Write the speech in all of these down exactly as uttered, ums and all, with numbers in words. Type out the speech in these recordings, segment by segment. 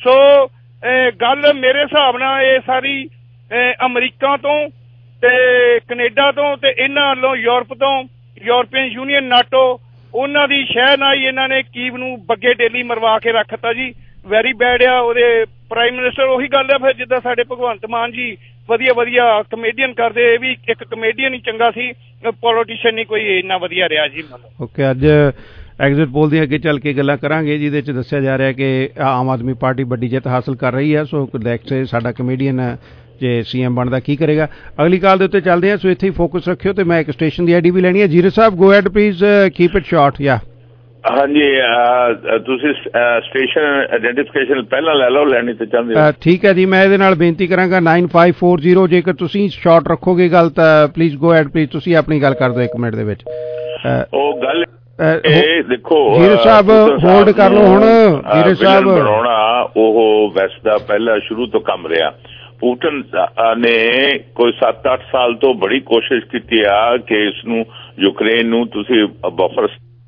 ਸੋ ਗੱਲ ਮੇਰੇ ਹਿਸਾਬ ਨਾਲ ਇਹ ਸਾਰੀ ਅਮਰੀਕਾ ਤੋਂ ਤੇ ਕੈਨੇਡਾ ਤੋਂ ਤੇ ਇਹਨਾਂ ਵੱਲੋਂ ਯੂਰਪ ਤੋਂ ਯੂਰਪੀਅਨ ਯੂਨੀਅਨ ਨਾਟੋ ਉਹਨਾਂ ਦੀ ਸ਼ਹਿ ਨਾਲ ਹੀ ਇਹਨਾਂ ਨੇ ਕੀਵ ਨੂੰ ਬੱਗੇ ਡੇਲੀ ਮਰਵਾ ਕੇ ਰੱਖਤਾ ਜੀ। ਵੈਰੀ ਬੈਡ ਆ। ਉਹਦੇ ਪ੍ਰਾਈਮ ਮਿਨਿਸਟਰ ਉਹੀ ਗੱਲ ਆ ਫਿਰ ਜਿੱਦਾਂ ਸਾਡੇ ਭਗਵੰਤ ਮਾਨ ਜੀ ਵਧੀਆ ਵਧੀਆ ਕਮੇਡੀਅਨ ਕਰਦੇ, ਇਹ ਵੀ ਇੱਕ ਕਮੇਡੀਅਨ ਹੀ ਚੰਗਾ ਸੀ, ਪੋਲੀਟੀਸ਼ੀਅਨ ਨਹੀਂ ਕੋਈ ਇੰਨਾ ਵਧੀਆ ਰਿਹਾ ਜੀ। ਓਕੇ, ਅੱਜ ਐਗਜ਼ਿਟ ਪੋਲ ਦੀਆਂ ਅੱਗੇ ਚੱਲ ਕੇ ਗੱਲਾਂ ਕਰਾਂਗੇ ਜਿਹਦੇ 'ਚ ਦੱਸਿਆ ਜਾ ਰਿਹਾ ਕਿ ਆਮ ਆਦਮੀ ਪਾਰਟੀ ਵੱਡੀ ਜਿੱਤ ਹਾਸਲ ਕਰ ਰਹੀ ਹੈ। ਸੋ ਨੈਕਸਟ ਸਾਡਾ ਕਮੇਡੀਅਨ ਜੇ ਸੀ ਐਮ ਬਣਦਾ ਕੀ ਕਰੇਗਾ। ਅਗਲੀ ਕਾਲ ਦੇ ਉੱਤੇ ਚੱਲਦੇ ਹਾਂ। ਸੋ ਇੱਥੇ ਹੀ ਫੋਕਸ ਰੱਖਿਓ ਤੇ ਮੈਂ ਇੱਕ ਸਟੇਸ਼ਨ ਦੀ ਆਈ ਡੀ ਵੀ ਲੈਣੀ ਹੈ। ਜੀਰੋ ਸਾਹਿਬ go ahead please, keep it short. Yeah ਹਾਂਜੀ, ਤੁਸੀਂ ਸਟੇਸ਼ਨ ਆਈਡੈਂਟੀਫਿਕੇਸ਼ਨ ਪਹਿਲਾਂ ਲੈ ਲਓ, ਲੈਣੀ ਤੇ ਚਾਹੁੰਦੇ ਹੋ? ਠੀਕ ਹੈ ਜੀ, ਮੈਂ ਇਹਦੇ ਨਾਲ ਬੇਨਤੀ ਕਰਾਂਗਾ ਨਾਈਨ ਫਾਈਵ ਫੋਰ ਜ਼ੀਰੋ। ਜੇਕਰ ਤੁਸੀਂ ਸ਼ਾਰਟ ਰੱਖੋਗੇ ਗੱਲ ਤਾਂ ਪਲੀਜ਼ ਗੋ ਹੈਡ ਪਲੀਜ਼, ਤੁਸੀਂ ਆਪਣੀ ਗੱਲ ਕਰ ਦਿਓ ਇੱਕ ਮਿੰਟ ਦੇ ਵਿੱਚ। ਉਹ ਗੱਲ ਇਹ ਦੇਖੋ ਜੀਰੋ ਸਾਹਿਬ ਹੋਲਡ ਕਰ ਲਓ ਹੁਣ। ਜੀਰੋ ਸਾਹਿਬ ਬਣਾਉਣਾ ਉਹ ਵੈਸਟ ਦਾ ਪਹਿਲਾਂ ਸ਼ੁਰੂ ਤੋਂ ਕੰਮ ਰਿਹਾ। ਪੁਟਿਨ ਨੇ ਕੋਈ ਸੱਤ ਅੱਠ ਸਾਲ ਤੋਂ ਬੜੀ ਕੋਸ਼ਿਸ਼ ਕੀਤੀ ਆ ਕਿ ਇਸ ਨੂੰ ਯੂਕਰੇਨ ਨੂੰ ਤੁਸੀਂ ਬਫਰ,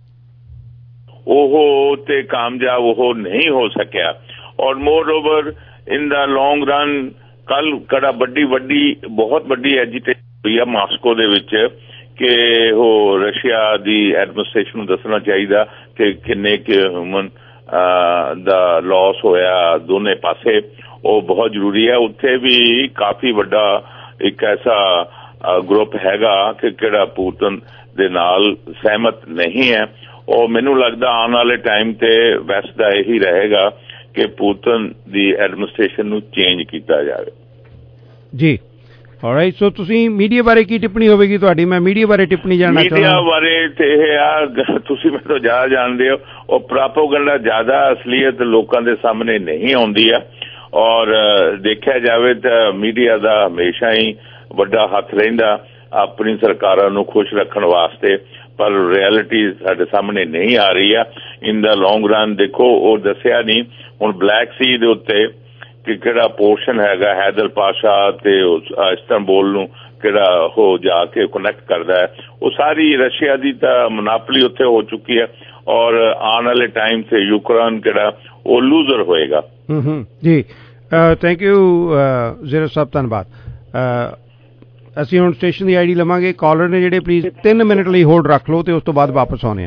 ਉਹ ਤੇ ਕਾਮਯਾਬ ਉਹ ਨਹੀਂ ਹੋ ਸਕਿਆ। ਔਰ ਮੋਰ ਓਵਰ ਇਨ ਦਾ ਲੌਂਗ ਰਨ ਕੱਲ ਕਿਹੜਾ ਵੱਡੀ ਵੱਡੀ ਬਹੁਤ ਵੱਡੀ ਐਜੀਟੇਸ਼ਨ ਹੋਈ ਆ ਮਾਸਕੋ ਦੇ ਵਿੱਚ ਕਿ ਉਹ ਰਸ਼ੀਆ ਦੀ ਐਡਮਿਨਿਸਟ੍ਰੇਸ਼ਨ ਨੂੰ ਦੱਸਣਾ ਚਾਹੀਦਾ ਕਿ ਕਿੰਨੇ ਕੁ ਹਿਊਮਨ ਦਾ ਲਾਸ ਹੋਇਆ ਦੋਨੇ ਪਾਸੇ, ਉਹ ਬਹੁਤ ਜ਼ਰੂਰੀ ਹੈ। ਉੱਥੇ ਵੀ ਕਾਫੀ ਵੱਡਾ ਇੱਕ ਐਸਾ ਗਰੁੱਪ ਹੈਗਾ ਕਿ ਕਿਹੜਾ ਪੁਤਿਨ ਦੇ ਨਾਲ ਸਹਿਮਤ ਨਹੀਂ ਹੈ। ਉਹ ਮੈਨੂੰ ਲੱਗਦਾ ਆਉਣ ਵਾਲੇ ਟਾਈਮ ਤੇ ਵੈਸਟ ਦਾ ਇਹੀ ਰਹੇਗਾ ਕਿ ਪੁਤਿਨ ਦੀ ਐਡਮਿਨਿਸਟ੍ਰੇਸ਼ਨ ਨੂੰ ਚੇਂਜ ਕੀਤਾ ਜਾਵੇ ਜੀ। ਆਲਰਾਈਟ, ਸੋ ਤੁਸੀਂ ਮੀਡੀਆ ਬਾਰੇ ਕੀ ਟਿੱਪਣੀ ਹੋਵੇਗੀ ਤੁਹਾਡੀ? ਮੈਂ ਮੀਡੀਆ ਬਾਰੇ ਟਿੱਪਣੀ ਜਾਣਨਾ ਚਾਹੁੰਦਾ। ਮੀਡੀਆ ਬਾਰੇ ਤੇ ਇਹ ਆ, ਤੁਸੀਂ ਮੈਨੂੰ ਤੋਂ ਜ਼ਿਆਦਾ ਜਾਣਦੇ ਹੋ, ਉਹ ਪ੍ਰੋਪੇਗੈਂਡਾ ਜ਼ਿਆਦਾ ਅਸਲੀਅਤ ਲੋਕਾਂ ਦੇ ਸਾਹਮਣੇ ਨਹੀਂ ਆਉਂਦੀ ਆ। ਔਰ ਦੇਖਿਆ ਜਾਵੇ ਤਾਂ ਮੀਡੀਆ ਦਾ ਹਮੇਸ਼ਾ ਹੀ ਵੱਡਾ ਹੱਥ ਰਹਿੰਦਾ ਆਪਣੀ ਸਰਕਾਰਾਂ ਨੂੰ ਖੁਸ਼ ਰੱਖਣ ਵਾਸਤੇ, ਪਰ ਰਿਐਲਿਟੀ ਸਾਡੇ ਸਾਹਮਣੇ ਨਹੀਂ ਆ ਰਹੀ ਆ। ਇਨ ਦਾ ਲੌਂਗ ਰਨ ਦੇਖੋ, ਉਹ ਦੱਸਿਆ ਨਹੀਂ ਹੁਣ ਬਲੈਕ ਸੀ ਦੇ ਉੱਤੇ ਕਿ ਕਿਹੜਾ ਪੋਰਸ਼ਨ ਹੈਗਾ ਹੈਦਰ ਪਾਸ਼ਾ ਤੇ ਇਸਤਾਂਬੁਲ ਨੂੰ ਕਿਹੜਾ ਹੋ ਜਾ ਕੇ ਕਨੈਕਟ ਕਰਦਾ ਹੈ। ਉਹ ਸਾਰੀ ਰਸ਼ੀਆ ਦੀ ਤਾਂ ਮੋਨੋਪੋਲੀ ਉੱਥੇ ਹੋ ਚੁੱਕੀ ਹੈ। ਔਰ ਆਉਣ ਵਾਲੇ ਟਾਈਮ ਤੇ ਯੂਕਰੇਨ ਕਿਹੜਾ ਉਹ ਲੂਜ਼ਰ ਹੋਏਗਾ। ਜੀ ਥੈਂਕ ਯੂ ਜ਼ੀਰੋ ਸਾਹਿਬ, ਧੰਨਵਾਦ। ਅਸੀਂ ਹੁਣ ਸਟੇਸ਼ਨ ਦੀ ਆਈ ਡੀ ਲਵਾਂਗੇ। ਕਾਲਰ ਨੇ ਜਿਹੜੇ ਪਲੀਜ਼ ਤਿੰਨ ਮਿੰਟ ਲਈ ਹੋਲਡ ਰੱਖ ਲਓ ਤੇ ਉਸ ਤੋਂ ਬਾਅਦ ਵਾਪਸ ਆਉਂਦੇ ਆ।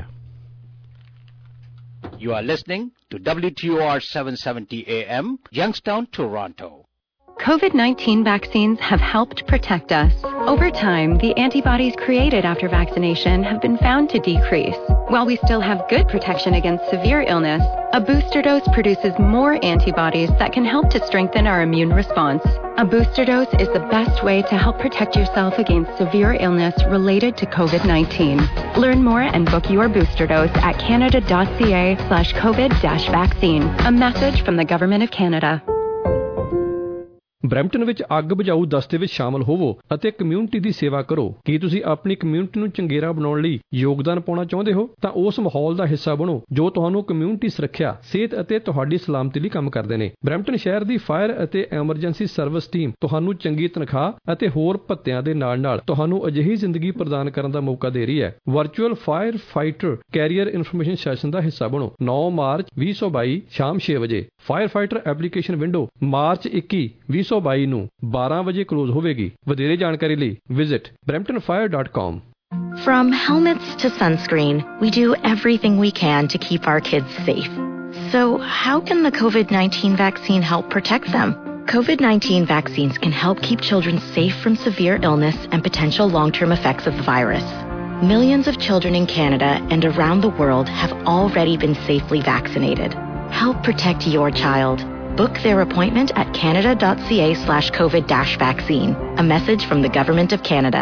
You are listening to W T O R seven seventy A M, Youngstown, Toronto. COVID nineteen vaccines have helped protect us. Over time, the antibodies created after vaccination have been found to decrease. While we still have good protection against severe illness, a booster dose produces more antibodies that can help to strengthen our immune response. A booster dose is the best way to help protect yourself against severe illness related to COVID nineteen. Learn more and book your booster dose at canada.ca slash COVID dash vaccine. A message from the Government of Canada. Brampton ਵਿੱਚ ਅੱਗ ਬੁਝਾਊ ਦਸਤੇ ਵਿੱਚ ਸ਼ਾਮਲ ਹੋਵੋ ਅਤੇ community ਦੀ ਸੇਵਾ ਕਰੋ। ਕੀ ਤੁਸੀਂ ਆਪਣੀ ਕਮਿਊਨਿਟੀ ਨੂੰ ਚੰਗੇਰਾ ਬਣਾਉਣ ਲਈ ਯੋਗਦਾਨ ਪਾਉਣਾ ਚਾਹੁੰਦੇ ਹੋ? ਤਾਂ ਉਸ ਮਾਹੌਲ ਦਾ ਹਿੱਸਾ ਬਣੋ ਜੋ ਤੁਹਾਨੂੰ ਕਮਿਊਨਿਟੀ ਸੁਰੱਖਿਆ, ਸਿਹਤ ਅਤੇ ਤੁਹਾਡੀ ਸਲਾਮਤੀ ਲਈ ਕੰਮ ਕਰਦੇ ਨੇ। ਬਰੈਂਪਟਨ ਸ਼ਹਿਰ ਦੀ ਫਾਇਰ ਅਤੇ ਐਮਰਜੈਂਸੀ ਸਰਵਿਸ ਟੀਮ ਤੁਹਾਨੂੰ ਚੰਗੀ ਤਨਖਾਹ ਅਤੇ ਹੋਰ ਭੱਤਿਆਂ ਦੇ ਨਾਲ ਨਾਲ ਤੁਹਾਨੂੰ ਅਜਿਹੀ ਜ਼ਿੰਦਗੀ ਪ੍ਰਦਾਨ ਕਰਨ ਦਾ ਮੌਕਾ ਦੇ ਰਹੀ ਹੈ। Virtual fire fighter career information session ਦਾ ਹਿੱਸਾ ਬਣੋ। ਨੌਂ ਮਾਰਚ ਵੀਹ ਸੌ ਬਾਈ ਸ਼ਾਮ ਛੇ ਵਜੇ। Fire fighter application window March ਇੱਕੀ ਵੀਹ ਸੌ ਬਾਈ ਨੂੰ ਬਾਰਾਂ ਵਜੇ ਕਲੋਜ਼ ਹੋਵੇਗੀ। ਵਧੇਰੇ ਜਾਣਕਾਰੀ ਲਈ visit brampton fire dot com. From helmets to sunscreen, we do everything we can to keep our kids safe. So how can the COVID nineteen vaccine help protect them? COVID nineteen vaccines can help keep children safe from severe illness and potential long-term effects of the virus. Millions of children in Canada and around the world have already been safely vaccinated. Help protect your child. Book their appointment at canada.ca slash COVID dash vaccine. A message from the Government of Canada.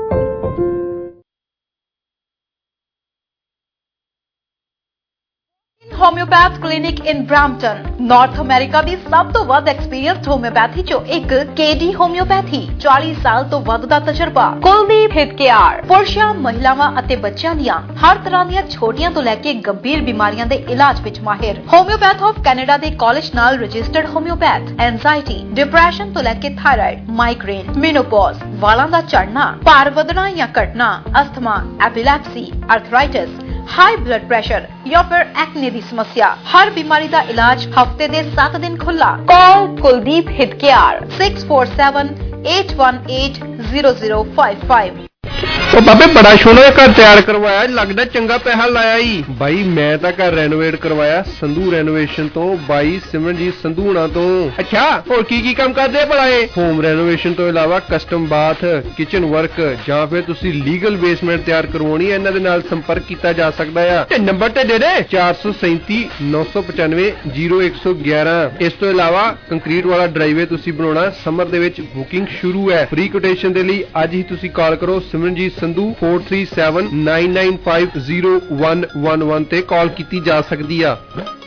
Homeopath clinic in Brampton, North America ਦੀ ਸਭ ਤੋਂ ਵੱਧ experienced homeopathy ਚੋਂ ਇੱਕ ਕੇਡੀ homeopathy. ਚਾਲੀ ਸਾਲ ਤੋਂ ਵੱਧ ਦਾ ਤਜਰਬਾ। ਕੁਲਦੀਪ ਹਿੱਤ ਕੇਅਰ ਪੁਰਸ਼ਾਂ, ਮਹਿਲਾਵਾਂ ਅਤੇ ਬੱਚਿਆਂ ਦੀਆਂ ਹਰ ਤਰ੍ਹਾਂ ਦੀਆਂ ਛੋਟੀਆਂ ਤੋਂ ਲੈ ਕੇ ਗੰਭੀਰ ਬਿਮਾਰੀਆਂ ਦੇ ਇਲਾਜ ਵਿੱਚ ਮਾਹਿਰ। ਹੋਮਿਓਪੈਥ ਆਫ ਕੈਨੇਡਾ ਦੇ ਕਾਲਜ ਨਾਲ ਰਜਿਸਟਰਡ ਹੋਮਿਓਪੈਥ। ਐਂਜ਼ਾਈਟੀ, ਡਿਪਰੈਸ਼ਨ ਤੋਂ ਲੈ ਕੇ ਥਾਇਰਾਇਡ, ਮਾਈਗ੍ਰੇਨ, ਮੇਨੋਪੌਜ਼, ਵਾਲਾਂ ਦਾ ਝੜਨਾ, ਭਾਰ ਵਧਣਾ ਜਾਂ ਘਟਣਾ, asthma, epilepsy, arthritis, high blood pressure ਜਾਂ ਫਿਰ ਐਕਨੇ ਦੀ ਸਮੱਸਿਆ, ਹਰ ਬਿਮਾਰੀ ਦਾ ਇਲਾਜ ਹਫਤੇ ਦੇ ਸੱਤ ਦਿਨ ਖੁੱਲਾ। ਕਾਲ Kuldeep ਹਿਤਕੇਆਰ six four seven eight one eight zero zero five five। ਉਹ ਬਾਬੇ ਬੜਾ ਸੋਹਣਾ ਘਰ ਤਿਆਰ ਕਰਵਾਇਆ, ਲੱਗਦਾ ਚੰਗਾ ਪੈਸਾ ਲਾਇਆ ਈ। ਬਾਈ ਮੈਂ ਤਾਂ ਘਰ ਰੈਨੋਵੇਟ ਕਰਵਾਇਆ ਸੰਧੂ ਰੈਨੋਵੇਸ਼ਨ ਤੋਂ, ਬਾਈ ਸਿਮਰਨਜੀਤ ਸੰਧੂਣਾ ਤੋਂ। ਅੱਛਾ ਹੋਰ ਕੀ ਕੀ ਕੰਮ ਕਰਦੇ ਭਲਾ ਇਹ? ਹੋਮ ਰੈਨੋਵੇਸ਼ਨ ਤੋਂ ਇਲਾਵਾ ਕਸਟਮ ਬਾਥ, ਕਿਚਨ ਵਰਕ ਜਾਂ ਫਿਰ ਤੁਸੀਂ ਲੀਗਲ ਬੇਸਮੈਂਟ ਤਿਆਰ ਕਰਵਾਉਣੀ, ਇਹਨਾਂ ਦੇ ਨਾਲ ਸੰਪਰਕ ਕੀਤਾ ਜਾ ਸਕਦਾ ਆ। ਤੇ ਨੰਬਰ ਤੇ ਦੇ ਦੇ ਚਾਰ ਸੌ ਸੈਂਤੀ ਨੌ ਸੌ ਪਚਾਨਵੇਂ ਜ਼ੀਰੋ ਇੱਕ ਸੌ ਗਿਆਰਾਂ। ਇਸ ਤੋਂ ਇਲਾਵਾ ਕੰਕਰੀਟ ਵਾਲਾ ਡਰਾਈਵੇ ਤੁਸੀਂ ਬਣਾਉਣਾ, ਸਮਰ ਦੇ ਵਿੱਚ ਬੁਕਿੰਗ ਸ਼ੁਰੂ ਹੈ। ਫ੍ਰੀ ਕੋਟੇਸ਼ਨ ਦੇ ਲਈ ਅੱਜ ਹੀ ਤੁਸੀਂ ਕਾਲ ਕਰੋ Simranjeet Sandhu four three seven nine nine five zero one one one ਤੇ ਕਾਲ ਕੀਤੀ ਜਾ ਸਕਦੀ ਆ।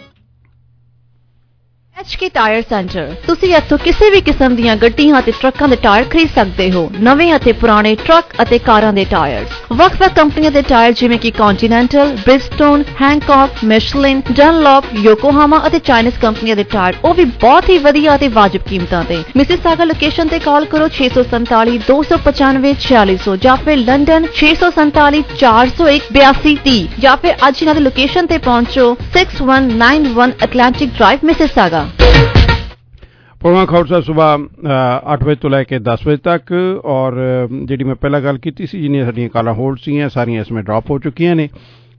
ਐਚ ਕੇ ਟਾਇਰ ਸੈਂਟਰ, ਤੁਸੀਂ ਇੱਥੋਂ ਕਿਸੇ ਵੀ ਕਿਸਮ ਦੀਆਂ ਗੱਡੀਆਂ ਅਤੇ ਟਰੱਕਾਂ ਦੇ ਟਾਇਰ ਖਰੀਦ ਸਕਦੇ ਹੋ। ਨਵੇਂ ਅਤੇ ਪੁਰਾਣੇ ਟਰੱਕ ਅਤੇ ਕਾਰਾਂ ਦੇ ਟਾਇਰਸ, ਵੱਖ-ਵੱਖ ਕੰਪਨੀਆਂ ਦੇ ਟਾਇਰ ਜਿਵੇਂ ਕਿ ਕੰਟੀਨੈਂਟਲ, ਬ੍ਰਿਜਸਟੋਨ, ਹੈਂਕੌਕ, ਮਿਸ਼ਲਿਨ, ਡਨਲੌਪ, ਯੋਕੋਹਾਮਾ ਅਤੇ ਚਾਈਨੀਜ਼ ਕੰਪਨੀਆਂ ਦੇ ਟਾਇਰ, ਉਹ ਵੀ ਬਹੁਤ ਹੀ ਵਧੀਆ ਅਤੇ ਵਾਜਬ ਕੀਮਤਾਂ ਤੇ। ਮਿਸਿਸਾਗਾ ਲੋਕੇਸ਼ਨ ਤੇ ਕਾਲ ਕਰੋ ਛੇ ਸੌ ਸੰਤਾਲੀ ਦੋ ਸੌ ਪਚਾਨਵੇਂ ਛਿਆਲੀ ਸੌ ਜਾਂ ਫਿਰ ਲੰਡਨ ਛੇ ਸੌ ਸੰਤਾਲੀ ਚਾਰ ਸੌ ਇੱਕ ਬਿਆਸੀ ਤੀਹ ਜਾਂ ਫਿਰ ਅੱਜ ਇਹਨਾਂ ਦੀ ਲੋਕੇਸ਼ਨ ਤੇ ਪਹੁੰਚੋ six one nine one Atlantic Drive, Mississauga. Programme Khalsa ਸੁਬਾਹ ਅੱਠ ਵਜੇ ਤੋਂ ਲੈ ਕੇ ਦਸ ਵਜੇ ਤੱਕ, ਔਰ ਜਿਹੜੀ ਮੈਂ ਪਹਿਲਾਂ ਗੱਲ ਕੀਤੀ ਸੀ ਜਿੰਨੀਆਂ ਸਾਡੀਆਂ ਕਾਲਾਂ ਹੋਲਡ ਸੀਗੀਆਂ ਸਾਰੀਆਂ ਇਸ ਵਿੱਚ ਡ੍ਰੌਪ ਹੋ ਚੁੱਕੀਆਂ ਨੇ।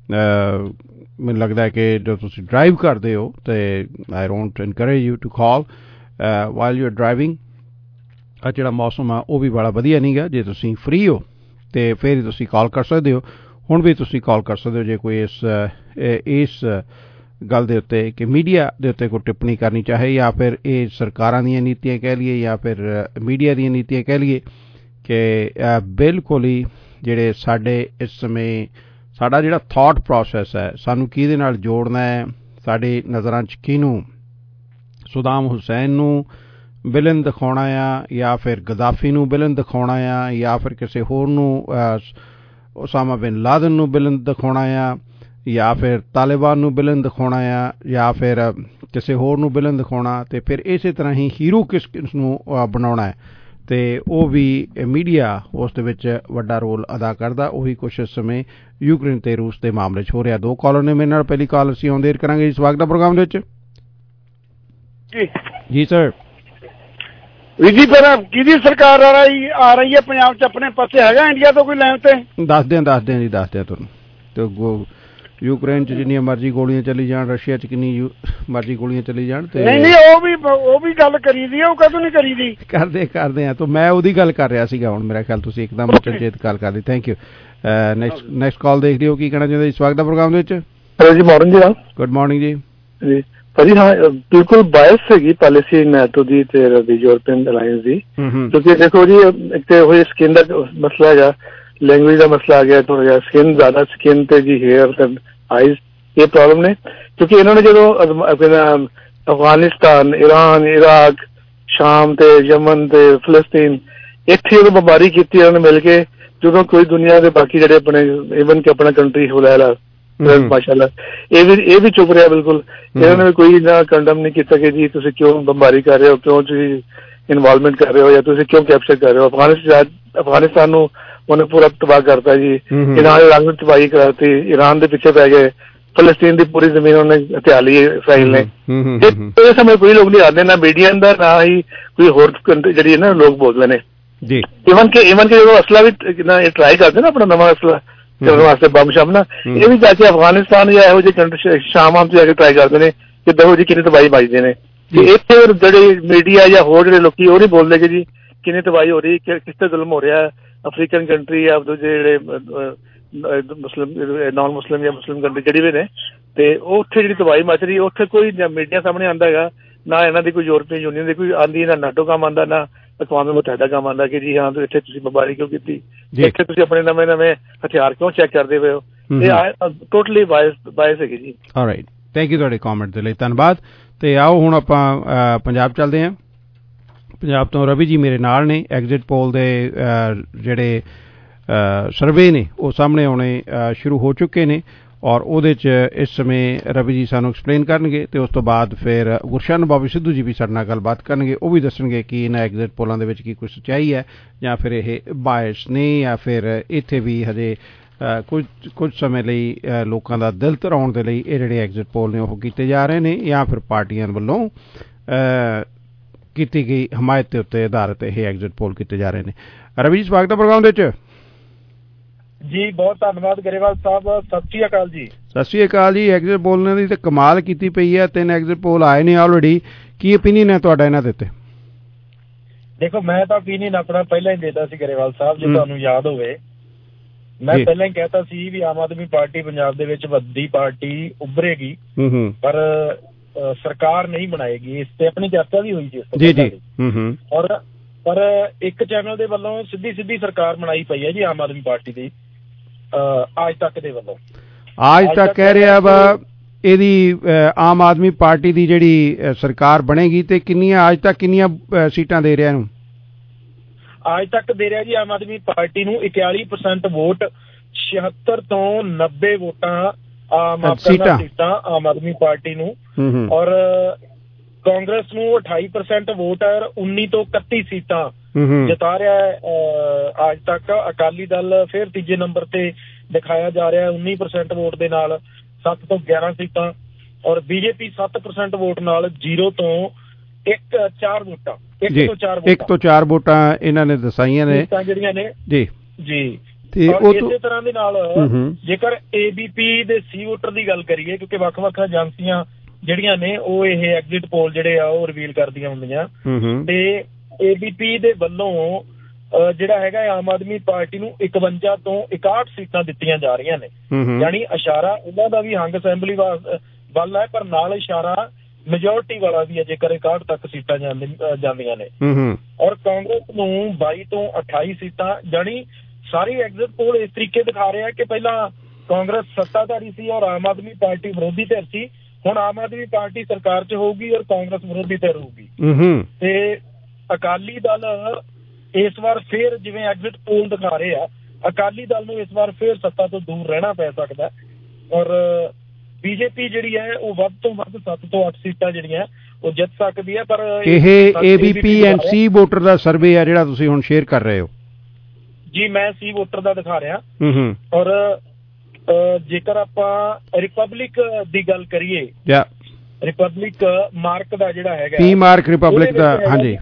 ਮੈਨੂੰ ਲੱਗਦਾ ਹੈ ਕਿ ਜੋ ਤੁਸੀਂ ਡਰਾਈਵ ਕਰਦੇ ਹੋ ਤੇ I don't encourage you to call while you are driving. ਆ ਜਿਹੜਾ ਮੌਸਮ ਆ ਉਹ ਵੀ ਬੜਾ ਵਧੀਆ ਨਹੀਂ ਗਾ। ਜੇ ਤੁਸੀਂ ਫ੍ਰੀ ਹੋ ਤੇ ਫਿਰ ਹੀ ਤੁਸੀਂ ਕਾਲ ਕਰ ਸਕਦੇ ਹੋ। ਹੁਣ ਵੀ ਤੁਸੀਂ ਕਾਲ ਕਰ ਸਕਦੇ ਹੋ ਜੇ ਕੋਈ ਇਸ ਇਸ ਗੱਲ ਦੇ ਉੱਤੇ ਕਿ ਮੀਡੀਆ ਦੇ ਉੱਤੇ ਕੋਈ ਟਿੱਪਣੀ ਕਰਨੀ ਚਾਹੇ, ਜਾਂ ਫਿਰ ਇਹ ਸਰਕਾਰਾਂ ਦੀਆਂ ਨੀਤੀਆਂ ਕਹਿ ਲਈਏ ਜਾਂ ਫਿਰ ਮੀਡੀਆ ਦੀਆਂ ਨੀਤੀਆਂ ਕਹਿ ਲਈਏ ਕਿ ਬਿਲਕੁਲ ਹੀ ਜਿਹੜੇ ਸਾਡੇ ਇਸ ਸਮੇਂ ਸਾਡਾ ਜਿਹੜਾ ਥਾਟ ਪ੍ਰੋਸੈਸ ਹੈ, ਸਾਨੂੰ ਕਿਹਦੇ ਨਾਲ ਜੋੜਨਾ ਹੈ, ਸਾਡੇ ਨਜ਼ਰਾਂ 'ਚ ਕਿਹਨੂੰ, ਸੁਦਾਮ ਹੁਸੈਨ ਨੂੰ ਵਿਲਨ ਦਿਖਾਉਣਾ ਆ ਜਾਂ ਫਿਰ ਗਦਾਫੀ ਨੂੰ ਵਿਲਨ ਦਿਖਾਉਣਾ ਆ ਜਾਂ ਫਿਰ ਕਿਸੇ ਹੋਰ ਨੂੰ ਉਸਾਮਾ ਬਿਨ ਲਾਦਨ ਨੂੰ ਵਿਲਨ ਦਿਖਾਉਣਾ ਆ ਜਾਂ ਫਿਰ ਤਾਲਿਬਾਨ ਨੂੰ ਵਿਲਨ ਦਿਖਾਉਣਾ ਆ ਜਾਂ ਫਿਰ ਕਿਸੇ ਹੋਰ ਨੂੰ ਵਿਲਨ ਦਿਖਾਉਣਾ, ਤੇ ਫਿਰ ਇਸੇ ਤਰ੍ਹਾਂ ਹੀ ਹੀਰੋ ਕਿਸ ਕਿਸ ਨੂੰ ਬਣਾਉਣਾ ਹੈ, ਤੇ ਉਹ ਵੀ ਮੀਡੀਆ ਉਸ ਦੇ ਵਿੱਚ ਵੱਡਾ ਰੋਲ ਅਦਾ ਕਰਦਾ। ਉਹੀ ਕੁਛ ਇਸ ਸਮੇਂ ਯੂਕਰੇਨ ਤੇ ਰੂਸ ਦੇ ਮਾਮਲੇ 'ਚ ਹੋ ਰਿਹਾ। ਦੋ ਕਾਲਰ ਨੇ ਮੇਰੇ ਨਾਲ, ਪਹਿਲੀ ਕਾਲ ਅਸੀਂ ਆਉਂਦੇ ਕਰਾਂਗੇ ਜੀ ਸਵਾਗਤ ਦਾ ਪ੍ਰੋਗਰਾਮ ਦੇ ਵਿੱਚ। ਜੀ ਜੀ ਸਰ। ਵੀਰ ਜੀ ਫਿਰ ਕਿਹਦੀ ਸਰਕਾਰ ਆ ਰਹੀ ਆ ਰਹੀ ਹੈ ਪੰਜਾਬ 'ਚ? ਆਪਣੇ ਪਾਸੇ ਹੈਗਾ ਇੰਡੀਆ ਤੋਂ ਕੋਈ ਲੈਣ ਤੇ? ਦੱਸਦੇ ਹਾਂ ਦੱਸਦੇ ਹਾਂ ਜੀ ਦੱਸਦੇ ਹਾਂ ਤੁਹਾਨੂੰ। ਤੇ ਯੂਕਰੇਨ 'ਚ ਜਿੰਨੀਆਂ ਮਰਜ਼ੀ ਗੋਲੀਆਂ ਚੱਲੀ ਜਾਣ, ਰਸ਼ੀਆ 'ਚ ਕਿੰਨੀ ਮਰਜ਼ੀ ਗੋਲੀਆਂ ਚੱਲੀ ਜਾਣ, ਤੇ ਨਹੀਂ ਨਹੀਂ ਉਹ ਵੀ ਉਹ ਵੀ ਗੱਲ ਕਰੀ ਦੀ, ਉਹ ਕਦੋਂ ਨਹੀਂ ਕਰੀ ਦੀ? ਕਰਦੇ ਕਰਦੇ ਆ। ਤਾਂ ਮੈਂ ਉਹਦੀ ਗੱਲ ਕਰ ਰਿਹਾ ਸੀਗਾ। ਹੁਣ ਮੇਰਾ ਖਿਆਲ ਤੁਸੀਂ ਇੱਕਦਮ ਚੇਤ ਗੱਲ ਕਰ ਲਈ। Thank you. Next next call ਦੇਖ ਲਿਓ ਕੀ ਕਹਿਣਾ ਚਾਹੁੰਦੇ ਜੀ ਸਵਾਗਤ ਦਾ ਪ੍ਰੋਗਰਾਮ ਦੇ ਵਿੱਚ। ਹੈਲੋ ਜੀ, ਮਾਰਨਿੰਗ ਜੀ। ਗੁੱਡ ਮਾਰਨਿੰਗ ਜੀ। ਜੀ ਭਾਜੀ, ਹਾਂ ਬਿਲਕੁਲ ਬਾਇਸ ਹੈਗੀ ਪਾਲਿਸੀ ਨੈਟੋ ਦੀ ਤੇ ਯੂਰਪੀਅਨ ਅਲਾਇੰਸ ਦੀ, ਕਿਉਂਕਿ ਦੇਖੋ ਜੀ ਇੱਕ ਤੇ ਉਹ ਸਕਿਨ ਦਾ ਮਸਲਾ ਹੈਗਾ, ਲੈਂਗੁਏਜ ਦਾ ਮਸਲਾ ਆ ਗਿਆ ਥੋੜਾ ਜਿਹਾ, ਸਕਿਨ ਜ਼ਿਆਦਾ ਸਕਿਨ ਤੇ ਜੀ ਹੇਅਰ ਤੇ ਆਈਜ਼ ਇਹ ਪ੍ਰੋਬਲਮ ਨੇ। ਕਿਉਂਕਿ ਇਹਨਾਂ ਨੇ ਜਦੋਂ ਅਫਗਾਨਿਸਤਾਨ, ਈਰਾਨ, ਇਰਾਕ, ਸ਼ਾਮ ਤੇ ਯਮਨ ਤੇ ਫਿਲਸਤੀਨ ਇੱਥੇ ਉਦੋਂ ਬੰਬਾਰੀ ਕੀਤੀ ਇਹਨਾਂ ਨੇ ਮਿਲ ਕੇ, ਜਦੋਂ ਕੋਈ ਦੁਨੀਆ ਦੇ ਬਾਕੀ ਜਿਹੜੇ ਆਪਣੇ ਈਵਨ ਕਿ ਆਪਣਾ ਕੰਟਰੀ ਹੋ ਲੈ ਮਾਸ਼ਾਅੱਲਾ ਇਹ ਵੀ ਇਹ ਵੀ ਚੁੱਪ ਰਿਹਾ ਬਿਲਕੁਲ। ਇਹਨਾਂ ਨੇ ਕੋਈ ਨਾ ਕੰਡਮ ਨਹੀਂ ਕੀਤਾ ਕਿ ਜੀ ਤੁਸੀਂ ਕਿਉਂ ਬੰਬਾਰੀ ਕਰ ਰਹੇ ਹੋ, ਕਿਉਂ ਤੁਸੀਂ ਇਨਵੋਲਵਮੈਂਟ ਕਰ ਰਹੇ ਹੋ, ਜਾਂ ਤੁਸੀਂ ਕਿਉਂ ਕੈਪਚਰ ਕਰ ਰਹੇ ਹੋ। ਅਫਗਾਨਿਸਤਾਨ ਅਫਗਾਨਿਸਤਾਨ ਨੂੰ ਉਹਨੇ ਪੂਰਾ ਤਬਾਹ ਕਰਤਾ ਜੀ, ਇਰਾਨ ਰੰਗ ਵਿੱਚ ਤਬਾਹੀ ਕਰਾਤੀ, ਈਰਾਨ ਦੇ ਪਿੱਛੇ ਪੈ ਗਏ, ਫਲਸਤੀਨ ਦੀ ਪੂਰੀ ਜ਼ਮੀਨ ਉਹਨੇ ਹਥਿਆ ਲਈ ਇਸਰਾਈਲ ਨੇ। ਇਸ ਸਮੇਂ ਕੋਈ ਲੋਕ ਨਹੀਂ ਆਉਂਦੇ, ਨਾ ਮੀਡੀਆ ਦਾ ਨਾ ਹੀ ਕੋਈ ਹੋਰ ਜਿਹੜੀ ਨਾ ਲੋਕ ਬੋਲਦੇ ਨੇ। ਈਵਨ ਕਿ ਈਵਨ ਕਿ ਜਦੋਂ ਅਸਲਾ ਵੀ ਟਰਾਈ ਕਰਦੇ ਨਾ ਆਪਣਾ ਨਵਾਂ ਅਸਲਾ ਚੱਲਣ ਵਾਸਤੇ, ਬੰਬ ਸ਼ਮ ਨਾ, ਇਹ ਵੀ ਜਾ ਕੇ ਅਫਗਾਨਿਸਤਾਨ ਜਾਂ ਇਹੋ ਜਿਹੇ ਕੰਟਰੀ ਸ਼ਾਮ ਆਮ ਜਾ ਕੇ ਟਰਾਈ ਕਰਦੇ ਨੇ ਕਿ ਦੇਖੋ ਜੀ ਕਿੰਨੀ ਤਬਾਹੀ ਵੱਜਦੇ ਨੇ। ਇੱਥੇ ਜਿਹੜੇ ਮੀਡੀਆ ਜਾਂ ਹੋਰ ਜਿਹੜੇ ਲੋਕੀ ਉਹ ਨਹੀਂ ਬੋਲਦੇ ਕਿ ਜੀ ਕਿੰਨੀ ਤਬਾਹੀ ਹੋ ਰਹੀ, ਕਿਸ ਤੇ ਜ਼ੁਲਮ ਹੋ ਰਿਹਾ। ਅਫਰੀਕਨ ਕੰਟਰੀ ਜਾਂ ਦੂਜੇ ਜਿਹੜੇ ਮੁਸਲਿਮ ਨਾਨ ਮੁਸਲਿਮ ਜਾਂ ਮੁਸਲਿਮ ਕੰਟਰੀ ਜਿਹੜੀ ਵੀ ਨੇ, ਤੇ ਉੱਥੇ ਜਿਹੜੀ ਤਬਾਹੀ ਮਚ ਰਹੀ ਉੱਥੇ ਕੋਈ ਮੀਡੀਆ ਸਾਹਮਣੇ ਆਉਂਦਾ ਹੈਗਾ, ਨਾ ਇਹਨਾਂ ਦੀ ਕੋਈ ਯੂਰਪੀਅਨ ਯੂਨੀਅਨ ਦੀ ਕੋਈ ਆਉਂਦੀ, ਨਾ ਨਾਟੋ ਕੰਮ ਆਉਂਦਾ, ਨਾ ਅਕਵਾਮ ਮੁਤਹਿਦਾ ਕੰਮ ਆਉਂਦਾ ਕਿ ਜੀ ਹਾਂ ਇੱਥੇ ਤੁਸੀਂ ਬੰਬਾਰੀ ਕਿਉਂ ਕੀਤੀ, ਇੱਥੇ ਤੁਸੀਂ ਆਪਣੇ ਨਵੇਂ ਨਵੇਂ ਹਥਿਆਰ ਕਿਉਂ ਚੈੱਕ ਕਰਦੇ ਪਏ ਹੋ। ਇਹ ਟੋਟਲੀ ਬਾਇਸ ਬਾਇਸ ਹੈਗੀ ਜੀ। ਆਲਰਾਈਟ, ਥੈਂਕ ਯੂ ਤੁਹਾਡੇ ਕਮੈਂਟ ਦੇ ਲਈ, ਧੰਨਵਾਦ। ਤੇ ਆਓ ਹੁਣ ਆਪਾਂ ਪੰਜਾਬ ਚੱਲਦੇ ਹਾਂ। ਪੰਜਾਬ ਤੋਂ ਰਵੀ ਜੀ ਮੇਰੇ ਨਾਲ ਨੇ। ਐਗਜ਼ਿਟ ਪੋਲ ਦੇ ਜਿਹੜੇ ਸਰਵੇ ਨੇ ਉਹ ਸਾਹਮਣੇ ਆਉਣੇ ਸ਼ੁਰੂ ਹੋ ਚੁੱਕੇ ਨੇ, ਔਰ ਉਹਦੇ 'ਚ ਇਸ ਸਮੇਂ ਰਵੀ ਜੀ ਸਾਨੂੰ ਐਕਸਪਲੇਨ ਕਰਨਗੇ, ਤੇ ਉਸ ਤੋਂ ਬਾਅਦ ਫਿਰ ਗੁਰਸ਼ਨ ਬਾਬੂ ਸਿੱਧੂ ਜੀ ਵੀ ਸਾਡੇ ਨਾਲ ਗੱਲਬਾਤ ਕਰਨਗੇ। ਉਹ ਵੀ ਦੱਸਣਗੇ ਕਿ ਇਹਨਾਂ ਐਗਜ਼ਿਟ ਪੋਲਾਂ ਦੇ ਵਿੱਚ ਕੀ ਕੁਝ ਸੱਚਾਈ ਹੈ, ਜਾਂ ਫਿਰ ਇਹ ਬਾਇਸ ਨੇ, ਜਾਂ ਫਿਰ ਇੱਥੇ ਵੀ ਹਜੇ ਕੁਝ ਕੁਝ ਸਮੇਂ ਲਈ ਲੋਕਾਂ ਦਾ ਦਿਲ ਧਰਾਉਣ ਦੇ ਲਈ ਇਹ ਜਿਹੜੇ ਐਗਜ਼ਿਟ ਪੋਲ ਨੇ ਉਹ ਕੀਤੇ ਜਾ ਰਹੇ ਨੇ, ਜਾਂ ਫਿਰ ਪਾਰਟੀਆਂ ਵੱਲੋਂ ਕੀਤੀ ਗਈ ਹਮਾਇਤ ਦੇ ਉੱਤੇ ਆਧਾਰਿਤ ਇਹ ਐਗਜ਼ਿਟ ਪੋਲ ਕੀਤੇ ਜਾ ਰਹੇ ਨੇ। ਰਵੀ ਜੀ, ਸਵਾਗਤ ਹੈ ਪ੍ਰੋਗਰਾਮ ਦੇ ਵਿੱਚ ਜੀ। ਬਹੁਤ ਧੰਨਵਾਦ ਗਰੇਵਾਲ ਸਾਹਿਬ, ਸਤਿ ਸ਼੍ਰੀ ਅਕਾਲ ਜੀ। ਸਤਿ ਸ਼੍ਰੀ ਅਕਾਲ ਜੀ। ਐਗਜ਼ਿਟ ਪੋਲ ਦੀ ਤੇ ਕਮਾਲ ਕੀਤੀ ਪਈ ਹੈ, ਤਿੰਨ ਐਗਜ਼ਿਟ ਪੋਲ ਆਏ ਨੇ ਆਲਰੇਡੀ। ਕੀ ਓਪੀਨੀਅਨ ਹੈ ਤੁਹਾਡਾ ਇਹਨਾਂ ਦੇ ਉੱਤੇ? ਦੇਖੋ, ਮੈਂ ਤਾਂ ਓਪੀਨੀਅਨ ਆਪਣਾ ਪਹਿਲਾਂ ਹੀ ਦੇਤਾ ਸੀ ਗਰੇਵਾਲ ਸਾਹਿਬ, ਜੇ ਤੁਹਾਨੂੰ ਯਾਦ ਹੋਵੇ। ਮੈਂ ਪਹਿਲਾਂ ਹੀ ਕਹਿਤਾ ਸੀ ਵੀ ਆਮ ਆਦਮੀ ਪਾਰਟੀ ਪੰਜਾਬ ਦੇ ਵਿੱਚ ਵੱਡੀ ਪਾਰਟੀ ਉੱਭਰੇਗੀ, ਪਰ ਸਰਕਾਰ ਨਹੀਂ ਬਣਾਏਗੀ। ਇਸ ਤੇ ਆਪਣੀ ਚਰਚਾ ਵੀ ਹੋਈ ਸੀ ਜੀ ਜੀ। ਔਰ ਪਰ ਇੱਕ ਚੈਨਲ ਦੇ ਵੱਲੋਂ ਸਿੱਧੀ ਸਿੱਧੀ ਸਰਕਾਰ ਬਣਾਈ ਪਈ ਹੈ ਜੀ ਆਮ ਆਦਮੀ ਪਾਰਟੀ ਦੀ, ਅੱਜ ਤੱਕ ਦੇ ਵੱਲੋਂ। ਅੱਜ ਤੱਕ ਕਹਿ ਰਿਹਾ ਵਾ ਇਹਦੀ ਆਮ ਆਦਮੀ ਪਾਰਟੀ ਦੀ ਜਿਹੜੀ ਸਰਕਾਰ ਬਣੇਗੀ, ਤੇ ਕਿੰਨੀਆਂ ਅੱਜ ਤੱਕ ਕਿੰਨੀਆਂ ਸੀਟਾਂ ਦੇ ਰਿਹਾ ਇਹਨੂੰ? ਅੱਜ ਤੱਕ ਦੇ ਰਿਹਾ ਜੀ ਆਮ ਆਦਮੀ ਪਾਰਟੀ ਨੂੰ ਇਕਤਾਲੀ ਪਰਸੈਂਟ ਵੋਟ, ਛਿਹੱਤਰ ਤੋਂ ਨੱਬੇ ਵੋਟਾਂ ਆਮ ਸੀਟਾਂ ਆਮ ਆਦਮੀ ਪਾਰਟੀ ਨੂੰ, ਔਰ ਕਾਂਗਰਸ ਨੂੰ ਅਠਾਈ ਪਰਸੈਂਟ ਵੋਟ ਹੈ, ਉੱਨੀ ਤੋਂ ਇਕੱਤੀ ਸੀਟਾਂ ਜਿਤਾ ਰਿਹਾ ਹੈ ਅੱਜ ਤੱਕ। ਅਕਾਲੀ ਦਲ ਫਿਰ ਤੀਜੇ ਨੰਬਰ ਤੇ ਦਿਖਾਇਆ ਜਾ ਰਿਹਾ ਉੱਨੀ ਪਰਸੈਂਟ ਵੋਟ ਦੇ ਨਾਲ, ਸੱਤ ਤੋਂ ਗਿਆਰਾਂ ਸੀਟਾਂ, ਔਰ ਬੀਜੇਪੀ ਸੱਤ ਪਰਸੈਂਟ ਵੋਟ ਨਾਲ ਜ਼ੀਰੋ ਤੋਂ ਇੱਕ ਚਾਰ ਵੋਟਾਂ ਇੱਕ ਤੋਂ ਚਾਰ ਇੱਕ ਤੋਂ ਚਾਰ ਵੋਟਾਂ ਇਹਨਾਂ ਨੇ ਦਸਾਈਆਂ ਨੇ ਜਿਹੜੀਆਂ ਨੇ ਜੀ ਜੀ। ਔਰ ਇਸੇ ਤਰ੍ਹਾਂ ਦੇ ਨਾਲ ਜੇਕਰ ਏਬੀਪੀ ਦੇ ਸੀ ਵੋਟਰ ਦੀ ਗੱਲ ਕਰੀਏ, ਕਿਉਂਕਿ ਵੱਖ ਵੱਖ ਏਜੰਸੀਆਂ ਜਿਹੜੀਆਂ ਨੇ ਉਹ ਇਹ ਐਗਜ਼ਿਟ ਪੋਲ ਜਿਹੜੇ ਆ ਉਹ ਰਿਵੀਲ ਕਰਦੀਆਂ ਹੁੰਦੀਆਂ, ਤੇ ਏਬੀਪੀ ਦੇ ਵੱਲੋਂ ਜਿਹੜਾ ਹੈਗਾ ਆਮ ਆਦਮੀ ਪਾਰਟੀ ਨੂੰ ਇਕਵੰਜਾ ਤੋਂ ਇਕਾਹਠ ਸੀਟਾਂ ਦਿੱਤੀਆਂ ਜਾ ਰਹੀਆਂ ਨੇ। ਯਾਨੀ ਇਸ਼ਾਰਾ ਉਹਨਾਂ ਦਾ ਵੀ ਹੰਗ ਅਸੈਂਬਲੀ ਵੱਲ ਹੈ, ਪਰ ਨਾਲ ਇਸ਼ਾਰਾ ਮੈਜੋਰਟੀ ਵਾਲਾ ਵੀ ਹੈ ਜੇਕਰ ਇਕਾਹਠ ਤੱਕ ਸੀਟਾਂ ਜਾਂਦੀਆਂ ਨੇ। ਔਰ ਕਾਂਗਰਸ ਨੂੰ ਬਾਈ ਤੋਂ ਅਠਾਈ ਸੀਟਾਂ, ਜਾਣੀ ਸਾਰੀ ਐਗਜ਼ਿਟ ਪੋਲ ਇਸ ਤਰੀਕੇ ਦਿਖਾ ਰਿਹਾ ਕਿ ਪਹਿਲਾਂ ਕਾਂਗਰਸ ਸੱਤਾਧਾਰੀ ਸੀ ਔਰ ਆਮ ਆਦਮੀ ਪਾਰਟੀ ਵਿਰੋਧੀ ਧਿਰ ਸੀ, ਹੁਣ ਆਮ ਆਦਮੀ ਪਾਰਟੀ ਸਰਕਾਰ 'ਚ ਹੋਊਗੀ ਔਰ ਕਾਂਗਰਸ ਵਿਰੋਧੀ ਧਿਰ ਹੋਊਗੀ। ਤੇ ਅਕਾਲੀ ਦਲ ਇਸ ਵਾਰ ਫੇਰ ਜਿਵੇਂ ਐਗਜ਼ਿਟ ਪੋਲ ਦਿਖਾ ਰਹੇ ਆ, ਅਕਾਲੀ ਦਲ ਨੂੰ ਇਸ ਵਾਰ ਫੇਰ ਸੱਤਾ ਤੋਂ ਦੂਰ ਰਹਿਣਾ ਪੈ ਸਕਦਾ, ਔਰ ਬੀਜੇਪੀ ਜਿਹੜੀ ਹੈ ਉਹ ਵੱਧ ਤੋਂ ਵੱਧ ਸੱਤ ਤੋਂ ਅੱਠ ਸੀਟਾਂ ਜਿਹੜੀਆਂ ਉਹ ਜਿੱਤ ਸਕਦੀ ਹੈ। ਪਰ ਇਹ ਏਬੀਪੀ ਐਂਡ ਸੀ ਵੋਟਰ ਦਾ ਸਰਵੇ ਆ ਜਿਹੜਾ ਤੁਸੀਂ ਹੁਣ ਸ਼ੇਅਰ ਕਰ ਰਹੇ ਹੋ ਜੀ, ਮੈਂ ਸੀ ਵੋਟਰ ਦਾ ਦਿਖਾ ਰਿਹਾ। ਔਰ ਜੇਕਰ ਆਪਾਂ ਰਿਪਬਲਿਕ ਦੀ ਗੱਲ ਕਰੀਏ, ਰਿਪਬਲਿਕ ਮਾਰਕ ਦਾ ਜਿਹੜਾ ਹੈਗਾ ਪੀ ਮਾਰਕ ਰਿਪਬਲਿਕ ਦਾ, ਹਾਂਜੀ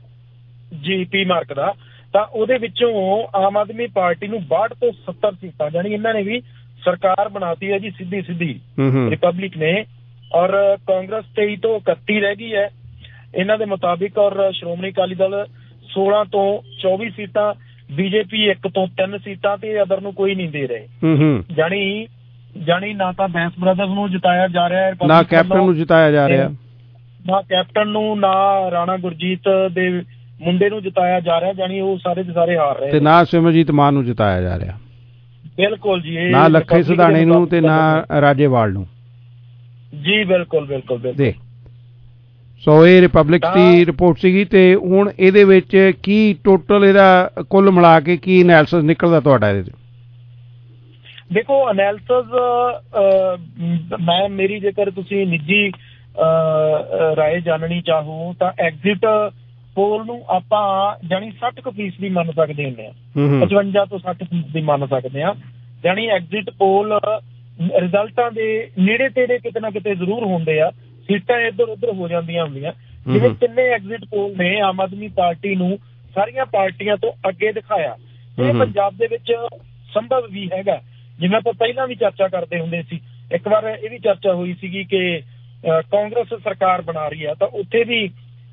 ਜੀ ਪੀ ਮਾਰਕ ਦਾ, ਤਾਂ ਉਹਦੇ ਵਿੱਚੋਂ ਆਮ ਆਦਮੀ ਪਾਰਟੀ ਨੂੰ ਬਾਹਠ ਤੋਂ ਸੱਤਰ ਸੀਟਾਂ, ਜਾਨੀ ਇਹਨਾਂ ਨੇ ਵੀ ਸਰਕਾਰ ਬਣਾਤੀ ਹੈ ਜੀ ਸਿੱਧੀ ਸਿੱਧੀ ਰਿਪਬਲਿਕ ਨੇ, ਔਰ ਕਾਂਗਰਸ ਤੇਈ ਤੋਂ ਇਕੱਤੀ ਰਹਿ ਗਈ ਹੈ ਇਹਨਾਂ ਦੇ ਮੁਤਾਬਿਕ, ਔਰ ਸ਼੍ਰੋਮਣੀ ਅਕਾਲੀ ਦਲ ਸੋਲਾਂ ਤੋਂ ਚੌਵੀ ਸੀਟਾਂ, ਬੀਜੇਪੀ ਇੱਕ ਤੋਂ ਤਿੰਨ ਸੀਟਾਂ, ਤੇ ਅਦਰ ਨੂੰ ਕੋਈ ਨਹੀਂ ਦੇ ਰਹੇ। ਜਾਣੀ ਜਾਣੀ ਨਾ ਤਾਂ ਬੈਂਸ ਬ੍ਰਦਰਸ ਨੂੰ ਜਿਤਾਇਆ ਜਾ ਰਿਹਾ ਹੈ, ਨਾ ਕੈਪਟਨ ਨੂੰ ਜਿਤਾਇਆ ਜਾ ਰਿਹਾ, ਨਾ ਕੈਪਟਨ ਨੂੰ, ਨਾ ਰਾਣਾ ਗੁਰਜੀਤ ਦੇ ਮੁੰਡੇ ਨੂੰ ਜਿਤਾਇਆ ਜਾ ਰਿਹਾ, ਜਾਣੀ ਉਹ ਸਾਰੇ ਦੇ ਸਾਰੇ ਹਾਰ ਰਹੇ, ਤੇ ਨਾ ਸਿਮਰਜੀਤ ਮਾਨ ਨੂੰ ਜਿਤਾਇਆ ਜਾ ਰਿਹਾ। ਬਿਲਕੁਲ ਜੀ, ਨਾ ਲੱਖੇ ਸਿਧਾਣੇ ਨੂੰ ਤੇ ਨਾ ਰਾਜੇਵਾਲ ਨੂੰ ਜੀ। ਬਿਲਕੁਲ ਬਿਲਕੁਲ ਬਿਲਕੁਲ। ਸੋ ਇਹ ਰਿਪਬਲਿਕ ਦੀ ਰਿਪੋਰਟ ਸੀਗੀ, ਤੇ ਹੁਣ ਇਹਦੇ ਵਿੱਚ ਕੀ ਟੋਟਲ ਇਹਦਾ ਕੁੱਲ ਮਿਲਾ ਕੇ ਕੀ ਐਨਾਲਿਸਿਸ ਨਿਕਲਦਾ ਤੁਹਾਡਾ ਇਹਦੇ ਚ? ਦੇਖੋ, ਐਨਾਲਿਸਿਸ ਮੈਂ ਮੇਰੀ ਜੇਕਰ ਤੁਸੀਂ ਨਿੱਜੀ ਰਾਏ ਜਾਣਨੀ ਚਾਹੋ ਤਾਂ ਐਗਜ਼ਿਟ ਪੋਲ ਨੂੰ ਆਪਾਂ ਜਾਣੀ ਸੱਠ ਕੁ ਫੀਸਦੀ ਮੰਨ ਸਕਦੇ ਹੁੰਦੇ ਆ, ਪਚਵੰਜਾ ਤੋਂ ਸੱਠ ਫੀਸਦੀ ਮੰਨ ਸਕਦੇ ਆ। ਜਾਣੀ ਐਗਜ਼ਿਟ ਪੋਲ ਰਿਜ਼ਲਟਾਂ ਦੇ ਨੇੜੇ ਤੇੜੇ ਕਿਤੇ ਨਾ ਕਿਤੇ ਜ਼ਰੂਰ ਹੁੰਦੇ ਆ, ਸੀਟਾਂ ਇੱਧਰ ਉੱਧਰ ਹੋ ਜਾਂਦੀਆਂ ਹੁੰਦੀਆਂ। ਜਿਵੇਂ ਤਿੰਨੇ ਐਗਜ਼ਿਟ ਪੋਲ ਨੇ ਆਮ ਆਦਮੀ ਪਾਰਟੀ ਨੂੰ ਸਾਰੀਆਂ ਪਾਰਟੀਆਂ ਤੋਂ ਅੱਗੇ ਦਿਖਾਇਆ, ਇਹ ਪੰਜਾਬ ਦੇ ਵਿੱਚ ਸੰਭਵ ਵੀ ਹੈਗਾ। ਜਿਵੇਂ ਆਪਾਂ ਪਹਿਲਾਂ ਵੀ ਚਰਚਾ ਕਰਦੇ ਹੁੰਦੇ ਸੀ, ਇੱਕ ਵਾਰ ਇਹ ਵੀ ਚਰਚਾ ਹੋਈ ਸੀਗੀ ਕਿ ਕਾਂਗਰਸ ਸਰਕਾਰ ਬਣਾ ਰਹੀ ਆ, ਤਾਂ ਉੱਥੇ ਵੀ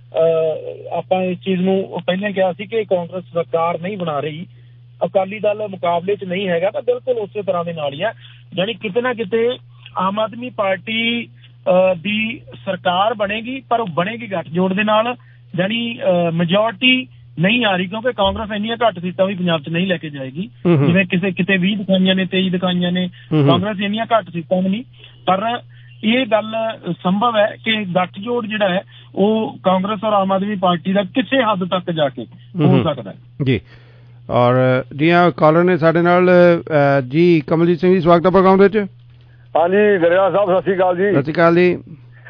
ਆਪਾਂ ਇਸ ਚੀਜ਼ ਨੂੰ ਪਹਿਲਾਂ ਕਿਹਾ ਸੀ ਕਿ ਕਾਂਗਰਸ ਸਰਕਾਰ ਨਹੀਂ ਬਣਾ ਰਹੀ, ਅਕਾਲੀ ਦਲ ਮੁਕਾਬਲੇ 'ਚ ਨਹੀਂ ਹੈਗਾ, ਤਾਂ ਬਿਲਕੁਲ ਉਸੇ ਤਰ੍ਹਾਂ ਦੇ ਨਾਲ ਹੀ ਆ। ਜਾਣੀ ਕਿਤੇ ਨਾ ਕਿਤੇ ਆਮ ਆਦਮੀ ਪਾਰਟੀ ਦੀ ਸਰਕਾਰ ਬਣੇਗੀ, ਪਰ ਉਹ ਬਣੇਗੀ ਗੱਠਜੋੜ ਦੇ ਨਾਲ, ਜਾਣੀ ਮੈਜੋਰਟੀ ਨਹੀਂ ਆ ਰਹੀ, ਕਿਉਂਕਿ ਕਾਂਗਰਸ ਇੰਨੀਆਂ ਘੱਟ ਸੀਟਾਂ ਵੀ ਪੰਜਾਬ 'ਚ ਨਹੀਂ ਲੈ ਕੇ ਜਾਏਗੀ। ਜਿਵੇਂ ਕਿਸੇ ਕਿਤੇ ਵੀਹ ਦਿਖਾਈਆਂ ਨੇ, ਤੇਈ ਦਿਖਾਈਆਂ ਨੇ, ਕਾਂਗਰਸ ਇੰਨੀਆਂ ਘੱਟ ਸੀਟਾਂ ਵੀ ਨਹੀਂ। ਪਰ ਇਹ ਗੱਲ ਸੰਭਵ ਹੈ ਕਿ ਗੱਠਜੋੜ ਜਿਹੜਾ ਹੈ ਉਹ ਕਾਂਗਰਸ ਔਰ ਆਮ ਆਦਮੀ ਪਾਰਟੀ ਦਾ ਕਿਸੇ ਹੱਦ ਤੱਕ ਜਾ ਕੇ ਹੋ ਸਕਦਾ ਹੈ ਜੀ। ਔਰ ਜੀਆਂ ਕਾਲਰ ਨੇ ਸਾਡੇ ਨਾਲ ਜੀ, ਕਮਲਜੀਤ ਸਿੰਘ ਜੀ, ਸਵਾਗਤ ਹੈ ਪ੍ਰੋਗਰਾਮ ਦੇ ਵਿੱਚ। ਹਾਂਜੀ ਗਰੇਵਾਲ ਸਾਹਿਬ, ਸਤਿ ਸ਼੍ਰੀ ਅਕਾਲ ਜੀ। ਸਤਿ ਸ਼੍ਰੀ ਅਕਾਲ ਜੀ।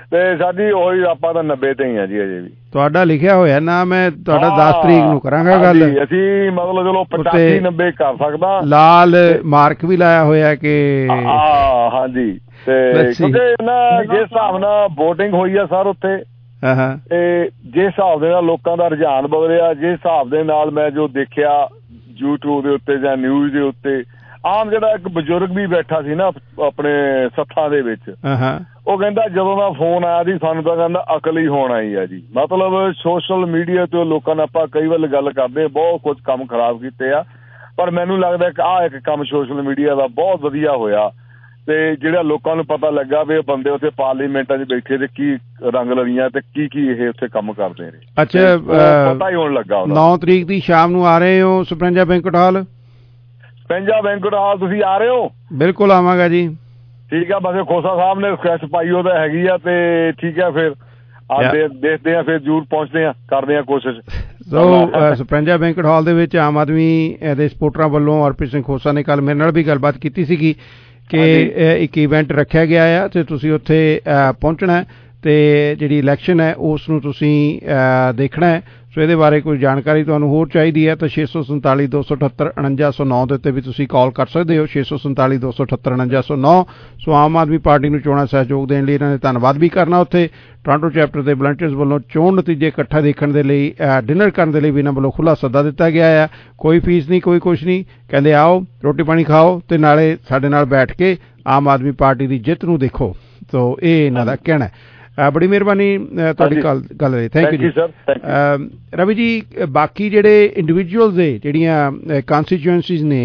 ਤੇ ਸਾਡੀ ਉਹੀ ਆਪਾਂ ਤਾਂ ਨੱਬੇ ਤੇ ਹੀ ਆ ਜੀ ਅਜੇ ਵੀ। ਤੁਹਾਡਾ ਲਿਖਿਆ ਹੋਇਆ ਨਾ, ਮੈਂ ਤੁਹਾਡਾ ਦਸ ਤਰੀਕ ਨੂੰ ਕਰਾਂਗਾ ਗੱਲ। ਅਸੀਂ ਮਤਲਬ ਚਲੋ ਪਚਾਸੀ ਨੱਬੇ ਕਰ ਸਕਦਾ। ਲਾਲ ਮਾਰਕ ਵੀ ਲਾਇਆ ਹੋਇਆ ਕਿ ਹਾਂ ਹਾਂਜੀ। ਤੇ ਕਿਉਂਕਿ ਨਾ ਜਿਸ ਹਿਸਾਬ ਨਾਲ ਵੋਟਿੰਗ ਹੋਈ ਆ ਸਰ ਉੱਥੇ, ਤੇ ਜਿਸ ਹਿਸਾਬ ਦੇ ਨਾਲ ਲੋਕਾਂ ਦਾ ਰੁਝਾਨ ਬਦਲਿਆ, ਜਿਸ ਹਿਸਾਬ ਦੇ ਨਾਲ ਮੈਂ ਜੋ ਦੇਖਿਆ ਯੂਟਿਊਬ ਦੇ ਉੱਤੇ ਜਾਂ ਨਿਊਜ਼ ਦੇ ਉੱਤੇ, ਆਮ ਜਿਹੜਾ ਇੱਕ ਬਜ਼ੁਰਗ ਵੀ ਬੈਠਾ ਸੀ ਨਾ ਆਪਣੇ ਸੱਥਾਂ ਦੇ ਵਿੱਚ, ਉਹ ਕਹਿੰਦਾ ਜਦੋਂ ਦਾ ਫੋਨ ਆਇਆ ਸੀ ਸਾਨੂੰ ਤਾਂ ਕਹਿੰਦਾ ਅਕਲ ਹੀ ਹੋਣ ਆਈ ਆ ਜੀ। ਮਤਲਬ ਸੋਸ਼ਲ ਮੀਡੀਆ ਤੇ ਲੋਕਾਂ ਨਾਲ ਆਪਾਂ ਕਈ ਵਾਰ ਗੱਲ ਕਰਦੇ, ਬਹੁਤ ਕੁਝ ਕੰਮ ਖਰਾਬ ਕੀਤੇ ਆ, ਪਰ ਮੈਨੂੰ ਲੱਗਦਾ ਕਿ ਆਹ ਇੱਕ ਕੰਮ ਸੋਸ਼ਲ ਮੀਡੀਆ ਦਾ ਬਹੁਤ ਵਧੀਆ ਹੋਇਆ। ਤੇ ਜਿਹੜਾ ਲੋਕਾਂ ਨੂੰ ਪਤਾ ਲੱਗਾ ਵੀ ਇਹ ਬੰਦੇ ਉੱਥੇ ਪਾਰਲੀਮੈਂਟਾਂ 'ਚ ਬੈਠੇ ਤੇ ਕੀ ਰੰਗ ਲੜੀਆਂ ਤੇ ਕੀ ਕੀ ਇਹ ਉੱਥੇ ਕੰਮ ਕਰਦੇ ਨੇ। ਅੱਛਾ, ਪਤਾ ਹੀ ਹੋਣ ਲੱਗਾ। ਨੌ ਤਰੀਕ ਦੀ ਸ਼ਾਮ ਨੂੰ ਆ ਰਹੇ ਹੋ ਸਪਰੰਜਾ ਬੈਂਕਟ ਹਾਲ? ਸਪਰੰਜਾ ਬੈਂਕਟ ਹਾਲ ਤੁਸੀਂ ਆ ਰਹੇ ਹੋ? ਬਿਲਕੁਲ ਆਵਾਂਗਾ ਜੀ। ਠੀਕ ਆ, ਬਸ ਖੋਸਾ ਸਾਹਿਬ ਨੇ ਸਕੈਚ ਪਾਈ ਉਹ ਤਾਂ ਹੈਗੀ ਆ, ਤੇ ਠੀਕ ਆ ਫਿਰ ਦੇਖਦੇ ਆ, ਫਿਰ ਜ਼ਰੂਰ ਪਹੁੰਚਦੇ ਆ, ਕਰਦੇ ਆ ਕੋਸ਼ਿਸ਼। ਸੋ ਸਪਰੰਜਾ ਬੈਂਕਟ ਹਾਲ ਦੇ ਵਿੱਚ ਆਮ ਆਦਮੀ ਦੇ ਸਪੋਰਟਰਾਂ ਵੱਲੋਂ ਹਰਪ੍ਰੀਤ ਸਿੰਘ ਖੋਸਾ ਨੇ ਕੱਲ ਮੇਰੇ ਨਾਲ ਵੀ ਗੱਲਬਾਤ ਕੀਤੀ ਸੀਗੀ ਕਿ ਇੱਕ ਇਵੈਂਟ ਰੱਖਿਆ ਗਿਆ ਆ ਤੇ ਤੁਸੀਂ ਉੱਥੇ ਪਹੁੰਚਣਾ ਤੇ ਜਿਹੜੀ ਇਲੈਕਸ਼ਨ ਹੈ ਉਸ ਨੂੰ ਤੁਸੀਂ ਦੇਖਣਾ ਹੈ। ਸੋ ਇਹਦੇ ਬਾਰੇ ਕੋਈ ਜਾਣਕਾਰੀ ਤੁਹਾਨੂੰ ਹੋਰ ਚਾਹੀਦੀ ਹੈ ਤਾਂ ਛੇ ਸੌ ਸੰਤਾਲੀ ਦੋ ਸੌ ਅਠੱਤਰ ਉਣੰਜਾ ਸੌ ਨੌ ਦੇ ਉੱਤੇ ਵੀ ਤੁਸੀਂ ਕਾਲ ਕਰ ਸਕਦੇ ਹੋ, ਛੇ ਸੌ ਸੰਤਾਲੀ ਦੋ ਸੌ ਅਠੱਤਰ ਉਣੰਜਾ ਸੌ ਨੌ। ਸੋ ਆਮ ਆਦਮੀ ਪਾਰਟੀ ਨੂੰ ਚੋਣਾਂ ਸਹਿਯੋਗ ਦੇਣ ਲਈ ਇਹਨਾਂ ਨੇ ਧੰਨਵਾਦ ਵੀ ਕਰਨਾ। ਉੱਥੇ ਟੋਰਾਂਟੋ ਚੈਪਟਰ ਦੇ ਵਲੰਟੀਅਰਸ ਵੱਲੋਂ ਚੋਣ ਨਤੀਜੇ ਇਕੱਠਾ ਦੇਖਣ ਦੇ ਲਈ ਡਿਨਰ ਕਰਨ ਦੇ ਲਈ ਵੀ ਇਹਨਾਂ ਵੱਲੋਂ ਖੁੱਲ੍ਹਾ ਸੱਦਾ ਦਿੱਤਾ ਗਿਆ ਆ। ਕੋਈ ਫੀਸ ਨਹੀਂ, ਕੋਈ ਕੁਛ ਨਹੀਂ, ਕਹਿੰਦੇ ਆਓ ਰੋਟੀ ਪਾਣੀ ਖਾਓ ਤੇ ਨਾਲੇ ਸਾਡੇ ਨਾਲ ਬੈਠ ਕੇ ਆਮ ਆਦਮੀ ਪਾਰਟੀ ਦੀ ਜਿੱਤ ਨੂੰ ਦੇਖੋ। ਸੋ ਇਹ ਇਹਨਾਂ ਦਾ ਕਹਿਣਾ ਹੈ। ਬੜੀ ਮਿਹਰਬਾਨੀ ਤੁਹਾਡੀ ਗੱਲ ਗੱਲ ਰਹੀ, ਥੈਂਕ ਯੂ ਜੀ। ਰਵੀ ਜੀ, ਬਾਕੀ ਜਿਹੜੇ ਇੰਡੀਵਿਜੂਅਲਸ ਦੇ ਜਿਹੜੀਆਂ ਕੰਸਟੀਚੁਐਂਸੀਜ਼ ਨੇ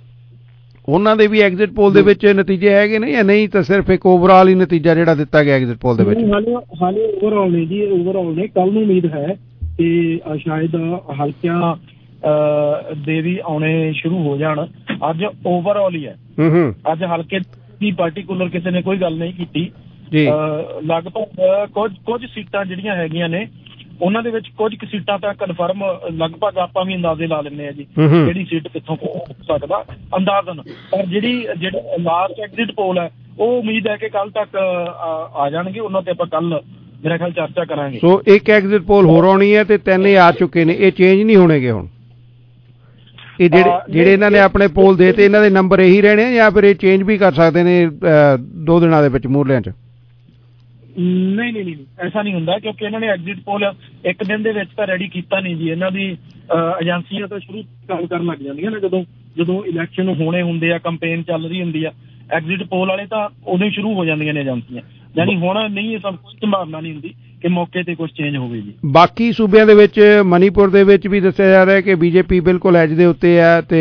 ਉਹਨਾਂ ਦੇ ਵੀ ਐਗਜ਼ਿਟ ਪੋਲ ਦੇ ਵਿੱਚ ਨਤੀਜੇ ਹੈਗੇ ਨੇ ਜਾਂ ਨਹੀਂ, ਤਾਂ ਸਿਰਫ ਇੱਕ ਓਵਰਆਲ ਹੀ ਨਤੀਜਾ ਜਿਹੜਾ ਦਿੱਤਾ ਗਿਆ ਐਗਜ਼ਿਟ ਪੋਲ ਦੇ ਵਿੱਚ? ਹਾਲੇ ਓਵਰਆਲ ਨੇ ਜੀ, ਓਵਰਆਲ ਨੇ। ਕੱਲ ਨੂੰ ਉਮੀਦ ਹੈ ਕਿ ਸ਼ਾਇਦ ਹਲਕਿਆਂ ਦੇ ਵੀ ਆਉਣੇ ਸ਼ੁਰੂ ਹੋ ਜਾਣ। ਅੱਜ ਓਵਰਆਲ ਹੀ ਹੈ। ਅੱਜ ਹਲਕੇ ਦੀ ਪਾਰਟੀਕੂਲਰ ਕਿਸੇ ਨੇ ਕੋਈ ਗੱਲ ਨਹੀਂ ਕੀਤੀ। ਲਗਭਗ ਕੁਝ ਕੁਝ ਸੀਟਾਂ ਜਿਹੜੀਆਂ ਹੈਗੀਆਂ ਨੇ ਉਹਨਾਂ ਦੇ ਵਿੱਚ ਕੁਝ ਕੁ ਸੀਟਾਂ ਤਾਂ ਕਨਫਰਮ ਲਗਭਗ ਆਪਾਂ ਵੀ ਅੰਦਾਜ਼ੇ ਲਾ ਲੈਂਦੇ ਆ ਜੀ ਕਿਹੜੀ ਸੀਟ ਕਿੱਥੋਂ ਹੋ ਸਕਦਾ ਅੰਦਾਜ਼ਨ। ਪਰ ਜਿਹੜੀ ਜਿਹੜਾ ਲਾਸਟ ਐਗਜ਼ਿਟ ਪੋਲ ਹੈ ਉਹ ਉਮੀਦ ਹੈ ਕਿ ਕੱਲ ਤੱਕ ਆ ਜਾਣਗੇ। ਉਹਨਾਂ ਤੇ ਆਪਾਂ ਕੱਲ ਮੇਰਾ ਖਿਆਲ ਚਰਚਾ ਕਰਾਂਗੇ। ਸੋ ਇੱਕ ਐਗਜ਼ਿਟ ਪੋਲ ਹੋਰ ਆਉਣੀ ਹੈ ਤੇ ਤਿੰਨ ਆ ਚੁੱਕੇ ਨੇ, ਇਹ ਚੇਂਜ ਨਹੀਂ ਹੋਣਗੇ ਹੁਣ? ਇਹ ਜਿਹੜੇ ਜਿਹੜੇ ਇਹਨਾਂ ਨੇ ਆਪਣੇ ਪੋਲ ਦੇ ਤੇ ਇਹਨਾਂ ਦੇ ਨੰਬਰ ਇਹੀ ਰਹਿਣੇ ਜਾਂ ਫਿਰ ਇਹ ਚੇਂਜ ਵੀ ਕਰ ਸਕਦੇ ਨੇ ਦੋ ਦਿਨਾਂ ਦੇ ਵਿੱਚ ਮੂਹਰਲਿਆਂ 'ਚ? ਨਹੀਂ ਨਹੀਂ ਨਹੀਂ ਐਸਾ ਨਹੀਂ ਹੁੰਦਾ, ਕਿਉਂਕਿ ਇਹਨਾਂ ਨੇ ਐਗਜ਼ਿਟ ਪੋਲ ਇੱਕ ਦਿਨ ਦੇ ਵਿੱਚ ਤਾਂ ਰੈਡੀ ਕੀਤਾ ਨਹੀਂ ਜੀ। ਇਹਨਾਂ ਦੀ ਏਜੰਸੀਆਂ ਤਾਂ ਸ਼ੁਰੂ ਕੰਮ ਕਰਨ ਲੱਗ ਜਾਂਦੀਆਂ ਨੇ ਜਦੋਂ ਜਦੋਂ ਇਲੈਕਸ਼ਨ ਹੋਣੇ ਹੁੰਦੇ ਆ, ਕੰਪੇਨ ਚੱਲ ਰਹੀ ਹੁੰਦੀ ਆ। ਐਗਜ਼ਿਟ ਪੋਲ ਵਾਲੇ ਤਾਂ ਉਦੋਂ ਹੀ ਸ਼ੁਰੂ ਹੋ ਜਾਂਦੀਆਂ ਨੇ ਏਜੰਸੀਆਂ। ਯਾਨੀ ਹੁਣ ਨਹੀਂ, ਇਹ ਸਭ ਕੋਈ ਸੰਭਾਵਨਾ ਨਹੀਂ ਹੁੰਦੀ ਕਿ ਮੌਕੇ ਤੇ ਕੁਝ ਚੇਂਜ ਹੋਵੇ ਜੀ। ਬਾਕੀ ਸੂਬਿਆਂ ਦੇ ਵਿੱਚ ਮਨੀਪੁਰ ਦੇ ਵਿੱਚ ਵੀ ਦੱਸਿਆ ਜਾ ਰਿਹਾ ਕਿ ਬੀਜੇਪੀ ਬਿਲਕੁਲ ਐਜ ਦੇ ਉੱਤੇ ਹੈ ਤੇ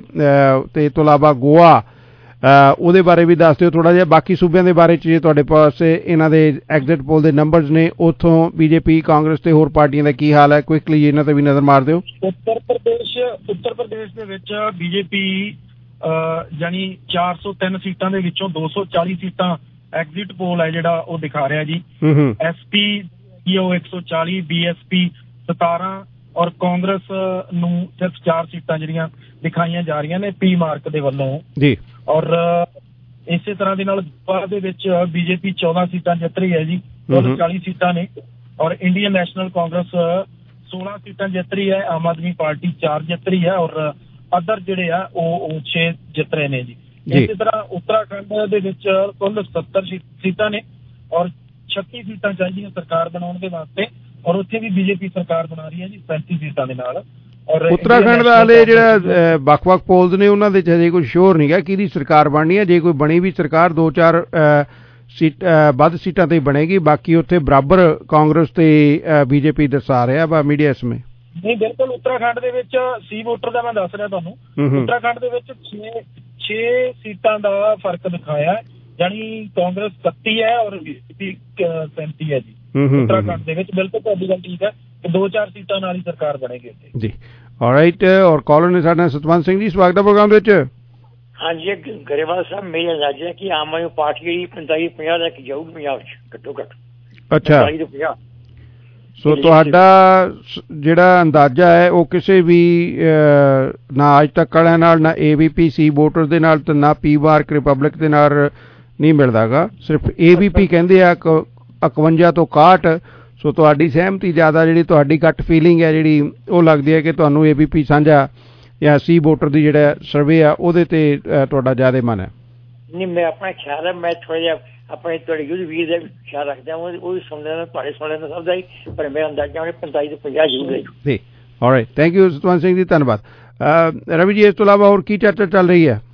ਤੇ ਤੋਂ ਇਲਾਵਾ ਗੋਆ, ਉਹਦੇ ਬਾਰੇ ਵੀ ਦੱਸ ਦਿਓ ਥੋੜਾ ਜਿਹਾ। ਬਾਕੀ ਸੂਬਿਆਂ ਦੇ ਬਾਰੇ 'ਚ ਜੇ ਤੁਹਾਡੇ ਪਾਸ ਇਹਨਾਂ ਦੇ ਐਗਜ਼ਿਟ ਪੋਲ ਦੇ ਨੰਬਰਸ ਨੇ, ਉੱਥੋਂ ਬੀਜੇਪੀ, ਕਾਂਗਰਸ ਤੇ ਹੋਰ ਪਾਰਟੀਆਂ ਦਾ ਕੀ ਹਾਲ ਹੈ, ਕੁਇਕਲੀ ਇਹਨਾਂ ਤੇ ਵੀ ਨਜ਼ਰ ਮਾਰ ਦਿਓ। ਉੱਤਰ ਪ੍ਰਦੇਸ਼ ਉੱਤਰ ਪ੍ਰਦੇਸ਼ ਦੇ ਵਿੱਚ ਬੀਜੇਪੀ ਜਾਨੀ ਚਾਰ ਸੌ ਤਿੰਨ ਸੀਟਾਂ ਦੇ ਵਿੱਚੋਂ ਦੋ ਸੌ ਚਾਲੀ ਸੀਟਾਂ ਐਗਜ਼ਿਟ ਪੋਲ ਹੈ ਜਿਹੜਾ ਉਹ ਦਿਖਾ ਰਿਹਾ ਜੀ। ਐਸ ਪੀ ਉਹ ਇੱਕ ਸੌ ਚਾਲੀ, ਬੀ ਐਸ ਪੀ ਸਤਾਰਾਂ ਔਰ ਕਾਂਗਰਸ ਨੂੰ ਸਿਰਫ ਚਾਰ ਸੀਟਾਂ ਜਿਹੜੀਆਂ ਦਿਖਾਈਆਂ ਜਾ ਰਹੀਆਂ ਨੇ ਪੀ ਮਾਰਕ ਦੇ ਵੱਲੋਂ ਜੀ। ਔਰ ਇਸੇ ਤਰ੍ਹਾਂ ਦੇ ਨਾਲ ਗੋਆ ਦੇ ਵਿੱਚ ਬੀਜੇਪੀ ਚੌਦਾਂ ਸੀਟਾਂ ਜਿੱਤ ਰਹੀ ਹੈ ਜੀ, ਕੁੱਲ ਚਾਲੀ ਸੀਟਾਂ ਨੇ। ਔਰ ਇੰਡੀਅਨ ਨੈਸ਼ਨਲ ਕਾਂਗਰਸ ਸੋਲਾਂ ਸੀਟਾਂ ਜਿੱਤ ਰਹੀ ਹੈ, ਆਮ ਆਦਮੀ ਪਾਰਟੀ ਚਾਰ ਜਿੱਤ ਰਹੀ ਹੈ ਔਰ ਅਦਰ ਜਿਹੜੇ ਆ ਉਹ ਛੇ ਜਿੱਤ ਰਹੇ ਨੇ ਜੀ। ਇਸੇ ਤਰ੍ਹਾਂ ਉੱਤਰਾਖੰਡ ਦੇ ਵਿੱਚ ਕੁੱਲ ਸੱਤਰ ਸੀਟਾਂ ਨੇ ਔਰ ਛੱਤੀ ਸੀਟਾਂ ਚਾਹੀਦੀਆਂ ਸਰਕਾਰ ਬਣਾਉਣ ਦੇ ਵਾਸਤੇ ਔਰ ਉੱਥੇ ਵੀ ਬੀਜੇਪੀ ਸਰਕਾਰ ਬਣਾ ਰਹੀ ਹੈ ਜੀ ਪੈਂਤੀ ਸੀਟਾਂ ਦੇ ਨਾਲ। ਔਰ ਉੱਤਰਾਖੰਡ ਦਾ ਹਾਲੇ ਜਿਹੜਾ ਵੱਖ-ਵੱਖ ਪੋਲਸ ਨੇ ਉਹਨਾਂ ਦੇ ਚ ਹਜੇ ਕੋਈ ਸ਼ੋਰ ਨਹੀਂ ਗਾ ਕਿਹਦੀ ਸਰਕਾਰ ਬਣਨੀ ਹੈ। ਜੇ ਕੋਈ ਬਣੀ ਵੀ ਸਰਕਾਰ ਦੋ ਚਾਰ ਸੀਟ ਵੱਧ ਸੀਟਾਂ ਤੇ ਬਣੇਗੀ, ਬਾਕੀ ਉੱਥੇ ਬਰਾਬਰ ਕਾਂਗਰਸ ਤੇ ਬੀਜੇਪੀ ਦਰਸਾ ਰਿਹਾ ਵਾ ਮੀਡੀਆ ਇਸਮੇ। ਨਹੀਂ ਬਿਲਕੁਲ, ਉੱਤਰਾਖੰਡ ਦੇ ਵਿੱਚ ਸੀ ਵੋਟਰ ਦਾ ਮੈਂ ਦੱਸ ਰਿਹਾ ਤੁਹਾਨੂੰ। ਉੱਤਰਾਖੰਡ ਦੇ ਵਿੱਚ ਛੇ ਛੇ ਸੀਟਾਂ ਦਾ ਫਰਕ ਦਿਖਾਇਆ, ਜਾਨੀ ਕਾਂਗਰਸ ਇਕੱਤੀ ਹੈ ਔਰ ਬੀਜੇਪੀ ਪੈਂਤੀ ਹੈ ਜੀ ਉੱਤਰਾਖੰਡ ਦੇ ਵਿੱਚ। ਬਿਲਕੁਲ ਤੁਹਾਡੀ ਗੱਲ ਠੀਕ ਹੈ ਕਿ ਦੋ ਚਾਰ ਸੀਟਾਂ ਨਾਲ ਹੀ ਸਰਕਾਰ ਬਣੇਗੀ ਉੱਥੇ ਜੀ। ਆਲਰਾਈਟ, ਔਰ ਕਾਲਰ ਨੇ ਸਾਡਾ ਸਤਵੰਤ ਸਿੰਘ ਜੀ, ਸਵਾਗਤ ਹੈ ਪ੍ਰੋਗਰਾਮ ਦੇ ਵਿੱਚ। ਹਾਂਜੀ ਗਰੇਵਾਲ ਸਾਹਿਬ, ਮੇਰੀ ਅੰਦਾਜ਼ਾ ਹੈ ਕਿ ਆਮ ਆਦਮੀ ਪਾਰਟੀ ਪੰਤਾਲੀ ਪੰਜਾਹ ਲੈ ਕੇ ਜਾਊਗੀ ਪੰਜਾਬ ਚ ਘੱਟੋ ਘੱਟ। ਅੱਛਾ, ਸੋ ਤੁਹਾਡਾ ਜਿਹੜਾ ਅੰਦਾਜ਼ਾ ਹੈ ਉਹ ਕਿਸੇ ਵੀ ਨਾ ਅੱਜ ਤੱਕ ਵਾਲਿਆਂ ਨਾਲ, ਨਾ A B P C voter ਦੇ ਨਾਲ, ਤੇ ਨਾ ਪੀ ਮਾਰਕ ਰਿਪਬਲਿਕ ਦੇ ਨਾਲ ਨਹੀਂ ਮਿਲਦਾ ਗਾ। ਸਿਰਫ ਏ ਬੀ ਪੀ ਕਹਿੰਦੇ ਆ ਇਕਵੰਜਾ ਤੋਂ ਇਕਾਹਠ। ਸੋ ਤੁਹਾਡੀ ਸਹਿਮਤੀ ਜ਼ਿਆਦਾ, ਜਿਹੜੀ ਤੁਹਾਡੀ ਘੱਟ ਫੀਲਿੰਗ ਹੈ ਜਿਹੜੀ ਉਹ ਲੱਗਦੀ ਹੈ ਕਿ ਤੁਹਾਨੂੰ ਏ ਬੀ ਪੀ ਸਾਂਝਾ ਜਾਂ ਸੀ ਵੋਟਰ ਦੀ ਜਿਹੜਾ ਸਰਵੇ ਆ ਉਹਦੇ ਤੇ ਤੁਹਾਡਾ ਜ਼ਿਆਦਾ ਮਨ ਹੈ। ਨਹੀਂ, ਮੈਂ ਆਪਣਾ ਖਿਆਲ ਹੈ, ਮੈਂ ਥੋੜ੍ਹਾ ਜਿਹਾ ਆਪਣੇ ਤੁਹਾਡੇ ਯੂਥ ਵੀਰ ਦਾ ਖਿਆਲ ਰੱਖਦਾ, ਉਹ ਵੀ ਸੁਣ ਲੈਣਾ, ਤੁਹਾਡੇ ਸੁਣ ਲੈਣਾ ਸਭ ਦਾ ਹੀ, ਪਰ ਮੇਰਾ ਅੰਦਾਜ਼ਾ ਉਹਨੇ ਪੰਤਾਲੀ ਤੋਂ ਪੰਜਾਹ ਜ਼ਰੂਰ ਹੈ ਜੀ। Alright, thank you Satwant Singh ji, ਧੰਨਵਾਦ। ਰਵੀ ਜੀ, ਇਸ ਤੋਂ ਇਲਾਵਾ ਹੋਰ ਕੀ ਚਰਚਾ ਚੱਲ ਰਹੀ ਹੈ?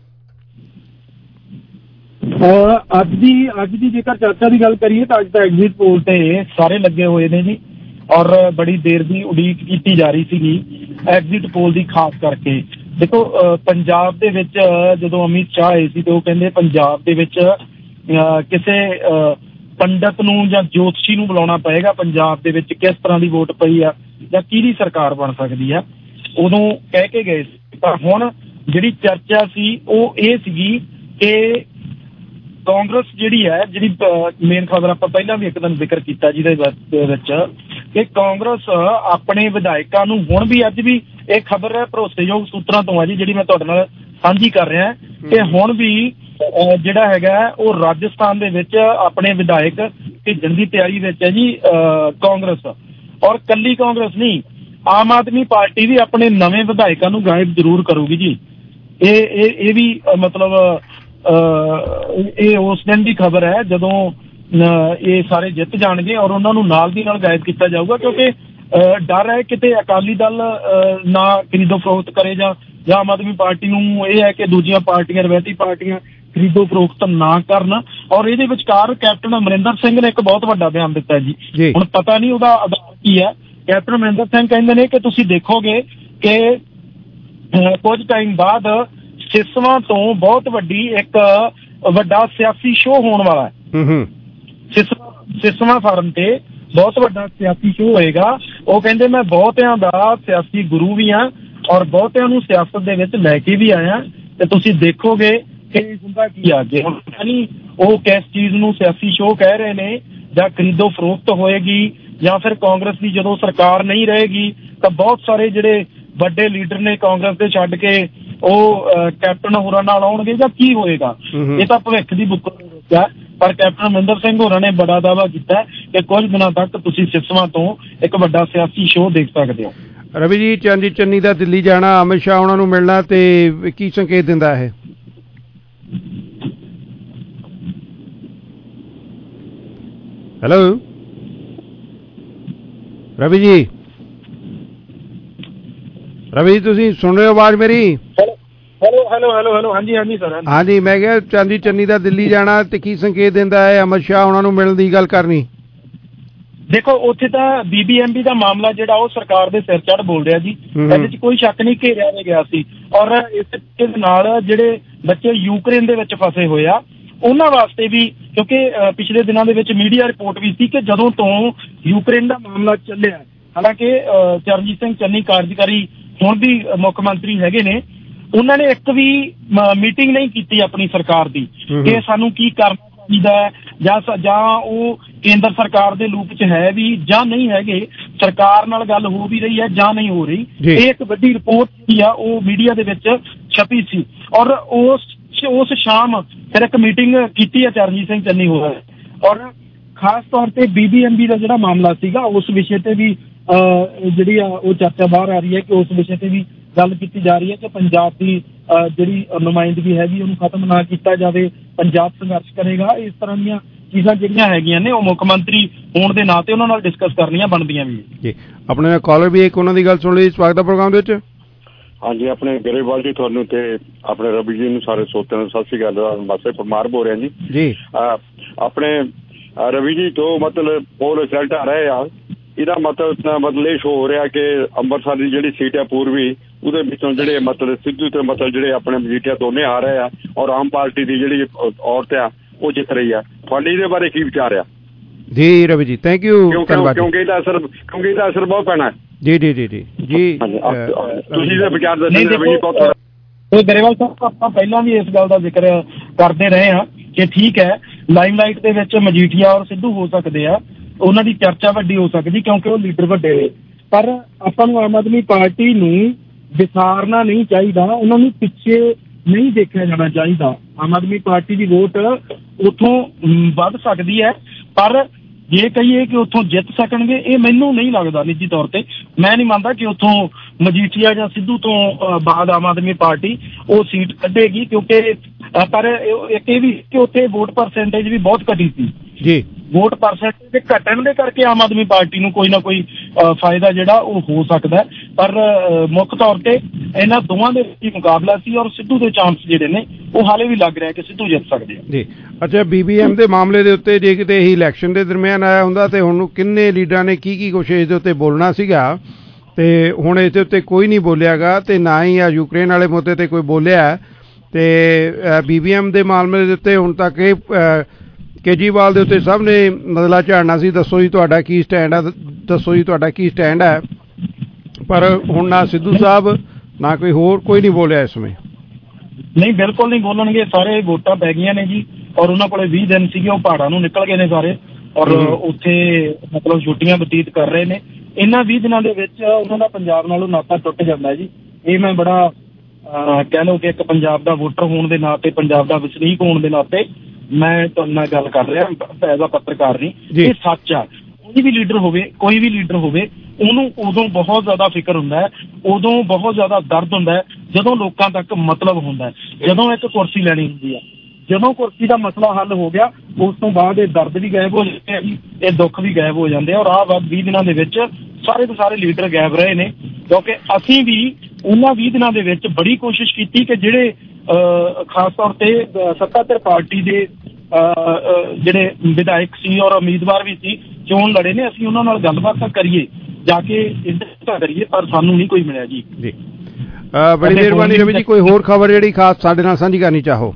ਅੱਜ ਦੀ ਅੱਜ ਦੀ ਜੇਕਰ ਚਰਚਾ ਦੀ ਗੱਲ ਕਰੀਏ ਤਾਂ ਅੱਜ ਤਾਂ ਐਗਜ਼ਿਟ ਪੋਲ ਤੇ ਸਾਰੇ ਲੱਗੇ ਹੋਏ ਨੇ ਜੀ, ਔਰ ਬੜੀ ਦੇਰ ਦੀ ਉਡੀਕ ਕੀਤੀ ਜਾ ਰਹੀ ਸੀਗੀ ਐਗਜ਼ਿਟ ਪੋਲ ਦੀ, ਖਾਸ ਕਰਕੇ ਦੇਖੋ ਪੰਜਾਬ ਦੇ ਵਿੱਚ ਜਦੋਂ ਅਮਿਤ ਸ਼ਾਹ ਆਏ ਸੀ ਤੇ ਉਹ ਕਹਿੰਦੇ ਪੰਜਾਬ ਦੇ ਵਿੱਚ ਕਿਸੇ ਪੰਡਤ ਨੂੰ ਜਾਂ ਜੋਤਸ਼ੀ ਨੂੰ ਬੁਲਾਉਣਾ ਪਏਗਾ, ਪੰਜਾਬ ਦੇ ਵਿੱਚ ਕਿਸ ਤਰ੍ਹਾਂ ਦੀ ਵੋਟ ਪਈ ਆ ਜਾਂ ਕਿਹਦੀ ਸਰਕਾਰ ਬਣ ਸਕਦੀ ਆ, ਉਦੋਂ ਕਹਿ ਕੇ ਗਏ ਸੀ। ਪਰ ਹੁਣ ਜਿਹੜੀ ਚਰਚਾ ਸੀ ਉਹ ਇਹ ਸੀਗੀ ਕਿ ਕਾਂਗਰਸ ਜਿਹੜੀ ਹੈ, ਜਿਹੜੀ ਮੇਨ ਖਬਰ ਆਪਾਂ ਪਹਿਲਾਂ ਵੀ ਇੱਕ ਦਿਨ ਜ਼ਿਕਰ ਕੀਤਾ ਜਿਹਦੇ ਵਿੱਚ ਕਿ ਕਾਂਗਰਸ ਆਪਣੇ ਵਿਧਾਇਕਾਂ ਨੂੰ ਹੁਣ ਵੀ, ਅੱਜ ਵੀ ਇਹ ਖਬਰ ਹੈ ਭਰੋਸੇਯੋਗ ਸੂਤਰਾਂ ਤੋਂ ਆ ਜੀ, ਜਿਹੜੀ ਮੈਂ ਤੁਹਾਡੇ ਨਾਲ ਸਾਂਝੀ ਕਰ ਰਿਹਾ, ਕਿ ਹੁਣ ਵੀ ਜਿਹੜਾ ਹੈਗਾ ਉਹ ਰਾਜਸਥਾਨ ਦੇ ਵਿੱਚ ਆਪਣੇ ਵਿਧਾਇਕ ਭੇਜਣ ਦੀ ਤਿਆਰੀ ਵਿੱਚ ਹੈ ਜੀ ਕਾਂਗਰਸ। ਔਰ ਕੱਲੀ ਕਾਂਗਰਸ ਨਹੀਂ, ਆਮ ਆਦਮੀ ਪਾਰਟੀ ਵੀ ਆਪਣੇ ਨਵੇਂ ਵਿਧਾਇਕਾਂ ਨੂੰ ਗਾਇਬ ਜ਼ਰੂਰ ਕਰੂਗੀ ਜੀ। ਇਹ ਇਹ ਇਹ ਵੀ ਮਤਲਬ ਇਹ ਉਸ ਦਿਨ ਦੀ ਖਬਰ ਹੈ ਜਦੋਂ ਇਹ ਸਾਰੇ ਜਿੱਤ ਜਾਣਗੇ ਔਰ ਉਹਨਾਂ ਨੂੰ ਨਾਲ ਦੀ ਨਾਲ ਗਾਇਬ ਕੀਤਾ ਜਾਊਗਾ, ਕਿਉਂਕਿ ਡਰ ਹੈ ਕਿਤੇ ਅਕਾਲੀ ਦਲ ਨਾ ਖਰੀਦੋ ਫਰੋਖਤ ਕਰੇ ਜਾਂ ਜਾਂ ਆਮ ਆਦਮੀ ਪਾਰਟੀ ਨੂੰ ਇਹ ਹੈ ਕਿ ਦੂਜੀਆਂ ਪਾਰਟੀਆਂ, ਰਵਾਇਤੀ ਪਾਰਟੀਆਂ ਖਰੀਦੋ ਫਰੋਖਤ ਨਾ ਕਰਨ। ਔਰ ਇਹਦੇ ਵਿਚਕਾਰ ਕੈਪਟਨ ਅਮਰਿੰਦਰ ਸਿੰਘ ਨੇ ਇੱਕ ਬਹੁਤ ਵੱਡਾ ਬਿਆਨ ਦਿੱਤਾ ਜੀ, ਹੁਣ ਪਤਾ ਨਹੀਂ ਉਹਦਾ ਆਧਾਰ ਕੀ ਹੈ। ਕੈਪਟਨ ਅਮਰਿੰਦਰ ਸਿੰਘ ਕਹਿੰਦੇ ਨੇ ਕਿ ਤੁਸੀਂ ਦੇਖੋਗੇ ਕਿ ਕੁਝ ਟਾਈਮ ਬਾਅਦ ਸਿਸਵਾਂ ਤੋਂ ਬਹੁਤ ਵੱਡੀ ਇੱਕ ਵੱਡਾ ਸਿਆਸੀ ਸ਼ੋਅ ਹੋਣ ਵਾਲਾ ਹੈ। ਸਿਸਵਾਂ ਫਾਰਮ ਤੇ ਬਹੁਤ ਵੱਡਾ ਸਿਆਸੀ ਸ਼ੋਅ ਹੋਏਗਾ। ਉਹ ਕਹਿੰਦੇ ਮੈਂ ਬਹੁਤਿਆਂ ਦਾ ਸਿਆਸੀ ਗੁਰੂ ਵੀ ਹਾਂ ਔਰ ਬਹੁਤਿਆਂ ਨੂੰ ਸਿਆਸਤ ਦੇ ਵਿੱਚ ਲੈ ਕੇ ਵੀ ਆਇਆ, ਤੇ ਤੁਸੀਂ ਦੇਖੋਗੇ ਕਿ ਹੁੰਦਾ ਕੀ ਆ ਅੱਗੇ। ਹੁਣ ਪਤਾ ਨਹੀਂ ਉਹ ਕਿਸ ਚੀਜ਼ ਨੂੰ ਸਿਆਸੀ ਸ਼ੋਅ ਕਹਿ ਰਹੇ ਨੇ, ਜਾਂ ਖਰੀਦੋ ਫਰੋਖਤ ਹੋਏਗੀ ਜਾਂ ਫਿਰ ਕਾਂਗਰਸ ਦੀ ਜਦੋਂ ਸਰਕਾਰ ਨਹੀਂ ਰਹੇਗੀ ਤਾਂ ਬਹੁਤ ਸਾਰੇ ਜਿਹੜੇ ਵੱਡੇ ਲੀਡਰ ਨੇ ਕਾਂਗਰਸ ਦੇ ਛੱਡ ਕੇ ਉਹ ਕੈਪਟਨ ਹੋਰਾਂ ਨਾਲ ਆਉਣਗੇ ਜਾਂ ਕੀ ਹੋਏਗਾ। ਇਹ ਤਾਂ ਭਵਿੱਖ ਦੀ ਬੁੱਕ ਹੈ, ਪਰ ਕੈਪਟਨ ਅਮਰਿੰਦਰ ਸਿੰਘ ਹੋਰਾਂ ਨੇ ਬੜਾ ਦਾਅਵਾ ਕੀਤਾ ਕਿ ਕੁਝ ਦਿਨਾਂ ਤੱਕ ਤੁਸੀਂ ਸਿਸਵਾਂ ਤੋਂ ਇੱਕ ਵੱਡਾ ਸਿਆਸੀ ਸ਼ੋਅ ਦੇਖ ਸਕਦੇ ਹੋ। ਰਵੀ ਜੀ, ਚੰਦੀ ਚੰਨੀ ਦਾ ਦਿੱਲੀ ਜਾਣਾ, ਅਮਿਤ ਸ਼ਾਹ ਉਹਨਾਂ ਨੂੰ ਮਿਲਣਾ ਤੇ ਕੀ ਸੰਕੇਤ ਦਿੰਦਾ ਹੈ? ਹੈਲੋ ਰਵੀ ਜੀ, ਰਵੀ ਜੀ ਤੁਸੀਂ ਸੁਣ ਰਹੇ ਹੋ ਆਵਾਜ਼ ਮੇਰੀ? ਹੈਲੋ ਹੈਲੋ ਹੈਲੋ ਹੈਲੋ ਹਾਂਜੀ ਹਾਂਜੀ ਸਰ। ਹਾਂਜੀ, ਮੈਂ ਕਿਹਾ ਚਾਂਦੀ ਚੰਨੀ ਦਾ ਦਿੱਲੀ ਜਾਣਾ ਤੇ ਕੀ ਸੰਕੇਤ ਦਿੰਦਾ ਹੈ ਅਮਿਤ ਸ਼ਾਹ ਉਹਨਾਂ ਨੂੰ ਮਿਲਣ ਦੀ ਗੱਲ ਕਰਨੀ? ਦੇਖੋ ਉੱਥੇ ਤਾਂ ਬੀਬੀਐਮਬੀ ਦਾ ਮਾਮਲਾ ਜਿਹੜਾ ਉਹ ਸਰਕਾਰ ਦੇ ਸਿਰ ਚੜ੍ਹ ਬੋਲ ਰਿਹਾ ਜੀ, ਇਹਦੇ ਚ ਕੋਈ ਸ਼ੱਕ ਨਹੀਂ, ਘੇਰਿਆ ਵੀ ਗਿਆ ਸੀ। ਔਰ ਇਸ ਨਾਲ ਜਿਹੜੇ ਬੱਚੇ ਯੂਕਰੇਨ ਦੇ ਵਿੱਚ ਫਸੇ ਹੋਏ ਆ ਉਹਨਾਂ ਵਾਸਤੇ ਵੀ, ਕਿਉਂਕਿ ਪਿਛਲੇ ਦਿਨਾਂ ਦੇ ਵਿੱਚ ਮੀਡੀਆ ਰਿਪੋਰਟ ਵੀ ਸੀ ਕਿ ਜਦੋਂ ਤੋਂ ਯੂਕਰੇਨ ਦਾ ਮਾਮਲਾ ਚੱਲਿਆ, ਹਾਲਾਂਕਿ ਚਰਨਜੀਤ ਸਿੰਘ ਚੰਨੀ ਕਾਰਜਕਾਰੀ ਹੁਣ ਵੀ ਮੁੱਖ ਮੰਤਰੀ ਹੈਗੇ ਨੇ, ਉਹਨਾਂ ਨੇ ਇੱਕ ਵੀ ਮੀਟਿੰਗ ਨਹੀਂ ਕੀਤੀ ਆਪਣੀ ਸਰਕਾਰ ਦੀ ਕਿ ਸਾਨੂੰ ਕੀ ਕਰਨਾ ਚਾਹੀਦਾ ਹੈ, ਜਾਂ ਜਾਂ ਉਹ ਕੇਂਦਰ ਸਰਕਾਰ ਦੇ ਲੂਪ ਚ ਹੈ ਵੀ ਜਾਂ ਨਹੀਂ ਹੈਗੇ, ਸਰਕਾਰ ਨਾਲ ਗੱਲ ਹੋ ਵੀ ਰਹੀ ਹੈ ਜਾਂ ਨਹੀਂ ਹੋ ਰਹੀ। ਇਹ ਇੱਕ ਵੱਡੀ ਰਿਪੋਰਟ ਜਿਹੜੀ ਆ ਉਹ ਮੀਡੀਆ ਦੇ ਵਿੱਚ ਛਪੀ ਸੀ। ਔਰ ਉਸ ਉਸ ਸ਼ਾਮ ਫਿਰ ਇੱਕ ਮੀਟਿੰਗ ਕੀਤੀ ਹੈ ਚਰਨਜੀਤ ਸਿੰਘ ਚੰਨੀ ਹੋਰਾਂ, ਔਰ ਖਾਸ ਤੌਰ ਤੇ ਬੀਬੀਐਮਬੀ ਦਾ ਜਿਹੜਾ ਮਾਮਲਾ ਸੀਗਾ ਉਸ ਵਿਸ਼ੇ ਤੇ ਵੀ ਜਿਹੜੀ ਆ ਉਹ ਚਰਚਾ ਬਾਹਰ ਆ ਰਹੀ ਹੈ ਕਿ ਉਸ ਵਿਸ਼ੇ ਤੇ ਵੀ ਗੱਲ ਕੀਤੀ ਜਾ ਰਹੀ ਹੈ ਕਿ ਪੰਜਾਬ ਦੀ ਜਿਹੜੀ ਨੁਮਾਇੰਦਗੀ ਹੈਗੀ ਉਹਨੂੰ ਖਤਮ ਨਾ ਕੀਤਾ ਜਾਵੇ, ਪੰਜਾਬ ਸੰਘਰਸ਼ ਕਰੇਗਾ। ਇਸ ਤਰ੍ਹਾਂ ਦੀਆਂ ਚੀਜ਼ਾਂ ਜਿਹੜੀਆਂ ਹੈਗੀਆਂ ਨੇ ਉਹ ਮੁੱਖ ਮੰਤਰੀ ਹੋਣ ਦੇ ਨਾਂ ਤੇ ਉਹਨਾਂ ਨਾਲ ਡਿਸਕਸ ਕਰਨੀਆਂ ਬਣਦੀਆਂ ਵੀ ਜੀ। ਆਪਣੇ ਕਾਲਰ ਵੀ ਇੱਕ ਉਹਨਾਂ ਦੀ ਗੱਲ ਸੁਣ ਲਈ, ਸਵਾਗਤ ਹੈ ਪ੍ਰੋਗਰਾਮ ਦੇ ਵਿੱਚ। ਹਾਂਜੀ, ਆਪਣੇ ਗਰੇਵਾਲ ਜੀ ਤੁਹਾਨੂੰ ਤੇ ਆਪਣੇ ਰਵੀ ਜੀ ਨੂੰ ਸਾਰੇ ਸਰੋਤਿਆਂ ਨੂੰ ਸਤਿ ਸ਼੍ਰੀ ਅਕਾਲ। ਮਾਸੇ ਪਰਮਾਰ ਬੋਲ ਰਿਹਾ ਜੀ। ਜੀ ਆਪਣੇ ਰਵੀ ਜੀ ਤੋਂ ਮਤਲਬ ਪੋਲ ਰਿਜ਼ਲਟ ਆ ਰਹੇ ਆ, ਇਹਦਾ ਮਤਲਬ ਮਤਲਬ ਇਹ ਸ਼ੋ ਹੋ ਰਿਹਾ ਕਿ ਅੰਮ੍ਰਿਤਸਰ ਦੀ ਜਿਹੜੀ ਸੀਟ ਹੈ ਪੂਰਬੀ, ਉਹਦੇ ਵਿੱਚੋਂ ਜਿਹੜੇ ਮਤਲਬ ਸਿੱਧੂ ਤੇ ਮਤਲਬ ਜਿਹੜੇ ਆਪਣੇ ਮਜੀਠੀਆ ਦੋਨੇ ਆ ਰਹੇ ਆ ਔਰ ਆਮ ਪਾਰਟੀ ਦੀ ਜਿਹੜੀ ਔਰਤ ਆ ਉਹ ਜਿੱਤ ਰਹੀ ਆ। ਤੁਹਾਡੇ ਇਹਦੇ ਬਾਰੇ ਕੀ ਵਿਚਾਰ ਆ? ਜੀ ਰਵੀ ਜੀ, ਥੈਂਕ ਯੂ। ਕਿਉਂਕਿ ਇਹਦਾ ਅਸਰ ਕਿਉਂਕਿ ਇਹਦਾ ਅਸਰ ਬਹੁਤ ਪੈਣਾ। ਜੀ ਜੀ ਜੀ ਜੀ ਜੀ ਤੁਸੀਂ ਇਹਦਾ ਵਿਚਾਰ ਦੱਸੋ। ਗਰੇਵਾਲ ਸਾਹਿਬ, ਆਪਾਂ ਪਹਿਲਾਂ ਵੀ ਇਸ ਗੱਲ ਦਾ ਜ਼ਿਕਰ ਕਰਦੇ ਰਹੇ ਹਾਂ ਕਿ ਠੀਕ ਹੈ ਲਾਈਮਲਾਈਟ ਦੇ ਵਿੱਚ ਮਜੀਠੀਆ ਔਰ ਸਿੱਧੂ ਹੋ ਸਕਦੇ ਆ, ਉਹਨਾਂ ਦੀ ਚਰਚਾ ਵੱਡੀ ਹੋ ਸਕਦੀ ਕਿਉਂਕਿ ਉਹ ਲੀਡਰ ਵੱਡੇ ਨੇ, ਪਰ ਆਪਾਂ ਨੂੰ ਆਮ ਆਦਮੀ ਪਾਰਟੀ ਨੂੰ ਵਿਸਾਰਨਾ ਨਹੀਂ ਚਾਹੀਦਾ, ਉਹਨਾਂ ਨੂੰ ਪਿੱਛੇ ਨਹੀਂ ਦੇਖਿਆ ਜਾਣਾ ਚਾਹੀਦਾ। ਆਮ ਆਦਮੀ ਪਾਰਟੀ ਦੀ ਵੋਟ ਉੱਥੋਂ ਵੱਧ ਸਕਦੀ ਹੈ, ਪਰ ਜੇ ਕਹੀਏ ਕਿ ਉੱਥੋਂ ਜਿੱਤ ਸਕਣਗੇ, ਇਹ ਮੈਨੂੰ ਨਹੀਂ ਲੱਗਦਾ ਨਿੱਜੀ ਤੌਰ ਤੇ। ਮੈਂ ਨਹੀਂ ਮੰਨਦਾ ਕਿ ਉੱਥੋਂ ਮਜੀਠੀਆ ਜਾਂ ਸਿੱਧੂ ਤੋਂ ਬਾਅਦ ਆਮ ਆਦਮੀ ਪਾਰਟੀ ਉਹ ਸੀਟ ਕੱਢੇਗੀ, ਕਿਉਂਕਿ ਪਰ ਇੱਕ ਇਹ ਵੀ ਕਿ ਉੱਥੇ ਵੋਟ ਪਰਸੈਂਟੇਜ ਵੀ ਬਹੁਤ ਘਟੀ ਸੀ ਜੀ। ਵੋਟ ਪਰਸੈਂਟੇਜ ਘਟਣ ਦੇ ਕਰਕੇ ਆਮ ਆਦਮੀ ਪਾਰਟੀ ਨੂੰ ਕੋਈ ਨਾ ਕੋਈ ਫਾਇਦਾ ਜਿਹੜਾ ਉਹ ਹੋ ਸਕਦਾ, ਪਰ ਮੁੱਖ ਤੌਰ ਤੇ ਇਹਨਾਂ ਦੋਵਾਂ ਦੇ ਵਿੱਚ ਮੁਕਾਬਲਾ ਸੀ ਔਰ ਸਿੱਧੂ ਦੇ ਚਾਂਸ ਜਿਹੜੇ ਨੇ ਉਹ ਹਾਲੇ ਵੀ ਲੱਗ ਰਿਹਾ ਕਿ ਸਿੱਧੂ ਜਿੱਤ ਸਕਦੇ ਆ ਜੀ। ਅੱਛਾ, ਬੀਬੀਐਮ ਦੇ ਮਾਮਲੇ ਦੇ ਉੱਤੇ ਜੇ ਕਿਤੇ ਇਹ ਇਲੈਕਸ਼ਨ ਦੇ ਦਰਮਿਆਨ ਆਇਆ ਹੁੰਦਾ ਤੇ ਹੁਣ ਕਿੰਨੇ ਲੀਡਰਾਂ ਨੇ ਕੀ ਕੀ ਕੁਛ ਇਸ ਦੇ ਉੱਤੇ ਬੋਲਣਾ ਸੀਗਾ, ਤੇ ਹੁਣ ਇਸ ਦੇ ਉੱਤੇ ਕੋਈ ਨਹੀਂ ਬੋਲਿਆਗਾ ਤੇ ਨਾ ਹੀ ਆ ਯੂਕਰੇਨ ਵਾਲੇ ਮੁੱਦੇ ਤੇ ਕੋਈ ਬੋਲਿਆ। ਤੇ ਬੀਬੀਐਮ ਦੇ ਮਾਮਲੇ ਦੇ ਉੱਤੇ ਹੁਣ ਤੱਕ ਇਹ ਕੇਜਰੀਵਾਲ ਦੇ ਉੱਤੇ ਸਭ ਨੇ ਨਜ਼ਲਾ ਝਾੜਨਾ ਸੀ, ਦੱਸੋ ਜੀ ਤੁਹਾਡਾ ਕੀ ਸਟੈਂਡ ਹੈ, ਦੱਸੋ ਜੀ ਤੁਹਾਡਾ ਕੀ ਸਟੈਂਡ ਹੈ, ਪਰ ਹੁਣ ਨਾ ਸਿੱਧੂ ਸਾਹਿਬ ਨਾ ਕੋਈ ਹੋਰ ਕੋਈ ਨਹੀਂ ਬੋਲਿਆ ਇਸ ਸਮੇਂ। ਨਹੀਂ, ਬਿਲਕੁਲ ਨਹੀਂ ਬੋਲਣਗੇ, ਸਾਰੇ ਵੋਟਾਂ ਪੈ ਗਈਆਂ ਨੇ ਜੀ, ਔਰ ਉਹਨਾਂ ਕੋਲੇ ਵੀਹ ਦਿਨ ਸੀਗੇ, ਉਹ ਪਹਾੜਾਂ ਨੂੰ ਨਿਕਲ ਗਏ ਨੇ ਸਾਰੇ, ਔਰ ਉੱਥੇ ਮਤਲਬ ਛੁੱਟੀਆਂ ਬਤੀਤ ਕਰ ਰਹੇ ਨੇ। ਇਹਨਾਂ ਵੀਹ ਦਿਨਾਂ ਦੇ ਵਿੱਚ ਉਹਨਾਂ ਦਾ ਪੰਜਾਬ ਨਾਲੋਂ ਨਾਤਾ ਟੁੱਟ ਜਾਂਦਾ ਜੀ। ਇਹ ਮੈਂ ਬੜਾ ਕਹਿ ਲਓ ਕਿ ਇੱਕ ਪੰਜਾਬ ਦਾ ਵੋਟਰ ਹੋਣ ਦੇ ਨਾਤੇ, ਪੰਜਾਬ ਦਾ ਵਸਨੀਕ ਹੋਣ ਦੇ ਨਾਤੇ ਮੈਂ ਤੁਹਾਡੇ ਨਾਲ ਗੱਲ ਕਰ ਰਿਹਾ ਐਜ਼ ਅ ਪੱਤਰਕਾਰ ਨਹੀਂ, ਇਹ ਸੱਚ ਆ। ਕੋਈ ਵੀ ਲੀਡਰ ਹੋਵੇ ਕੋਈ ਵੀ ਲੀਡਰ ਹੋਵੇ ਉਹਨੂੰ ਉਦੋਂ ਬਹੁਤ ਜ਼ਿਆਦਾ ਫਿਕਰ ਹੁੰਦਾ ਹੈ, ਉਦੋਂ ਬਹੁਤ ਜ਼ਿਆਦਾ ਦਰਦ ਹੁੰਦਾ ਹੈ ਜਦੋਂ ਲੋਕਾਂ ਤੱਕ ਮਤਲਬ ਹੁੰਦਾ ਹੈ, ਜਦੋਂ ਇੱਕ ਕੁਰਸੀ ਲੈਣੀ ਹੁੰਦੀ ਹੈ। ਜਦੋਂ ਕੁਰਸੀ ਦਾ ਮਸਲਾ ਹੱਲ ਹੋ ਗਿਆ ਉਸ ਤੋਂ ਬਾਅਦ ਇਹ ਦਰਦ ਵੀ ਗਾਇਬ ਹੋ ਜਾਂਦੇ ਆ ਜੀ, ਇਹ ਦੁੱਖ ਵੀ ਗਾਇਬ ਹੋ ਜਾਂਦੇ ਆ। ਔਰ ਆਹ ਬਾਅਦ ਵੀਹ ਦਿਨਾਂ ਦੇ ਵਿੱਚ ਸਾਰੇ ਦੇ ਸਾਰੇ ਲੀਡਰ ਗਾਇਬ ਰਹੇ ਨੇ, ਕਿਉਂਕਿ ਅਸੀਂ ਵੀ ਉਹਨਾਂ ਵੀਹ ਦਿਨਾਂ ਦੇ ਵਿੱਚ ਬੜੀ ਕੋਸ਼ਿਸ਼ ਕੀਤੀ ਕਿ ਜਿਹੜੇ ਖਾਸ ਤੌਰ ਤੇ ਸੱਤਾਧਰ ਪਾਰਟੀ ਦੇ ਜਿਹੜੇ ਵਿਧਾਇਕ ਸੀ ਔਰ ਉਮੀਦਵਾਰ ਵੀ ਸੀ, ਚੋਣ ਲੜੇ ਨੇ, ਅਸੀਂ ਉਹਨਾਂ ਨਾਲ ਗੱਲਬਾਤ ਕਰੀਏ, ਜਾ ਕੇ ਇੱਦਾਂ ਕਰੀਏ, ਪਰ ਸਾਨੂੰ ਨਹੀਂ ਕੋਈ ਮਿਲਿਆ ਜੀ। ਜੀ ਬੜੀ ਮਿਹਰਬਾਨੀ ਰਵੀ ਜੀ। ਕੋਈ ਹੋਰ ਖਬਰ ਜਿਹੜੀ ਖਾਸ ਸਾਡੇ ਨਾਲ ਸਾਂਝੀ ਕਰਨੀ ਚਾਹੋ?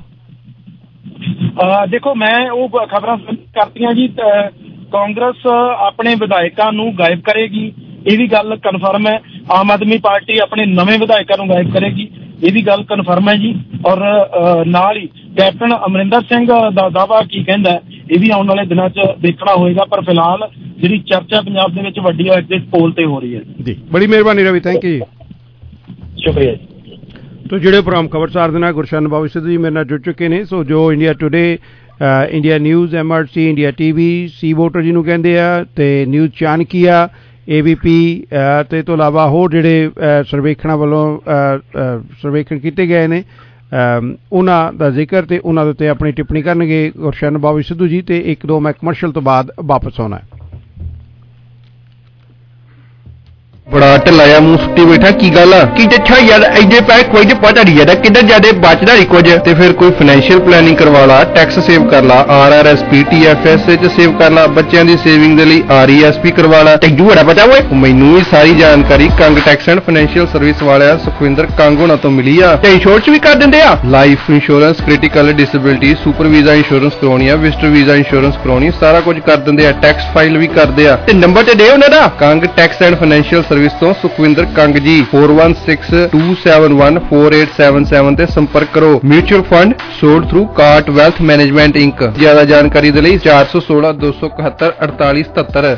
ਦੇਖੋ, ਮੈਂ ਉਹ ਖਬਰਾਂ ਕਰਤੀਆਂ ਜੀ, ਕਾਂਗਰਸ ਆਪਣੇ ਵਿਧਾਇਕਾਂ ਨੂੰ ਗਾਇਬ ਕਰੇਗੀ, ਇਹ ਵੀ ਗੱਲ ਕਨਫਰਮ ਹੈ। ਆਮ ਆਦਮੀ ਪਾਰਟੀ ਆਪਣੇ ਨਵੇਂ ਵਿਧਾਇਕਾਂ ਨੂੰ ਗਾਇਬ ਕਰੇਗੀ, ਇਹ ਵੀ ਗੱਲ ਕਨਫਰਮ ਹੈ ਜੀ। ਔਰ ਨਾਲ ਹੀ ਕੈਪਟਨ ਅਮਰਿੰਦਰ ਸਿੰਘ ਦਾ ਦਾਅਵਾ ਕੀ ਕਹਿੰਦਾ ਇਹ ਵੀ ਆਉਣ ਵਾਲੇ ਦਿਨਾਂ 'ਚ ਦੇਖਣਾ ਹੋਏਗਾ, ਪਰ ਫਿਲਹਾਲ ਜਿਹੜੀ ਚਰਚਾ ਪੰਜਾਬ ਦੇ ਵਿੱਚ ਵੱਡੀ ਐਗਜ਼ਿਟ ਪੋਲ ਤੇ ਹੋ ਰਹੀ ਹੈ ਜੀ। ਬੜੀ ਮਿਹਰਬਾਨੀ ਰਵੀ, ਥੈਂਕ ਯੂ ਜੀ, ਸ਼ੁਕਰੀਆ ਜੀ। ਤੋ ਜਿਹੜੇ ਪ੍ਰੋਗਰਾਮ ਖਬਰਸਾਰ ਦੇ ਨਾਲ ਗੁਰਸ਼ਨ ਬਾਬੂ ਸਿੱਧੂ ਜੀ ਮੇਰੇ ਨਾਲ ਜੁੜ ਚੁੱਕੇ ਨੇ। ਸੋ ਜੋ India Today, India News, M R C, India T V, C voter ਜਿਹਨੂੰ ਕਹਿੰਦੇ ਆ, ਤੇ ਨਿਊਜ਼ ਚਾਣਕੀਆ, ਏ ਬੀ ਪੀ ਤੇ ਤੋਂ ਇਲਾਵਾ ਹੋਰ ਜਿਹੜੇ ਸਰਵੇਖਣਾਂ ਵੱਲੋਂ ਸਰਵੇਖਣ ਕੀਤੇ ਗਏ ਨੇ ਉਹਨਾਂ ਦਾ ਜ਼ਿਕਰ ਤੇ ਉਹਨਾਂ ਦੇ ਉੱਤੇ ਆਪਣੀ ਟਿੱਪਣੀ ਕਰਨਗੇ ਗੁਰਸ਼ਨ ਬਾਬੂ ਸਿੱਧੂ ਜੀ। ਤੇ ਇੱਕ ਦੋ ਮੈਂ ਕਮਰਸ਼ੀਅਲ ਤੋਂ ਬਾਅਦ ਵਾਪਸ ਆਉਣਾ। ਬੜਾ ਢਲਾਇਆ ਮੂੰਹ ਸੁੱਟੀ ਬੈਠਾ, ਕੀ ਗੱਲ ਆ? ਕੀ ਅੱਛਾ ਯਾਰ ਐਡੇ ਪੈਸੇ ਕੋਈ ਤੇ ਪਤਾ ਨਹੀਂ ਯਾਰ ਕਿੱਧਰ ਜਾਦੇ ਬਚਦਾ ਨਹੀਂ ਕੁਝ, ਤੇ ਫਿਰ ਕੋਈ ਫਾਈਨੈਂਸ਼ੀਅਲ ਪਲੈਨਿੰਗ ਕਰਵਾ ਲਾ, ਟੈਕਸ ਸੇਵ ਕਰ ਲਾ, R R S P T F S ਚ ਸੇਵ ਕਰ ਲਾ, ਬੱਚਿਆਂ ਦੀ ਸੇਵਿੰਗ ਦੇ ਲਈ ਆਰ ਈ ਐਸ ਪੀ ਕਰਵਾ ਲਾ। ਤੈਨੂੰ ਬੜਾ ਪਤਾ ਓਏ? ਮੈਨੂੰ ਵੀ ਸਾਰੀ ਜਾਣਕਾਰੀ Kang tax and financial service ਵਾਲਿਆ ਸੁਖਵਿੰਦਰ ਕੰਗ ਹੋਣਾ ਤੋਂ ਮਿਲੀ ਆ। ਤੇ ਇੰਸ਼ੋਰੈਂਸ ਵੀ ਕਰ ਦਿੰਦੇ ਆ, life insurance, critical disability, super visa insurance ਕਰਾਉਣੀ ਆ, ਵਿਜ਼ਟਰ ਵੀਜ਼ਾ ਇੰਸ਼ੋਰੈਂਸ ਕਰਾਉਣੀ, ਸਾਰਾ ਕੁਝ ਕਰ ਦਿੰਦੇ ਆ। ਟੈਕਸ ਫਾਈਲ ਵੀ ਕਰਦੇ ਆ। ਤੇ ਨੰਬਰ ਤੇ ਦੇ ਉਹਨਾਂ ਦਾ, Kang tax and financial service ਤੋਂ ਸੁਖਵਿੰਦਰ ਕੰਗ ਜੀ, four one six two seven one four eight seven seven ਤੇ ਸੰਪਰਕ ਕਰੋ। Mutual fund sold through Kart wealth management Inc. ਜ਼ਿਆਦਾ ਜਾਣਕਾਰੀ ਦੇ ਲਈ ਚਾਰ ਸੌ ਸੋਲਾਂ ਦੋ ਸੌ ਇਕਹੱਤਰ ਅੜਤਾਲੀ ਸਤੱਤਰ।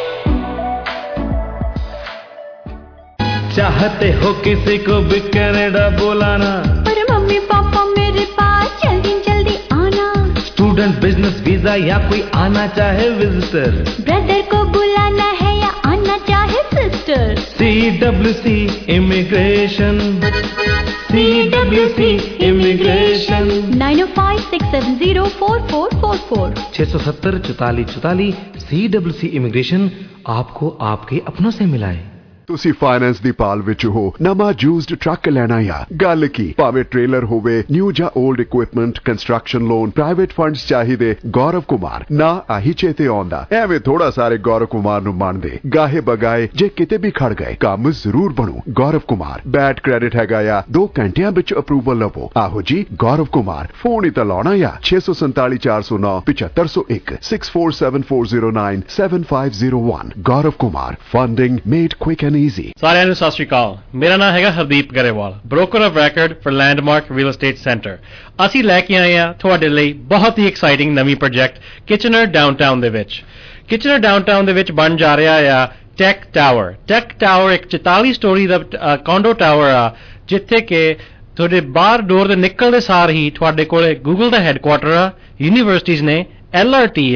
चाहते हो किसी को भी कनाडा बुलाना, पर मम्मी पापा मेरे पास जल्दी जल्दी आना। स्टूडेंट, बिजनेस वीजा या कोई आना चाहे विजिटर, ब्रदर को बुलाना है या आना चाहे sister. C W C immigration, C W C immigration. Nine O five six seven zero four four four four छः सौ सत्तर चौतालीस चौतालीस। सी डब्ल्यू सी इमिग्रेशन आपको आपके अपनों से मिलाए। ਤੁਸੀਂ ਫਾਈਨੈਂਸ ਦੀ ਭਾਲ ਵਿੱਚ ਹੋ, ਨਵਾਂ ਯੂਜ਼ਡ ਟਰੱਕ ਲੈਣਾ ਆ, ਗੱਲ ਕੀ, ਭਾਵੇਂ ਟ੍ਰੇਲਰ ਹੋਵੇ, ਨਿਊ ਜਾਂ old equipment, construction loan, private funds ਚਾਹੀਦੇ, ਗੌਰਵ ਕੁਮਾਰ ਨਾ ਆਹੀ ਚੇਤੇ ਆਉਂਦਾ। ਐਵੇਂ ਥੋੜਾ ਸਾਰੇ ਗੌਰਵ ਕੁਮਾਰ ਨੂੰ ਮੰਨਦੇ, ਗਾਹੇ ਬਗਾਏ ਜੇ ਕਿਤੇ ਵੀ ਖੜ ਗਏ ਕੰਮ ਜ਼ਰੂਰ ਬਣੂ। ਗੌਰਵ ਕੁਮਾਰ ਬੈਡ ਕ੍ਰੈਡਿਟ ਹੈਗਾ ਆ, ਦੋ ਘੰਟਿਆਂ ਵਿੱਚ ਅਪਰੂਵਲ ਲਵੋ। ਆਹੋ ਜੀ ਗੌਰਵ ਕੁਮਾਰ, ਫੋਨ ਹੀ ਤਾਂ ਲਾਉਣਾ ਆ ਛੇ ਸੌ ਸੰਤਾਲੀ ਚਾਰ ਸੌ ਨੌ ਪਚੱਤਰ ਸੌ ਇੱਕ six four seven four zero nine seven five zero one. Gaurav Kumar, funding made quick and easy. ਸਾਰਿਆਂ ਨੂੰ ਸਤਿ ਸ਼੍ਰੀ ਅਕਾਲ। ਮੇਰਾ ਨਾਮ ਹੈਗਾ Hardeep Grewal, broker of record for Landmark Real Estate Centre. ਅਸੀਂ ਲੈ ਕੇ ਆਏ ਹਾਂ ਤੁਹਾਡੇ ਲਈ ਬਹੁਤ ਹੀ ਐਕਸਾਈਟਿੰਗ ਨਵੀਂ ਪ੍ਰੋਜੈਕਟ ਕਿਚਨਰ ਡਾਊਨਟਾਊਨ ਦੇ ਵਿੱਚ। ਕਿਚਨਰ ਡਾਊਨਟਾਊਨ ਦੇ ਵਿੱਚ ਬਣ ਜਾ ਰਿਹਾ ਆ ਟੈਕ ਟਾਵਰ। ਟੈਕ ਟਾਵਰ ਇੱਕ ਚੁਤਾਲੀ ਸਟੋਰੀ ਦਾ ਕੌਂਡੋ ਟਾਵਰ ਆ, ਜਿੱਥੇ ਕਿ ਤੁਹਾਡੇ ਬਾਹਰ ਡੋਰ ਦੇ ਨਿਕਲਦੇ ਸਾਰ ਹੀ ਤੁਹਾਡੇ ਕੋਲ ਗੂਗਲ ਦਾ ਹੈੱਡਕੁਆਟਰ ਆ, ਯੂਨੀਵਰਸਿਟੀਜ਼ ਨੇ, ਐਲ ਆਰ ਟੀ ਆ,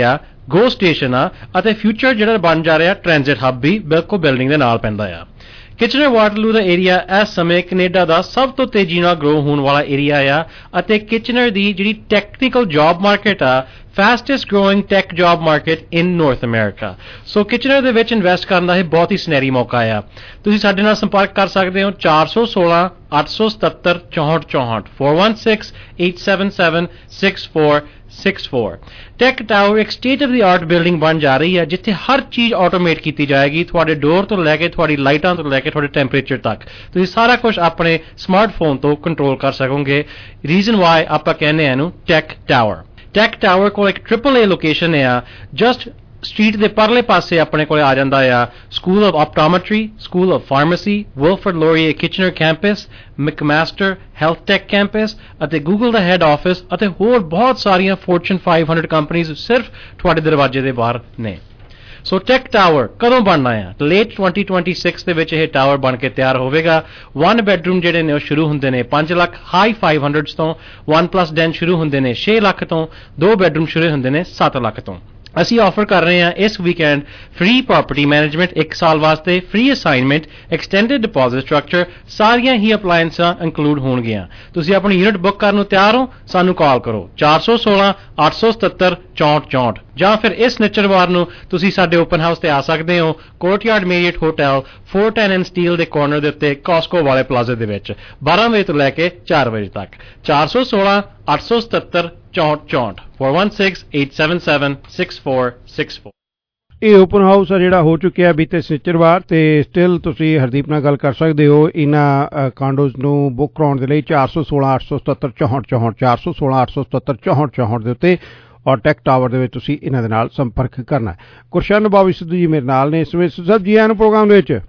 ਗੋ ਸਟੇਸ਼ਨ ਆ ਅਤੇ ਫਿਊਚਰ ਜਿਹੜਾ ਬਣ ਜਾ ਰਿਹਾ ਟ੍ਰਾਂਜ਼ਿਟ ਹੱਬ ਵੀ ਬਿਲਕੁਲ ਬਿਲਡਿੰਗ ਦੇ ਨਾਲ ਪੈਂਦਾ ਆ। ਕਿਚਨਰ ਵਾਟਰਲੂ ਦਾ ਏਰੀਆ ਇਸ ਸਮੇਂ ਕੈਨੇਡਾ ਦਾ ਸਭ ਤੋਂ ਤੇਜ਼ੀ ਨਾਲ ਗਰੋ ਹੋਣ ਵਾਲਾ ਏਰੀਆ ਆ ਅਤੇ ਕਿਚਨਰ ਦੀ ਜਿਹੜੀ ਟੈਕਨੀਕਲ ਜੌਬ ਮਾਰਕੀਟ ਆ fastest growing tech job market in North America. So Kitchener ਦੇ ਵਿੱਚ ਇਨਵੈਸਟ ਕਰਨ ਦਾ ਇਹ ਬਹੁਤ ਹੀ ਸੁਨਹਿਰੀ ਮੌਕਾ ਆ। ਤੁਸੀਂ ਸਾਡੇ ਨਾਲ ਸੰਪਰਕ ਕਰ ਸਕਦੇ ਹੋ ਚਾਰ ਸੌ ਸੋਲਾਂ ਅੱਠ ਸੌ ਸਤੱਤਰ ਚੌਂਹਠ ਚੌਂਹਠ four one six eight seven seven six four six four। Tech tower ਇੱਕ state of the art building ਬਣ ਜਾ ਰਹੀ ਹੈ ਜਿੱਥੇ ਹਰ ਚੀਜ਼ ਆਟੋਮੇਟ ਕੀਤੀ ਜਾਏਗੀ, ਤੁਹਾਡੇ ਡੋਰ ਤੋਂ ਲੈ ਕੇ ਤੁਹਾਡੀ ਲਾਈਟਾਂ ਤੋਂ ਲੈ ਕੇ ਤੁਹਾਡੇ ਟੈਂਪਰੇਚਰ ਤੱਕ ਤੁਸੀਂ ਸਾਰਾ ਕੁਝ ਆਪਣੇ ਸਮਾਰਟਫੋਨ ਤੋਂ ਕੰਟਰੋਲ ਕਰ ਸਕੋਗੇ। ਰੀਜ਼ਨ ਵਾਈ ਆਪਾਂ ਕਹਿੰਦੇ ਆ ਇਹਨੂੰ ਟੈਕ ਟਾਵਰ। ਟੈਕ ਟਾਵਰ ਕੋਲ ਇੱਕ ਟ੍ਰਿਪਲ ਏ ਲੋਕੇਸ਼ਨ ਆ, ਜਸਟ ਸਟਰੀਟ ਦੇ ਪਰਲੇ ਪਾਸੇ ਆਪਣੇ ਕੋਲ ਆ ਜਾਂਦਾ ਆ school of optometry, school of pharmacy, Wilfrid Laurier Kitchener campus, McMaster health tech campus ਅਤੇ ਗੂਗਲ ਦਾ ਹੈੱਡ ਆਫਿਸ ਅਤੇ ਹੋਰ ਬਹੁਤ ਸਾਰੀਆਂ ਫੋਰਚੂਨ five hundred ਕੰਪਨੀਜ਼ ਸਿਰਫ ਤੁਹਾਡੇ ਦਰਵਾਜ਼ੇ ਦੇ ਬਾਹਰ ਨੇ। ਸੋ ਟੈਕ ਟਾਵਰ ਕਦੋਂ ਬਣਨਾ ਆ? ਲੇਟ twenty twenty-six ਦੇ ਵਿੱਚ ਇਹ ਟਾਵਰ ਬਣ ਕੇ ਤਿਆਰ ਹੋਵੇਗਾ। ਵਨ ਬੈਡਰੂਮ ਜਿਹੜੇ ਨੇ ਉਹ ਸ਼ੁਰੂ ਹੁੰਦੇ ਨੇ ਪੰਜ ਲੱਖ ਹਾਈ five hundreds ਤੋਂ, ਵਨ ਪਲੱਸ ਡੈਨ ਸ਼ੁਰੂ ਹੁੰਦੇ ਨੇ ਛੇ ਲੱਖ ਤੋਂ, ਦੋ ਬੈਡਰੂਮ ਸ਼ੁਰੂ ਹੁੰਦੇ ਨੇ ਸੱਤ ਲੱਖ ਤੋਂ। ਅਸੀਂ ਆਫਰ ਕਰ ਰਹੇ ਹਾਂ ਇਸ ਵੀਕਐਂਡ ਫ੍ਰੀ ਪ੍ਰਾਪਰਟੀ ਮੈਨੇਜਮੈਂਟ ਇੱਕ ਸਾਲ ਵਾਸਤੇ, free assignment, extended deposit structure, ਸਾਰੀਆਂ ਹੀ ਅਪਲਾਇੰਸਾਂ ਇੰਕਲੂਡ ਹੋਣਗੀਆਂ। ਤੁਸੀਂ ਆਪਣੀ ਯੂਨਿਟ ਬੁੱਕ ਕਰਨ ਨੂੰ ਤਿਆਰ ਹੋ? ਸਾਨੂੰ ਕਾਲ ਕਰੋ ਚਾਰ ਸੌ ਸੋਲਾਂ ਅੱਠ ਸੌ ਸਤੱਤਰ ਚੌਂਹਠ ਚੌਂਹਠ ਜਾਂ ਫਿਰ ਇਸ ਨਿਚਰਵਾਰ ਨੂੰ ਤੁਸੀਂ ਸਾਡੇ ਓਪਨ ਹਾਊਸ ਤੇ ਆ ਸਕਦੇ ਹੋ Courtyard Marriott hotel four ten and Steeles ਦੇ ਕਾਰਨਰ ਦੇ ਉੱਤੇ ਕਾਸਕੋ ਵਾਲੇ ਪਲਾਜ਼ੇ ਦੇ ਵਿੱਚ ਬਾਰਾਂ ਵਜੇ ਤੋਂ ਲੈ ਕੇ ਚਾਰ ਵਜੇ ਤੱਕ। ਚਾਰ ਸੌ ਸੋਲਾਂ ਅੱਠ ਸੌ ਸਤੱਤਰ ਚੌਂਹਠ ਚੌਂਹਠ four one six eight seven seven six four six four। ਇਹ ਓਪਨ ਹਾਊਸ ਆ ਜਿਹੜਾ ਹੋ ਚੁੱਕਿਆ ਬੀਤੇ ਸ਼ਨੀਚਰਵਾਰ ਤੇ ਸਟਿਲ ਤੁਸੀਂ ਹਰਦੀਪ ਨਾਲ ਗੱਲ ਕਰ ਸਕਦੇ ਹੋ ਇਹਨਾਂ ਕਾਂਡੋਜ਼ ਨੂੰ ਬੁੱਕ ਕਰਾਉਣ ਦੇ ਲਈ ਚਾਰ ਸੌ ਸੋਲਾਂ ਅੱਠ ਸੌ ਸਤੱਤਰ ਚੌਂਹਠ ਚੌਂਹਠ ਚਾਰ ਸੌ ਸੋਲਾਂ ਅੱਠ ਸੌ ਸਤੱਤਰ ਚੌਂਹਠ ਚੌਂਹਠ ਦੇ ਉੱਤੇ ਔਰ ਟੈਕ ਟਾਵਰ ਦੇ ਵਿੱਚ ਤੁਸੀਂ ਇਹਨਾਂ ਦੇ ਨਾਲ ਸੰਪਰਕ ਕਰਨਾ। ਗੁਰਸ਼ਨ ਬਾਬੀ ਸਿੱਧੂ ਜੀ ਮੇਰੇ ਨਾਲ ਨੇ ਇਸ ਵੇਲੇ। ਸਿੱਧੂ ਸਾਹਿਬ ਜੀ ਆਇਆਂ ਨੂੰ ਪ੍ਰੋਗਰਾਮ ਦੇ ਵਿੱਚ।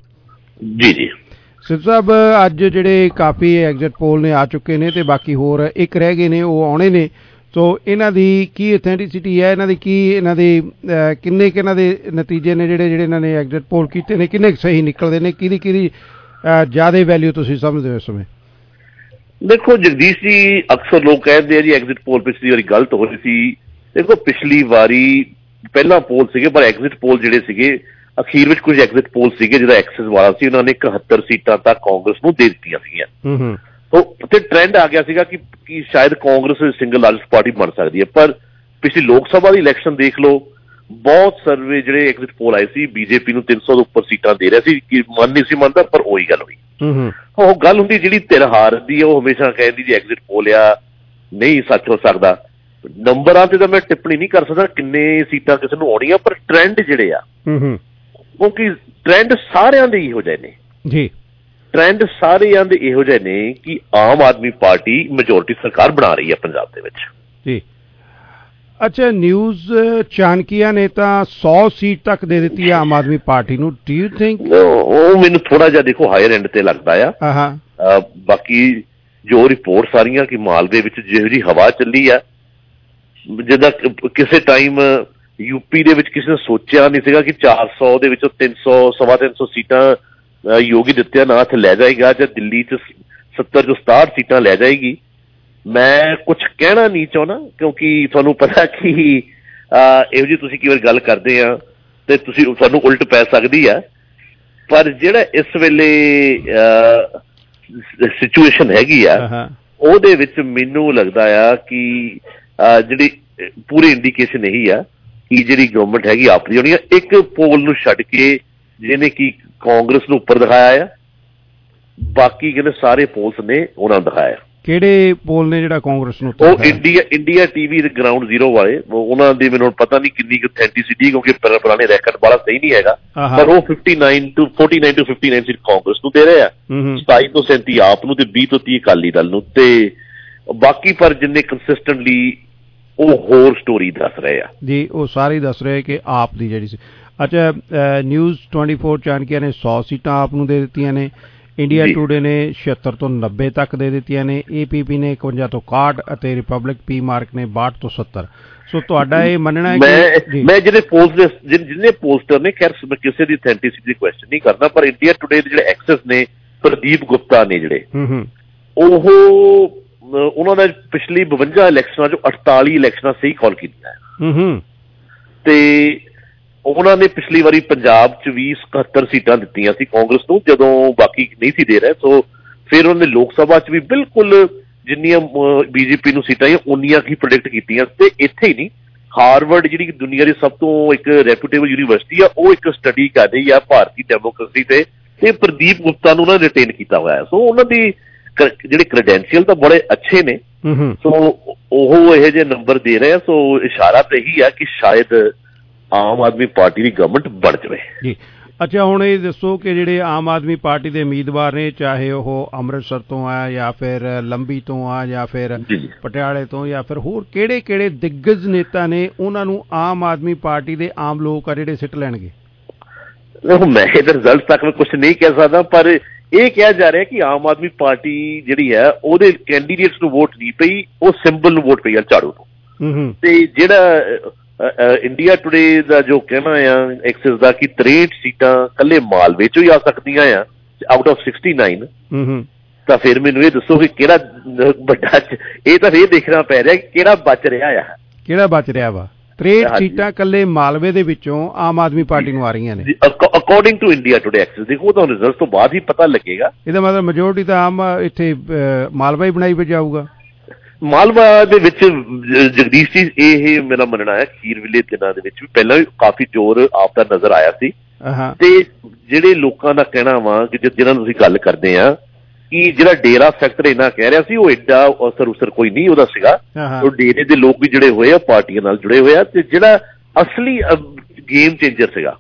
ਜੀ ਜੀ ਸਿੱਧੂ ਸਾਹਿਬ ਅੱਜ ਜਿਹੜੇ ਕਾਫੀ ਐਗਜ਼ਿਟ ਪੋਲ ਨੇ ਆ ਚੁੱਕੇ ਨੇ ਤੇ ਬਾਕੀ ਹੋਰ ਇੱਕ ਰਹਿ ਗਏ ਨੇ ਉਹ ਆਉਣੇ ਨੇ। ਸੋ ਇਹਨਾਂ ਦੀ ਕੀ ਅਥੈਂਟਿਸਿਟੀ ਹੈ, ਇਹਨਾਂ ਦੀ ਕੀ ਇਹਨਾਂ ਦੇ ਕਿੰਨੇ ਕੁ ਇਹਨਾਂ ਦੇ ਨਤੀਜੇ ਨੇ ਜਿਹੜੇ ਜਿਹੜੇ ਇਹਨਾਂ ਨੇ ਐਗਜ਼ਿਟ ਪੋਲ ਕੀਤੇ ਨੇ ਕਿੰਨੇ ਸਹੀ ਨਿਕਲਦੇ ਨੇ, ਕਿਹਦੀ ਕਿਹਦੀ ਜ਼ਿਆਦਾ ਵੈਲਿਊ ਤੁਸੀਂ ਸਮਝਦੇ ਹੋ ਇਸ ਸਮੇਂ? ਦੇਖੋ ਜਗਦੀਸ਼ ਜੀ, ਅਕਸਰ ਲੋਕ ਕਹਿੰਦੇ ਆ ਜੀ ਐਗਜ਼ਿਟ ਪੋਲ ਪਿਛਲੀ ਵਾਰੀ ਗਲਤ ਹੋ ਰਹੀ ਸੀ। ਦੇਖੋ ਪਿਛਲੀ ਵਾਰੀ ਪਹਿਲਾਂ ਪੋਲ ਸੀਗੇ ਪਰ ਐਗਜ਼ਿਟ ਪੋਲ ਜਿਹੜੇ ਸੀਗੇ ਅਖੀਰ ਵਿੱਚ ਕੁਝ ਐਗਜ਼ਿਟ ਪੋਲ ਸੀਗੇ ਜਿਹੜਾ ਐਕਸਿਸ ਵਾਲਾ ਸੀ ਉਹਨਾਂ ਨੇ ਇਕਹੱਤਰ ਸੀਟਾਂ ਤੱਕ ਕਾਂਗਰਸ ਨੂੰ ਦੇ ਦਿੱਤੀਆਂ ਸੀਗੀਆਂ ਤੇ ਟ੍ਰੈਂਡ ਆ ਗਿਆ ਸੀਗਾ ਕਿ ਕਿ ਸ਼ਾਇਦ ਕਾਂਗਰਸ ਸਿੰਗਲ ਲਾਰਜੈਸਟ ਪਾਰਟੀ ਬਣ ਸਕਦੀ ਹੈ। ਪਰ ਪਿਛਲੀ ਲੋਕ ਸਭਾ ਦੀ ਇਲੈਕਸ਼ਨ ਦੇਖ ਲਓ, ਬਹੁਤ ਸਰਵੇ ਜਿਹੜੇ ਐਗਜ਼ਿਟ ਪੋਲ ਆਏ ਸੀ ਬੀਜੇਪੀ ਨੂੰ ਤਿੰਨ ਸੌ ਤੋਂ ਉੱਪਰ ਸੀਟਾਂ ਦੇ ਰਿਹਾ ਸੀ ਕਿ ਮਨ ਨਹੀਂ ਸੀ ਮੰਨਦਾ, ਪਰ ਉਹੀ ਗੱਲ ਹੋਈ। ਉਹ ਗੱਲ ਹੁੰਦੀ ਜਿਹੜੀ ਧਿਰ ਹਾਰਦੀ ਹੈ ਉਹ ਹਮੇਸ਼ਾ ਕਹਿੰਦੀ ਜੀ ਐਗਜ਼ਿਟ ਪੋਲ ਆ ਨਹੀਂ ਸੱਚ ਹੋ ਸਕਦਾ। ਨੰਬਰਾਂ ਤੇ ਤਾਂ ਮੈਂ ਟਿੱਪਣੀ ਨਹੀਂ ਕਰ ਸਕਦਾ ਕਿੰਨੇ ਸੀਟਾਂ ਕਿਸੇ ਨੂੰ ਆਉਣੀਆਂ, ਪਰ ਟ੍ਰੈਂਡ ਜਿਹੜੇ ਆ ਕਿਉਂਕਿ ਟ੍ਰੈਂਡ ਸਾਰਿਆਂ ਦੇ ਇਹੋ ਜਿਹੇ ਨੇ ਜੀ ਟ੍ਰੈਂਡ ਸਾਰਿਆਂ ਦੇ ਇਹੋ ਜਿਹੇ ਨੇ ਕਿ ਆਮ ਆਦਮੀ ਪਾਰਟੀ ਮੈਜੋਰਟੀ ਸਰਕਾਰ ਬਣਾ ਰਹੀ ਹੈ ਪੰਜਾਬ ਦੇ ਵਿੱਚ ਜੀ। ਅੱਛਾ, ਨਿਊਜ਼ ਚਾਨਕੀਆ ਨੇ ਤਾਂ ਸੌ ਸੀਟ ਤੱਕ ਦੇ ਦਿੱਤੀ ਹੈ ਆਮ ਆਦਮੀ ਪਾਰਟੀ ਨੂੰ। ਡੂ ਯੂ ਥਿੰਕ ਉਹ ਮੈਨੂੰ ਥੋੜਾ ਜਿਹਾ ਦੇਖੋ ਹਾਇਰ ਐਂਡ ਤੇ ਲੱਗਦਾ ਆ। ਬਾਕੀ ਜੋ ਰਿਪੋਰਟ ਸਾਰੀਆਂ ਕਿ ਮਾਲਵੇ ਵਿੱਚ ਜਿਹੋ ਜਿਹੀ ਹਵਾ ਚੱਲੀ ਆ, ਜਿੱਦਾਂ ਕਿਸੇ ਟਾਈਮ ਯੂਪੀ ਦੇ ਵਿੱਚ ਕਿਸੇ ਨੇ ਸੋਚਿਆ ਨਹੀਂ ਸੀਗਾ ਕਿ ਚਾਰ ਸੌ ਦੇ ਵਿੱਚੋਂ ਤਿੰਨ ਸੌ ਸਵਾ ਤਿੰਨ ਸੌ ਸੀਟਾਂ ਯੋਗੀ ਆਦਿੱਤਿਆਨਾਥ ਲੈ ਜਾਏਗਾ ਜਾਂ ਦਿੱਲੀ 'ਚ ਸੱਤਰ ਤੋਂ ਸਤਾਹਠ ਸੀਟਾਂ ਲੈ ਜਾਏਗੀ। ਮੈਂ ਕੁਛ ਕਹਿਣਾ ਨਹੀਂ ਚਾਹੁੰਦਾ ਕਿਉਂਕਿ ਤੁਹਾਨੂੰ ਪਤਾ ਕਿ ਇਹੋ ਜਿਹੀ ਤੁਸੀਂ ਕਈ ਵਾਰ ਗੱਲ ਕਰਦੇ ਆ ਤੇ ਤੁਸੀਂ ਤੁਹਾਨੂੰ ਉਲਟ ਪੈ ਸਕਦੀ ਆ। ਪਰ ਜਿਹੜਾ ਇਸ ਵੇਲੇ ਸਿਚੁਏਸ਼ਨ ਹੈਗੀ ਆ ਉਹਦੇ ਵਿੱਚ ਮੈਨੂੰ ਲੱਗਦਾ ਆ ਕਿ ਜਿਹੜੀ ਪੂਰੀ ਇੰਡੀਕੇਸ਼ਨ ਇਹੀ ਆ ਕਿ ਜਿਹੜੀ ਗਵਰਨਮੈਂਟ ਹੈਗੀ ਆਪਣੀ ਹੋਣੀ ਆ। ਇੱਕ ਪੋਲ ਨੂੰ ਛੱਡ ਕੇ ਜਿਹਨੇ ਕਿ ਕਾਂਗਰਸ ਨੂੰ ਉੱਪਰ ਦਿਖਾਇਆ ਆ, ਬਾਕੀ ਕਹਿੰਦੇ ਸਾਰੇ ਪੋਲਸ ਨੇ ਉਹਨਾਂ ਨੂੰ ਦਿਖਾਇਆ। ਕਿਹੜੇ ਪੋਲ ਨੇ ਜਿਹੜਾ ਕਾਂਗਰਸ ਨੂੰ? ਉਹ ਇੰਡੀਆ ਇੰਡੀਆ ਟੀਵੀ ਦੇ ਗਰਾਊਂਡ ਜ਼ੀਰੋ ਵਾਲੇ, ਉਹਨਾਂ ਦੀ ਮੈਨੂੰ ਪਤਾ ਨਹੀਂ ਕਿੰਨੀ ਅਥੈਂਟਿਸਿਟੀ ਕਿਉਂਕਿ ਪੁਰਾਣੇ ਰੈਕਰਡ ਵਾਲਾ ਸਹੀ ਨਹੀਂ ਹੈਗਾ, ਪਰ ਉਹ fifty nine two forty nine two fifty nine seat Congress ਨੂੰ ਦੇ ਰਹੇ ਆ, ਸਤਾਈ ਤੋਂ ਸੈਂਤੀ ਆਪ ਨੂੰ ਤੇ ਵੀਹ ਤੋਂ ਤੀਹ ਅਕਾਲੀ ਦਲ ਨੂੰ, ਤੇ ਬਾਕੀ ਪਰ ਜਿੰਨੇ ਕੰਸਿਸਟੈਂਟਲੀ ਉਹ ਹੋਰ ਸਟੋਰੀ ਦੱਸ ਰਹੇ ਆ ਜੀ। ਉਹ ਸਾਰੇ ਦੱਸ ਰਹੇ ਕਿ ਆਪ ਦੀ ਜਿਹੜੀ ਸੀ। ਅੱਛਾ, ਨਿਊਜ਼ ਟਵੈਂਟੀ ਫੋਰ ਚਾਨਕੀਆ ਨੇ ਸੌ ਸੀਟਾਂ ਆਪ ਨੂੰ ਦੇ ਦਿੱਤੀਆਂ ਨੇ, ਇੰਡੀਆ ਟੂਡੇ ਨੇ ਛਿਅੱਤਰ ਤੋਂ ਨੱਬੇ ਤੱਕ ਦੇ ਦਿੱਤੀਆਂ ਨੇ, ਏ ਪੀ ਪੀ ਨੇ ਇਕਵੰਜਾ ਤੋਂ ਇਕਾਹਠ ਅਤੇ ਰਿਪਬਲਿਕ ਪੀ ਮਾਰਕ ਨੇ ਬਾਹਠ ਤੋਂ ਸੱਤਰ। ਸੋ ਤੁਹਾਡਾ ਇਹ ਮੰਨਣਾ ਹੈ ਕਿ ਮੈਂ ਜਿਹੜੇ ਪੋਲਸ ਜਿੰਨੇ ਪੋਸਟਰ ਨੇ, ਖੈਰ ਮੈਂ ਕਿਸੇ ਦੀ ਅਥੈਂਟਿਸਿਟੀ ਦੀ ਕੁਐਸਚਨ ਨਹੀਂ ਕਰਦਾ, ਪਰ ਇੰਡੀਆ ਟੂਡੇ ਦੇ ਜਿਹੜੇ ਐਕਸੈਸ ਨੇ, ਪ੍ਰਦੀਪ ਗੁਪਤਾ ਨੇ ਜਿਹੜੇ, ਉਹ ਉਹਨਾਂ ਨੇ ਪਿਛਲੀ ਬਵੰਜਾ ਇਲੈਕਸ਼ਨਾਂ ਚੋਂ ਅਠਤਾਲੀ ਇਲੈਕਸ਼ਨਾਂ ਸਹੀ ਕਾਲ ਕੀਤੀਆਂ। ਤੇ ਉਹਨਾਂ ਨੇ ਪਿਛਲੀ ਵਾਰੀ ਪੰਜਾਬ 'ਚ ਵੀ ਇਕਹੱਤਰ ਸੀਟਾਂ ਦਿੱਤੀਆਂ ਸੀ ਕਾਂਗਰਸ ਨੂੰ, ਜਦੋਂ ਬਾਕੀ ਨਹੀਂ ਸੀ ਦੇ ਰਹੇ। ਸੋ ਫਿਰ ਉਹਨਾਂ ਨੇ ਲੋਕ ਸਭਾ 'ਚ ਵੀ ਬਿਲਕੁਲ ਜਿੰਨੀਆਂ ਬੀਜੇਪੀ ਨੂੰ ਸੀਟਾਂ ਆਈਆਂ ਉਨੀਆਂ ਹੀ ਪ੍ਰੈਡਿਕਟ ਕੀਤੀਆਂ। ਤੇ ਇੱਥੇ ਹੀ ਨਹੀਂ, ਹਾਰਵਰਡ ਜਿਹੜੀ ਦੁਨੀਆ ਦੀ ਸਭ ਤੋਂ ਇੱਕ ਰੈਪੂਟੇਬਲ ਯੂਨੀਵਰਸਿਟੀ ਆ, ਉਹ ਇੱਕ ਸਟੱਡੀ ਕਰ ਰਹੀ ਆ ਭਾਰਤੀ ਡੈਮੋਕ੍ਰੇਸੀ ਤੇ ਤੇ ਪ੍ਰਦੀਪ ਗੁਪਤਾ ਨੂੰ ਉਹਨਾਂ ਨੇ ਰਿਟੇਨ ਕੀਤਾ ਹੋਇਆ। ਸੋ ਉਹਨਾਂ ਦੀ ਜਿਹੜੇ ਕ੍ਰੈਡੈਂਸ਼ੀਅਲ ਤਾਂ ਬੜੇ ਅੱਛੇ ਨੇ। ਸੋ ਉਹ ਇਹੋ ਜਿਹੇ ਨੰਬਰ ਦੇ ਰਹੇ ਆ। ਸੋ ਇਸ਼ਾਰਾ ਤਾਂ ਇਹੀ ਆ ਕਿ ਸ਼ਾਇਦ ਆਮ ਆਦਮੀ ਪਾਰਟੀ ਦੀ ਗਵਰਨਮੈਂਟ ਬਣ ਜਾਵੇ ਜੀ। ਅੱਛਾ, ਹੁਣ ਇਹ ਦੱਸੋ ਕਿ ਜਿਹੜੇ ਆਮ ਆਦਮੀ ਪਾਰਟੀ ਦੇ ਉਮੀਦਵਾਰ ਨੇ, ਚਾਹੇ ਉਹ ਅੰਮ੍ਰਿਤਸਰ ਤੋਂ ਆ ਜਾਂ ਫਿਰ ਲੰਬੀ ਤੋਂ ਆ ਜਾਂ ਫਿਰ ਪਟਿਆਲੇ ਤੋਂ ਜਾਂ ਫਿਰ ਹੋਰ ਕਿਹੜੇ ਕਿਹੜੇ ਦਿੱਗਜ ਨੇਤਾ ਨੇ, ਉਹਨਾਂ ਨੂੰ ਆਮ ਆਦਮੀ ਪਾਰਟੀ ਦੇ ਆਮ ਲੋਕ ਆ ਜਿਹੜੇ ਸਿੱਟ ਲੈਣਗੇ? ਮੈਂ ਇਹਦੇ ਰਿਜ਼ਲਟ ਤੱਕ ਮੈਂ ਕੁਛ ਨਹੀਂ ਕਹਿ ਸਕਦਾ, ਪਰ ਇਹ ਕਿਹਾ ਜਾ ਰਿਹਾ ਕਿ ਆਮ ਆਦਮੀ ਪਾਰਟੀ ਜਿਹੜੀ ਹੈ ਉਹਦੇ ਕੈਂਡੀਡੇਟਸ ਨੂੰ ਵੋਟ ਨਹੀਂ ਪਈ, ਉਹ ਸਿੰਬਲ ਨੂੰ ਵੋਟ ਪਈ ਆ, ਝਾੜੂ ਨੂੰ। ਤੇ ਜਿਹੜਾ ਇੰਡੀਆ ਟੂਡੇ ਦਾ ਜੋ ਕਹਿਣਾ ਆ ਐਕਸਿਸ ਦਾ ਕਿ ਤਰੇਹਠ ਸੀਟਾਂ ਇਕੱਲੇ ਮਾਲਵੇ ਚੋਂ ਹੀ ਆ ਸਕਦੀਆਂ ਆ ਆਊਟ ਆਫ ਸਿਕਸਟੀ ਨਾਈਨ, ਤਾਂ ਫਿਰ ਮੈਨੂੰ ਇਹ ਦੱਸੋ ਕਿ ਕਿਹੜਾ ਵੱਡਾ, ਇਹ ਤਾਂ ਇਹ ਦੇਖਣਾ ਪੈ ਰਿਹਾ ਕਿ ਕਿਹੜਾ ਬਚ ਰਿਹਾ ਆ, ਕਿਹੜਾ ਬਚ ਰਿਹਾ ਵਾ। ਤਰੇਹਠ ਸੀਟਾਂ ਇਕੱਲੇ ਮਾਲਵੇ ਦੇ ਵਿੱਚੋਂ ਆਮ ਆਦਮੀ ਪਾਰਟੀ ਨੂੰ ਆ ਰਹੀਆਂ ਨੇ according to India Today Axis. ਦੇਖੋ ਤਾਂ ਰਿਜ਼ਲਟ ਤੋਂ ਬਾਅਦ ਹੀ ਪਤਾ ਲੱਗੇਗਾ। ਇਹਦਾ ਮਤਲਬ ਮੈਜੋਰਟੀ ਤਾਂ ਆਮ ਇੱਥੇ ਮਾਲਵਾ ਹੀ ਬਣਾਈ ਜਾਊਗਾ। ਮਾਲਵਾ ਦੇ ਵਿੱਚ ਜਗਦੀਸ਼ ਜੀ, ਇਹ ਮੇਰਾ ਮੰਨਣਾ ਹੈ ਖੀਰ ਵੇਲੇ ਦਿਨਾਂ ਦੇ ਵਿੱਚ ਵੀ ਪਹਿਲਾਂ ਵੀ ਕਾਫੀ ਜ਼ੋਰ ਆਪ ਦਾ ਨਜ਼ਰ ਆਇਆ ਸੀ। ਤੇ ਜਿਹੜੇ ਲੋਕਾਂ ਦਾ ਕਹਿਣਾ ਵਾ ਕਿ ਜਿਹਨਾਂ ਨੂੰ ਅਸੀਂ ਗੱਲ ਕਰਦੇ ਆ ਕਿ ਜਿਹੜਾ ਡੇਰਾ ਫੈਕਟਰ ਇਹਨਾਂ ਕਹਿ ਰਿਹਾ ਸੀ, ਉਹ ਏਡਾ ਅਸਰ ਉਸਰ ਕੋਈ ਨਹੀਂ ਉਹਦਾ ਸੀਗਾ। ਉਹ ਡੇਰੇ ਦੇ ਲੋਕ ਵੀ ਜਿਹੜੇ ਹੋਏ ਆ ਪਾਰਟੀਆਂ ਨਾਲ ਜੁੜੇ ਹੋਏ ਆ। ਤੇ ਜਿਹੜਾ ਅਸਲੀ ਗੇਮ ਚੇਂਜਰ ਸੀਗਾ,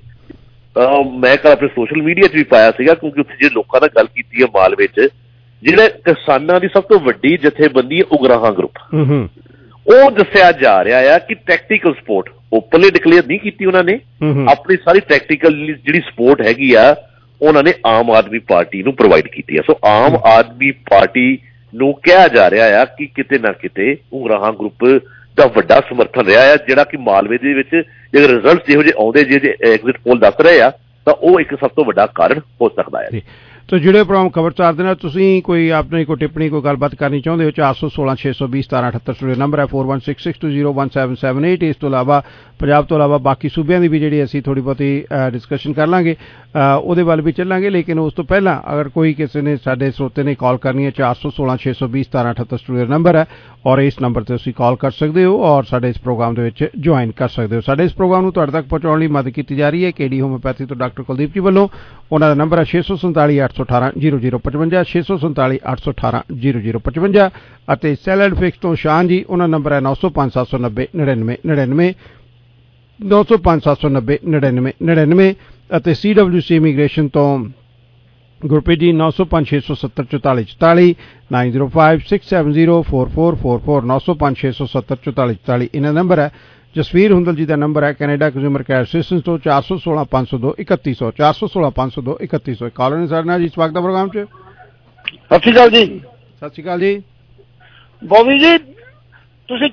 ਮੈਂ ਕੱਲ ਆਪਣੇ ਸੋਸ਼ਲ ਮੀਡੀਆ 'ਚ ਵੀ ਪਾਇਆ ਸੀਗਾ, ਕਿਉਂਕਿ ਉੱਥੇ ਜੇ ਲੋਕਾਂ ਨਾਲ ਗੱਲ ਕੀਤੀ ਹੈ ਮਾਲਵੇ 'ਚ, ਜਿਹੜਾ ਕਿਸਾਨਾਂ ਦੀ ਸਭ ਤੋਂ ਵੱਡੀ ਜਥੇਬੰਦੀ ਉਗਰਾਹਾਂ ਗਰੁੱਪ, ਉਹ ਦੱਸਿਆ ਜਾ ਰਿਹਾ ਆ ਕਿ ਟੈਕਟੀਕਲ ਸਪੋਰਟ ਓਪਨਲੀ ਡਿਕਲੇਅਰ ਨਹੀਂ ਕੀਤੀ ਉਹਨਾਂ ਨੇ, ਆਪਣੀ ਸਾਰੀ ਟੈਕਟੀਕਲ ਜਿਹੜੀ ਸਪੋਰਟ ਹੈਗੀ ਆ ਉਹਨਾਂ ਨੇ ਆਮ ਆਦਮੀ ਪਾਰਟੀ ਨੂੰ ਪ੍ਰੋਵਾਈਡ ਕੀਤੀ ਆ। ਸੋ ਆਮ ਆਦਮੀ ਪਾਰਟੀ ਨੂੰ ਕਿਹਾ ਜਾ ਰਿਹਾ ਆ ਕਿ ਕਿਤੇ ਨਾ ਕਿਤੇ ਉਗਰਾਹਾਂ ਗਰੁੱਪ ਦਾ ਵੱਡਾ ਸਮਰਥਨ ਰਿਹਾ ਆ, ਜਿਹੜਾ ਕਿ ਮਾਲਵੇ ਦੇ ਵਿੱਚ ਜੇ ਰਿਜ਼ਲਟ ਇਹੋ ਜਿਹੇ ਆਉਂਦੇ ਜੇ ਐਗਜ਼ਿਟ ਪੋਲ ਦੱਸ ਰਹੇ ਆ ਤਾਂ ਉਹ ਇੱਕ ਸਭ ਤੋਂ ਵੱਡਾ ਕਾਰਨ ਹੋ ਸਕਦਾ ਹੈ। ਤੋ ਜਿਹੜੇ ਪ੍ਰੋਗਰਾਮ ਖਬਰਚਾਰ ਦੇ ਨਾਲ ਤੁਸੀਂ ਕੋਈ ਆਪਣੀ ਕੋਈ ਟਿੱਪਣੀ ਕੋਈ ਗੱਲਬਾਤ ਕਰਨੀ ਚਾਹੁੰਦੇ ਹੋ, ਚਾਰ ਸੌ ਸੋਲਾਂ ਛੇ ਸੌ ਵੀਹ ਸਤਾਰਾਂ ਅਠੱਤਰ ਸਟੂਡੀਓ ਨੰਬਰ ਹੈ four one six six two zero one seven seven eight. ਇਸ ਤੋਂ ਇਲਾਵਾ ਪੰਜਾਬ ਤੋਂ ਇਲਾਵਾ ਬਾਕੀ ਸੂਬਿਆਂ ਦੀ ਵੀ ਜਿਹੜੀ ਅਸੀਂ ਥੋੜ੍ਹੀ ਬਹੁਤੀ ਡਿਸਕਸ਼ਨ ਕਰ ਲਾਂਗੇ, ਉਹਦੇ ਵੱਲ ਵੀ ਚੱਲਾਂਗੇ। ਲੇਕਿਨ ਉਸ ਤੋਂ ਪਹਿਲਾਂ ਅਗਰ ਕੋਈ ਕਿਸੇ ਨੇ ਸਾਡੇ ਸਰੋਤੇ ਨੇ ਕਾਲ ਕਰਨੀ ਹੈ, ਚਾਰ ਸੌ ਸੋਲਾਂ ਛੇ ਸੌ ਵੀਹ ਸਤਾਰਾਂ ਅਠੱਤਰ ਸਟੂਡੀਓ ਨੰਬਰ ਹੈ, ਔਰ ਇਸ ਨੰਬਰ 'ਤੇ ਤੁਸੀਂ ਕਾਲ ਕਰ ਸਕਦੇ ਹੋ ਔਰ ਸਾਡੇ ਇਸ ਪ੍ਰੋਗਰਾਮ ਦੇ ਵਿੱਚ ਜੁਆਇਨ ਕਰ ਸਕਦੇ ਹੋ। ਸਾਡੇ ਇਸ ਪ੍ਰੋਗਰਾਮ ਨੂੰ ਤੁਹਾਡੇ ਤੱਕ ਪਹੁੰਚਾਉਣ ਲਈ ਮਦਦ ਕੀਤੀ ਜਾ ਰਹੀ ਹੈ ਕੇਡੀ ਹੋਮਿਓਪੈਥੀ ਤੋਂ ਡਾਕਟਰ ਕੁਲਦੀਪ ਜੀ ਵੱਲੋਂ। ਉਹਨਾਂ ਦਾ ਨੰਬਰ ਹੈ ਛੇ ਸੌ ਸੰਤਾਲੀ ਅੱਠ ਸੌ ਅਠਾਰਾਂ ਜ਼ੀਰੋ ਜ਼ੀਰੋ ਪਚਵੰਜਾ, ਛੇ ਸੌ ਸੰਤਾਲੀ ਅੱਠ ਸੌ ਅਠਾਰਾਂ ਜ਼ੀਰੋ ਜ਼ੀਰੋ ਪਚਵੰਜਾ। ਅਤੇ ਸੈਲ ਐਂਡ ਫਿਕਸ ਤੋਂ ਸ਼ਾਨ ਜੀ, ਉਹਨਾਂ ਨੰਬਰ ਹੈ ਨੌ ਸੌ ਪੰਜ ਸੱਤ ਸੌ ਨੱਬੇ ਨੜਿਨਵੇਂ ਨੜਿਨਵੇਂ, ਨੌ ਸੌ ਪੰਜ ਸੱਤ ਸੌ ਨੱਬੇ ਨੜਿਨਵੇਂ ਨੜਿਨਵੇਂ। ਅਤੇ ਸੀ ਡਬਲਿਊ ਸੀ ਇਮੀਗ੍ਰੇਸ਼ਨ ਤੋਂ ਗੁਰਪ੍ਰੀਤ ਜੀ, ਨੌ ਸੌ ਪੰਜ ਛੇ ਸੌ ਸੱਤਰ ਚੁਤਾਲੀ ਚੁਤਾਲੀ, nine zero five six seven zero four four four four, ਨੌ ਸੌ ਪੰਜ ਛੇ ਸੌ ਸੱਤਰ ਚੁਤਾਲੀ ਚੁਤਾਲੀ ਇਹਨਾਂ ਨੰਬਰ ਹੈ। ਜਸਵੀਰ ਹੁੰਦਲ ਜੀ ਦਾ ਨੰਬਰ ਹੈ ਕੈਨੇਡਾ ਕੰਜ਼ਿਊਮਰ ਕੇਅਰ ਅਸਿਸਟੈਂਸ ਤੋਂ ਚਾਰ ਸੌ ਸੋਲਾਂ ਪੰਜ ਸੌ ਦੋ ਇਕੱਤੀ ਸੌ, ਚਾਰ ਸੌ ਸੋਲਾਂ ਪੰਜ ਸੌ ਦੋ ਇਕੱਤੀ ਸੌ। ਕਾਲਰ ਨੇ ਸਾਡੇ ਨਾਲ ਜੀ ਸਵਾਗਤ ਹੈ ਪ੍ਰੋਗਰਾਮ 'ਚ। ਸਤਿ ਸ਼੍ਰੀ ਅਕਾਲ ਜੀ। ਸਤਿ ਸ਼੍ਰੀ ਅਕਾਲ ਜੀ। ਬੋਬੀ ਜੀ, ਤੁਸੀਂ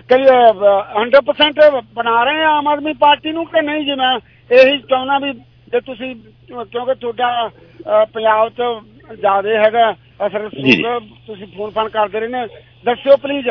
ਹੰਡਰਡ ਪਰਸੈਂਟ ਬਣਾ ਰਹੇ ਆ ਆਮ ਆਦਮੀ ਪਾਰਟੀ ਨੂੰ ਕਿ ਨਹੀਂ ਜੀ? ਮੈਂ ਇਹੀ ਚਾਹੁੰਦਾ ਵੀ ਜੇ ਤੁਸੀਂ, ਕਿਉਂਕਿ ਤੁਹਾਡਾ ਪੰਜਾਬ 'ਚ ਜ਼ਿਆਦਾ ਹੈਗਾ ਅਸਰ, ਤੁਸੀਂ ਫੋਨ ਫਾਨ ਕਰਦੇ ਰਹਿੰਦੇ, ਦੱਸਿਓ ਪਲੀਜ਼।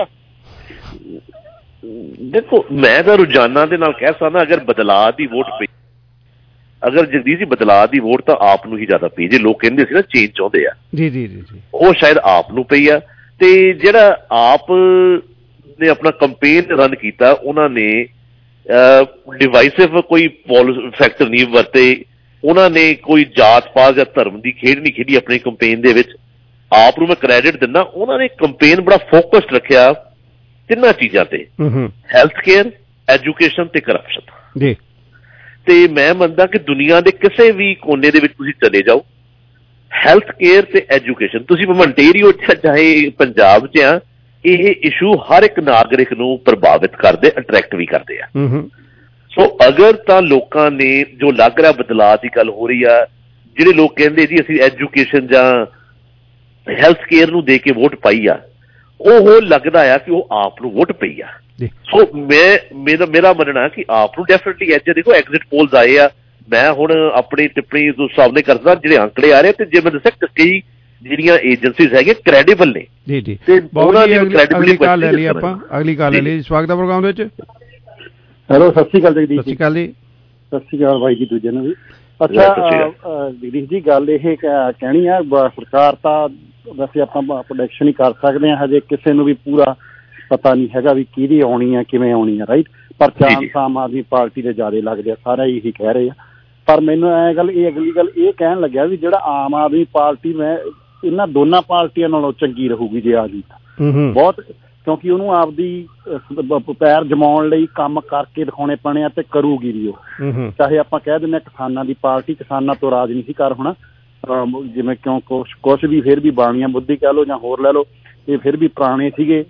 ਦੇਖੋ, ਮੈਂ ਤਾਂ ਰੋਜ਼ਾਨਾ ਦੇ ਨਾਲ ਕਹਿ ਸਕਦਾ ਅਗਰ ਬਦਲਾਅ ਦੀ ਵੋਟ ਪਈ, ਅਗਰ ਜਗਦੀਸ਼ ਜੀ ਬਦਲਾਅ ਦੀ ਵੋਟ ਤਾਂ ਆਪ ਨੂੰ ਹੀ ਜ਼ਿਆਦਾ ਪਈ। ਜੇ ਲੋਕ ਕਹਿੰਦੇ ਸੀ ਨਾ ਚੇਂਜ ਚਾਹੁੰਦੇ ਆ, ਜੀ ਜੀ ਜੀ, ਉਹ ਸ਼ਾਇਦ ਆਪ ਨੂੰ ਪਈ ਆ। ਤੇ ਜਿਹੜਾ ਆਪ ਨੇ ਆਪਣਾ ਕੰਪੇਨ ਰਨ ਕੀਤਾ, ਉਹਨਾਂ ਨੇ ਡਿਵਾਈਸਿਵ ਕੋਈ ਫੈਕਟਰ ਨਹੀਂ ਵਰਤੇ, ਉਹਨਾਂ ਨੇ ਕੋਈ ਜਾਤ ਪਾਤ ਜਾਂ ਧਰਮ ਦੀ ਖੇਡ ਨਹੀਂ ਖੇਡੀ ਆਪਣੀ ਕੰਪੇਨ ਦੇ ਵਿੱਚ। ਆਪ ਨੂੰ ਮੈਂ ਕ੍ਰੈਡਿਟ ਦਿੰਦਾ, ਉਹਨਾਂ ਨੇ ਕੰਪੇਨ ਬੜਾ ਫੋਕਸਡ ਰੱਖਿਆ ਤਿੰਨਾਂ ਚੀਜ਼ਾਂ ਤੇ, ਹੈਲਥ ਕੇਅਰ, ਐਜੂਕੇਸ਼ਨ ਤੇ ਕਰਪਸ਼ਨ ਜੀ। ਤੇ ਮੈਂ ਮੰਨਦਾ ਕਿ ਦੁਨੀਆ ਦੇ ਕਿਸੇ ਵੀ ਕੋਨੇ ਦੇ ਵਿੱਚ ਤੁਸੀਂ ਚਲੇ ਜਾਓ, ਹੈਲਥ ਕੇਅਰ ਤੇ ਐਜੂਕੇਸ਼ਨ, ਤੁਸੀਂ ਮੰਟੇਰੀਓ ਚਾਹੇ ਪੰਜਾਬ 'ਚ ਆ, ਇਹ ਇਸ਼ੂ ਹਰ ਇੱਕ ਨਾਗਰਿਕ ਨੂੰ ਪ੍ਰਭਾਵਿਤ ਕਰਦੇ, ਅਟਰੈਕਟ ਵੀ ਕਰਦੇ ਆ। ਸੋ ਅਗਰ ਤਾਂ ਲੋਕਾਂ ਨੇ ਜੋ ਲੱਗ ਰਿਹਾ ਬਦਲਾਅ ਦੀ ਗੱਲ ਹੋ ਰਹੀ ਆ, ਜਿਹੜੇ ਲੋਕ ਕਹਿੰਦੇ ਜੀ ਅਸੀਂ ਐਜੂਕੇਸ਼ਨ ਜਾਂ ਹੈਲਥ ਕੇਅਰ ਨੂੰ ਦੇ ਕੇ ਵੋਟ ਪਾਈ ਆ, ਉਹ ਲੱਗਦਾ ਆ ਕਿ ਉਹ ਆਪ ਨੂੰ ਵੋਟ ਪਈ ਆ। ਸੋ ਮੈਂ ਮੇਰਾ ਮੇਰਾ ਮੰਨਣਾ ਕਿ ਆਪ ਨੂੰ ਡੈਫੀਨਿਟਲੀ ਐਜ। ਦੇਖੋ ਐਗਜ਼ਿਟ ਪੋਲਸ ਆਏ ਆ, ਮੈਂ ਹੁਣ ਆਪਣੀ ਟਿੱਪਣੀ ਉਸ ਸਾਹਮਣੇ ਕਰਦਾ ਜਿਹੜੇ ਅੰਕੜੇ ਆ ਰਹੇ, ਤੇ ਜੇ ਮੈਂ ਦੱਸਿਆ ਕਈ ਜਿਹੜੀਆਂ ਏਜੰਸੀਜ਼ ਹੈਗੀਆਂ ਕ੍ਰੈਡੀਬਲ ਨੇ ਜੀ ਜੀ। ਤੇ ਉਹਨਾਂ ਦੀ ਕ੍ਰੈਡੀਬਿਲਿਟੀ ਲੈ ਲਈ ਆਪਾਂ। ਅਗਲੀ ਕਾਲ ਲੈ ਲਈ, ਸਵਾਗਤ ਹੈ ਪ੍ਰੋਗਰਾਮ ਦੇ ਵਿੱਚ। ਹੈਲੋ, ਸਤਿ ਸ਼੍ਰੀ ਅਕਾਲ ਜਗਦੀਸ਼ ਸਤਿ ਸ਼੍ਰੀ ਅਕਾਲ ਜੀ। ਸਤਿ ਸ਼੍ਰੀ ਅਕਾਲ ਬਾਈ ਜੀ, ਦੂਜੇ ਨੂੰ ਵੀ। ਅੱਛਾ ਜਗਦੀਸ਼ ਜੀ, ਗੱਲ ਇਹ ਕਹਿਣੀ ਆ, ਸਰਕਾਰ ਤਾਂ ਵੈਸੇ ਆਪਾਂ ਪ੍ਰੋਡਕਸ਼ਨ ਹੀ ਕਰ ਸਕਦੇ ਹਾਂ, ਹਜੇ ਕਿਸੇ ਨੂੰ ਵੀ ਪੂਰਾ ਪਤਾ ਨਹੀਂ ਹੈਗਾ ਵੀ ਕਿਹਦੀ ਆਉਣੀ ਆ, ਕਿਵੇਂ ਆਉਣੀ ਆ, ਰਾਈਟ। ਪਰ ਚਾਂਸ ਆਮ ਆਦਮੀ ਪਾਰਟੀ ਦੇ ਜ਼ਿਆਦਾ ਲੱਗਦੇ ਆ, ਸਾਰੇ ਇਹੀ ਕਹਿ ਰਹੇ ਆ। ਪਰ ਮੈਨੂੰ ਐ ਗੱਲ ਇਹ ਅਗਲੀ ਗੱਲ ਇਹ ਕਹਿਣ ਲੱਗਿਆ ਵੀ ਜਿਹੜਾ ਆਮ ਆਦਮੀ ਪਾਰਟੀ, ਮੈਂ ਇਹਨਾਂ ਦੋਨਾਂ ਪਾਰਟੀਆਂ ਨਾਲੋਂ ਚੰਗੀ ਰਹੂਗੀ ਜੇ ਆ ਗਈ ਤਾਂ ਬਹੁਤ, ਕਿਉਂਕਿ ਉਹਨੂੰ ਆਪਦੀ ਪੈਰ ਜਮਾਉਣ ਲਈ ਕੰਮ ਕਰਕੇ ਦਿਖਾਉਣੇ ਪੈਣੇ ਆ ਤੇ ਕਰੂਗੀ ਵੀ ਉਹ। ਚਾਹੇ ਆਪਾਂ ਕਹਿ ਦਿੰਦੇ ਹਾਂ ਕਿਸਾਨਾਂ ਦੀ ਪਾਰਟੀ, ਕਿਸਾਨਾਂ ਤੋਂ ਰਾਜ ਨਹੀਂ ਸੀ ਕਰ ਹੋਣਾ, ਜਿਵੇਂ ਕਿਉਂ ਕੁਛ ਕੁਛ ਵੀ ਫਿਰ ਵੀ ਬਾਣੀਆਂ ਬੁੱਧੀ ਕਹਿ ਲਓ ਜਾਂ ਹੋਰ ਲੈ ਲਓ, ਇਹ ਫਿਰ ਵੀ ਪੁਰਾਣੇ ਸੀਗੇ।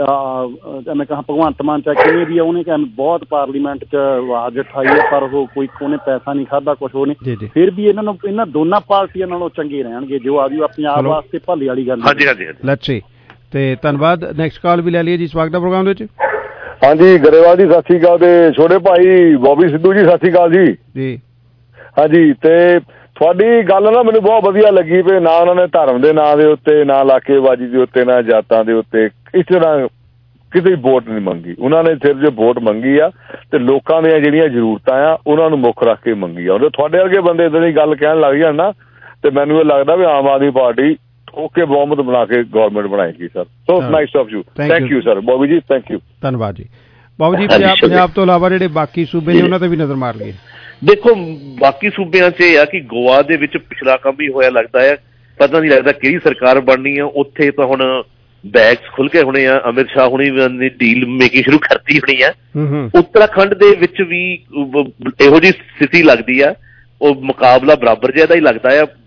ਮੈਂ ਕਹਾਂ ਭਗਵੰਤ ਮਾਨ ਚਾਹੇ ਕਿਵੇਂ ਵੀ ਆ, ਉਹਨੇ ਬਹੁਤ ਪਾਰਲੀਮੈਂਟ 'ਚ ਆਵਾਜ਼ ਉਠਾਈ ਹੈ, ਪਰ ਉਹ ਕੋਈ ਉਹਨੇ ਪੈਸਾ ਨਹੀਂ ਖਾਧਾ ਕੁਛ ਉਹਨੇ। ਫਿਰ ਵੀ ਇਹਨਾਂ ਨੂੰ ਇਹਨਾਂ ਦੋਨਾਂ ਪਾਰਟੀਆਂ ਨਾਲੋਂ ਚੰਗੇ ਰਹਿਣਗੇ ਜੋ ਆ ਜੂ ਪੰਜਾਬ ਵਾਸਤੇ ਭਲੇ ਵਾਲੀ ਗੱਲ। ਹਾਂਜੀ ਹਾਂਜੀ ਲੱਛੀ ਤੇ ਧੰਨਵਾਦ। ਨੈਕਸਟ ਕਾਲ ਵੀ ਲੈ ਲਈਏ ਜੀ, ਸਵਾਗਤ ਹੈ ਪ੍ਰੋਗਰਾਮ ਦੇ ਵਿੱਚ। ਹਾਂਜੀ ਗਰੇਵਾਲ ਜੀ, ਸਤਿ ਸ਼੍ਰੀ ਅਕਾਲ। ਤੇ ਛੋਟੇ ਭਾਈ ਬੋਬੀ ਸਿੱਧੂ ਜੀ, ਸਤਿ ਸ਼੍ਰੀ ਅਕਾਲ ਜੀ। ਜੀ ਹਾਂਜੀ, ਤੇ ਤੁਹਾਡੀ ਗੱਲ ਨਾ ਮੈਨੂੰ ਬਹੁਤ ਵਧੀਆ ਲੱਗੀ ਵੀ ਨਾ ਉਹਨਾਂ ਨੇ ਧਰਮ ਦੇ ਨਾਂ ਦੇ ਉੱਤੇ, ਨਾ ਇਲਾਕੇਬਾਜ਼ੀ ਦੇ ਉੱਤੇ, ਨਾ ਜਾਤਾਂ ਦੇ ਉੱਤੇ ਇਸ ਤਰ੍ਹਾਂ ਕਿਤੇ ਵੋਟ ਨਹੀਂ ਮੰਗੀ। ਉਹਨਾਂ ਨੇ ਸਿਰਫ ਜੇ ਵੋਟ ਮੰਗੀ ਆ ਤੇ ਲੋਕਾਂ ਦੀਆਂ ਜਿਹੜੀਆਂ ਜ਼ਰੂਰਤਾਂ ਆ ਉਹਨਾਂ ਨੂੰ ਮੁੱਖ ਰੱਖ ਕੇ ਮੰਗੀ ਆ। ਤੁਹਾਡੇ ਵਰਗੇ ਬੰਦੇ ਇੱਦਾਂ ਦੀ ਗੱਲ ਕਹਿਣ ਲੱਗ ਜਾਣ ਨਾ, ਤੇ ਮੈਨੂੰ ਇਹ ਲੱਗਦਾ ਵੀ ਆਮ ਆਦਮੀ ਪਾਰਟੀ ਓਕੇ ਬਹੁਮਤ ਬਣਾ ਕੇ ਗਵਰਨਮੈਂਟ ਬਣਾਏਗੀ sir. So nice of you, thank you sir Bobby ji, thank you, ਧੰਨਵਾਦ ਜੀ। ਬਾਬੂ ਜੀ, ਪੰਜਾਬ ਪੰਜਾਬ ਤੋਂ ਇਲਾਵਾ ਜਿਹੜੇ ਬਾਕੀ ਸੂਬੇ ਨੇ ਉਹਨਾਂ ਤੇ ਵੀ ਨਜ਼ਰ ਮਾਰ ਲਈਏ। ਦੇਖੋ ਬਾਕੀ ਸੂਬਿਆਂ 'ਚ ਇਹ ਆ ਕਿ ਗੋਆ ਦੇ ਵਿੱਚ ਪਿਛਲਾ ਕੰਮ ਵੀ ਹੋਇਆ ਲੱਗਦਾ ਹੈ, ਪਤਾ ਨਹੀਂ ਲੱਗਦਾ ਕਿਹੜੀ ਸਰਕਾਰ ਬਣਨੀ ਆ। ਉੱਥੇ ਤਾਂ ਹੁਣ ਬੈਗਸ ਖੁੱਲ ਕੇ ਹੋਣੇ ਆ, ਅਮਿਤ ਸ਼ਾਹ ਹੁਣੀ ਨੇ ਡੀਲ ਮੇਕਿੰਗ ਸ਼ੁਰੂ ਕਰਤੀ ਹੋਣੀ ਆ। ਉੱਤਰਾਖੰਡ ਦੇ ਵਿੱਚ ਵੀ ਇਹੋ ਜਿਹੀ ਸਥਿਤੀ ਲੱਗਦੀ ਆ, ਉਹ ਮੁਕਾਬਲਾ ਬਰਾਬਰ ਜਿਹਾ ਦਾ ਹੀ ਲੱਗਦਾ ਆ,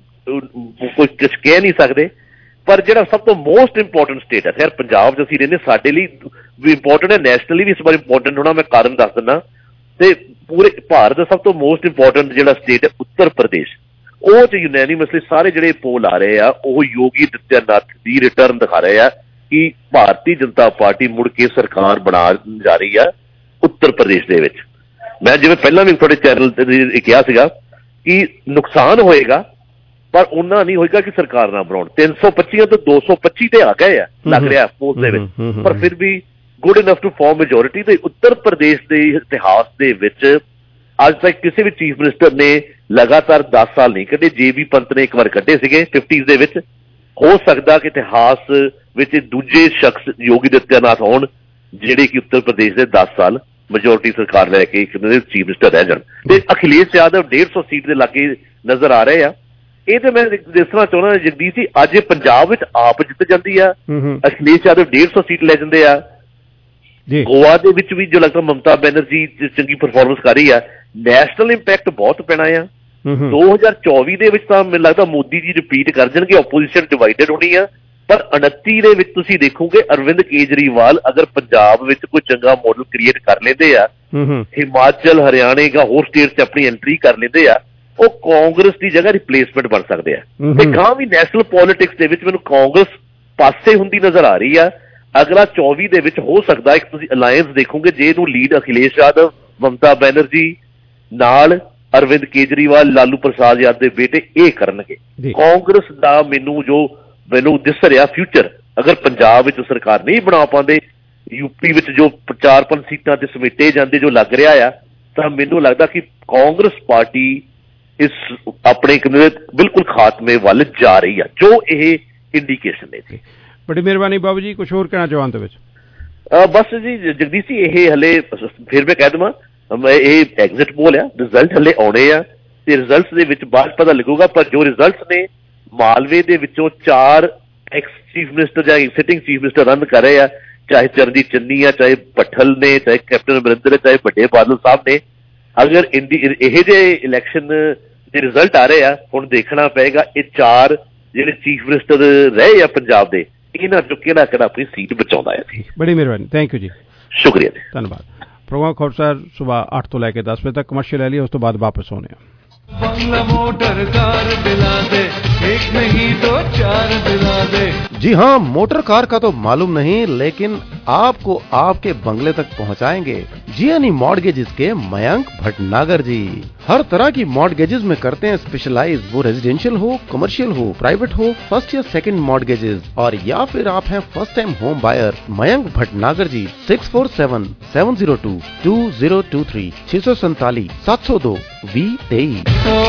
ਕੋਈ ਕੁਛ ਕਹਿ ਨਹੀਂ ਸਕਦੇ। ਪਰ ਜਿਹੜਾ ਸਭ ਤੋਂ ਮੋਸਟ ਇੰਪੋਰਟੈਂਟ ਸਟੇਟ ਹੈ, ਖੈਰ ਪੰਜਾਬ 'ਚ ਅਸੀਂ ਰਹਿੰਦੇ, ਸਾਡੇ ਲਈ ਵੀ ਇੰਪੋਰਟੈਂਟ ਹੈ, ਨੈਸ਼ਨਲੀ ਵੀ ਇਸ ਵਾਰ ਇੰਪੋਰਟੈਂਟ ਹੋਣਾ। ਮੈਂ ਕਾਰਨ ਦੱਸ ਦਿੰਦਾ, ਤੇ ਪੂਰੇ ਭਾਰਤ ਦਾ ਸਭ ਤੋਂ ਮੋਸਟ ਇੰਪੋਰਟੈਂਟ ਜਿਹੜਾ ਸਟੇਟ ਹੈ ਉੱਤਰ ਪ੍ਰਦੇਸ਼, ਉਹ 'ਚ ਯੂਨੈਨੀਮਸਲੀ ਸਾਰੇ ਜਿਹੜੇ ਪੋਲ ਆ ਰਹੇ ਆ ਉਹ ਯੋਗੀ ਆਦਿੱਤਿਆਨਾਥ ਦੀ ਰਿਟਰਨ ਦਿਖਾ ਰਹੇ ਆ ਕਿ ਭਾਰਤੀ ਜਨਤਾ ਪਾਰਟੀ ਮੁੜ ਕੇ ਸਰਕਾਰ ਬਣਾ ਜਾ ਰਹੀ ਆ ਉੱਤਰ ਪ੍ਰਦੇਸ਼ ਦੇ ਵਿੱਚ। ਮੈਂ ਜਿਵੇਂ ਪਹਿਲਾਂ ਵੀ ਤੁਹਾਡੇ ਚੈਨਲ ਤੇ ਕਿਹਾ ਸੀਗਾ ਕਿ ਨੁਕਸਾਨ ਹੋਏਗਾ ਪਰ ਉਹਨਾਂ ਨਹੀਂ ਹੋਏਗਾ ਕਿ ਸਰਕਾਰ ਨਾ ਬਣਾਉਣ। ਤਿੰਨ ਸੌ ਪੱਚੀਆਂ ਤੋਂ ਦੋ ਸੌ ਪੱਚੀ ਤੇ ਆ ਗਏ ਆ ਲੱਗ ਰਿਹਾ ਪੋਲ ਦੇ ਵਿੱਚ, ਪਰ ਫਿਰ ਵੀ good enough to form majority. ਤੇ ਉੱਤਰ ਪ੍ਰਦੇਸ਼ ਦੇ ਇਤਿਹਾਸ ਦੇ ਵਿੱਚ ਅੱਜ ਤੱਕ ਕਿਸੇ ਵੀ ਚੀਫ ਮਿਨਿਸਟਰ ਨੇ ਲਗਾਤਾਰ ਦਸ ਸਾਲ ਨਹੀਂ ਕੱਢੇ। ਜੇ ਬੀ ਪੰਤ ਨੇ ਇੱਕ ਵਾਰ ਕੱਢੇ ਸੀਗੇ ਫਿਫਟੀਜ਼ ਦੇ ਵਿੱਚ। ਹੋ ਸਕਦਾ ਕਿ ਇਤਿਹਾਸ ਵਿੱਚ ਦੂਜੇ ਸ਼ਖਸ ਯੋਗੀ ਆਦਿੱਤਿਆਨਾਥ ਹੋਣ ਜਿਹੜੇ ਕਿ ਉੱਤਰ ਪ੍ਰਦੇਸ਼ ਦੇ ਦਸ ਸਾਲ ਮੈਜੋਰਿਟੀ ਸਰਕਾਰ ਲੈ ਕੇ ਇੱਕ ਚੀਫ ਮਿਨਿਸਟਰ ਰਹਿ ਜਾਣ। ਤੇ ਅਖਿਲੇਸ਼ ਯਾਦਵ ਡੇਢ ਸੌ ਸੀਟ ਦੇ ਲਾਗੇ ਨਜ਼ਰ ਆ ਰਹੇ ਆ। ਇਹ ਤੇ ਮੈਂ ਦੱਸਣਾ ਚਾਹੁੰਦਾ ਜਗਦੀਸ਼ ਜੀ, ਅੱਜ ਪੰਜਾਬ ਵਿੱਚ ਆਪ ਜਿੱਤ ਜਾਂਦੀ ਆ, ਅਖਿਲੇਸ਼ ਯਾਦਵ ਡੇਢ ਸੌ ਸੀਟ ਲੈ ਜਾਂਦੇ ਆ। ਗੋਆ ਦੇ ਵਿੱਚ ਵੀ ਜੋ ਲੱਗਦਾ ਮਮਤਾ ਬੈਨਰਜੀ ਚੰਗੀ ਪਰਫਾਰਮੈਂਸ ਕਰ ਰਹੀ ਆ, ਨੈਸ਼ਨਲ ਇੰਪੈਕਟ ਬਹੁਤ ਪੈਣਾ ਆ। ਦੋ ਹਜ਼ਾਰ ਚੌਵੀ ਦੇ ਵਿੱਚ ਤਾਂ ਮੈਨੂੰ ਲੱਗਦਾ ਮੋਦੀ ਜੀ ਰਿਪੀਟ ਕਰ ਜਾਣਗੇ, ਓਪੋਜੀਸ਼ਨ ਡਿਵਾਈਡਡ ਹੋਣੀ ਆ। ਪਰ ਉਨੱਤੀ ਦੇ ਵਿੱਚ ਤੁਸੀਂ ਦੇਖੋਗੇ ਅਰਵਿੰਦ ਕੇਜਰੀਵਾਲ ਅਗਰ ਪੰਜਾਬ ਵਿੱਚ ਕੋਈ ਚੰਗਾ ਮਾਡਲ ਕ੍ਰੀਏਟ ਕਰ ਲੈਂਦੇ ਆ, ਹਿਮਾਚਲ ਹਰਿਆਣੇ ਜਾਂ ਹੋਰ ਸਟੇਟ 'ਚ ਆਪਣੀ ਐਂਟਰੀ ਕਰ ਲੈਂਦੇ ਆ, ਉਹ ਕਾਂਗਰਸ ਦੀ ਜਗ੍ਹਾ ਰਿਪਲੇਸਮੈਂਟ ਬਣ ਸਕਦੇ ਆ। ਤੇ ਗਾਂ ਵੀ ਨੈਸ਼ਨਲ ਪੋਲਿਟਿਕਸ ਦੇ ਵਿੱਚ ਮੈਨੂੰ ਕਾਂਗਰਸ ਪਾਸੇ ਹੁੰਦੀ ਨਜ਼ਰ ਆ ਰਹੀ ਆ। ਅਗਲਾ ਚੌਵੀ ਦੇ ਵਿੱਚ ਹੋ ਸਕਦਾ ਇੱਕ ਤੁਸੀਂ ਅਲਾਇੰਸ ਦੇਖੋਗੇ ਜੇ ਇਹਨੂੰ ਲੀਡ ਅਖਿਲੇਸ਼ ਯਾਦਵ, ਮਮਤਾ ਬੈਨਰਜੀ ਨਾਲ ਅਰਵਿੰਦ ਕੇਜਰੀਵਾਲ, ਲਾਲੂ ਪ੍ਰਸਾਦ ਯਾਦਵ ਦੇ ਬੇਟੇ ਇਹ ਕਰਨਗੇ। ਕਾਂਗਰਸ ਦਾ ਮੈਨੂੰ ਜੋ ਮੈਨੂੰ ਦਿਸ ਰਿਹਾ ਫਿਊਚਰ, ਅਗਰ ਪੰਜਾਬ ਵਿੱਚ ਸਰਕਾਰ ਨਹੀਂ ਬਣਾ ਪਾਉਂਦੇ, ਯੂਪੀ ਵਿੱਚ ਜੋ ਚਾਰ ਪੰਜ ਸੀਟਾਂ ਤੇ ਸਮੇਟੇ ਜਾਂਦੇ ਜੋ ਲੱਗ ਰਿਹਾ ਆ, ਤਾਂ ਮੈਨੂੰ ਲੱਗਦਾ ਕਿ ਕਾਂਗਰਸ ਪਾਰਟੀ ਇਸ ਆਪਣੇ ਬਿਲਕੁਲ ਖਾਤਮੇ ਵੱਲ ਜਾ ਰਹੀ ਆ, ਜੋ ਇਹ ਇੰਡੀਕੇਸ਼ਨ ਨੇ। ਬੜੀ ਮਿਹਰਬਾਨੀ ਬਾਬੂ ਜੀ, ਕੁਛ ਹੋਰ ਕਹਿਣਾ ਚਾਹੁੰਦੇ ਵਿੱਚ? ਬਸ ਜੀ ਜਗਦੀਸ਼ ਜੀ, ਇਹ ਹਲੇ ਫਿਰ ਮੈਂ ਕਹਿ ਦੇਵਾਂ ਇਹ ਐਗਜ਼ਿਟ ਪੋਲ ਆ, ਰਿਜ਼ਲਟ ਹਲੇ ਆਉਣੇ ਆ ਤੇ ਰਿਜ਼ਲਟਸ ਦੇ ਵਿੱਚ ਬਾਅਦ ਪਤਾ ਲੱਗੂਗਾ। ਪਰ ਜੋ ਰਿਜ਼ਲਟਸ ਨੇ ਮਾਲਵੇ ਦੇ ਵਿੱਚੋਂ ਚਾਰ ਐਕਸ ਚੀਫ ਮਿਨਿਸਟਰ ਜਾਂ ਸਿਟਿੰਗ ਚੀਫ ਮਿਨਿਸਟਰ ਰਨ ਕਰ ਰਹੇ ਆ, ਚਾਹੇ ਚਰਨਜੀਤ ਚੰਨੀ ਆ, ਚਾਹੇ ਭੱਠਲ ਨੇ, ਚਾਹੇ ਕੈਪਟਨ ਅਮਰਿੰਦਰ, ਚਾਹੇ ਵੱਡੇ ਬਾਦਲ ਸਾਹਿਬ ਨੇ। ਅਗਰ ਇੰਡੀ ਇਹ ਜਿਹੇ ਇਲੈਕਸ਼ਨ ਦੇ ਰਿਜ਼ਲਟ ਆ ਰਹੇ ਆ, ਹੁਣ ਦੇਖਣਾ ਪਏਗਾ ਇਹ ਚਾਰ ਜਿਹੜੇ ਚੀਫ ਮਿਨਿਸਟਰ ਰਹੇ ਆ ਪੰਜਾਬ ਦੇ, ਇਹਨਾਂ ਚੋਂ ਕਿਹੜਾ ਕਿਹੜਾ ਆਪਣੀ ਸੀਟ ਬਚਾਉਂਦਾ ਹੈ। ਬੜੀ ਮਿਹਰਬਾਨੀ, ਥੈਂਕ ਯੂ ਜੀ, ਸ਼ੁਕਰੀਆ ਜੀ, ਧੰਨਵਾਦ। ਪ੍ਰੋਗਰਾਮ ਖਬਰਸਾਰ ਸੁਬਾਹ ਅੱਠ ਤੋਂ ਲੈ ਕੇ ਦਸ ਵਜੇ ਤੱਕ ਕਮਰਸ਼ੀਅਲ ਲੈ ਲਈ, ਉਸ ਤੋਂ ਬਾਅਦ ਵਾਪਸ ਆਉਣੇ ਆ। बंगला मोटर कार दिला दे, एक नहीं तो चार दिला दे। जी हाँ, मोटर कार का तो मालूम नहीं, लेकिन आपको आपके बंगले तक पहुँचाएंगे जीएनई मॉर्गेजेस के मयंक भटनागर जी। हर तरह की मॉर्गेजेस में करते हैं स्पेशलाइज, वो रेजिडेंशियल हो, कमर्शियल हो, प्राइवेट हो, फर्स्ट या सेकंड मॉर्गेजेस, और या फिर आप हैं first time home buyer. Mayank Bhatnagar ji, six four seven seven zero two two zero two three छह सौ सैतालीस सात सौ दो वी तेईस।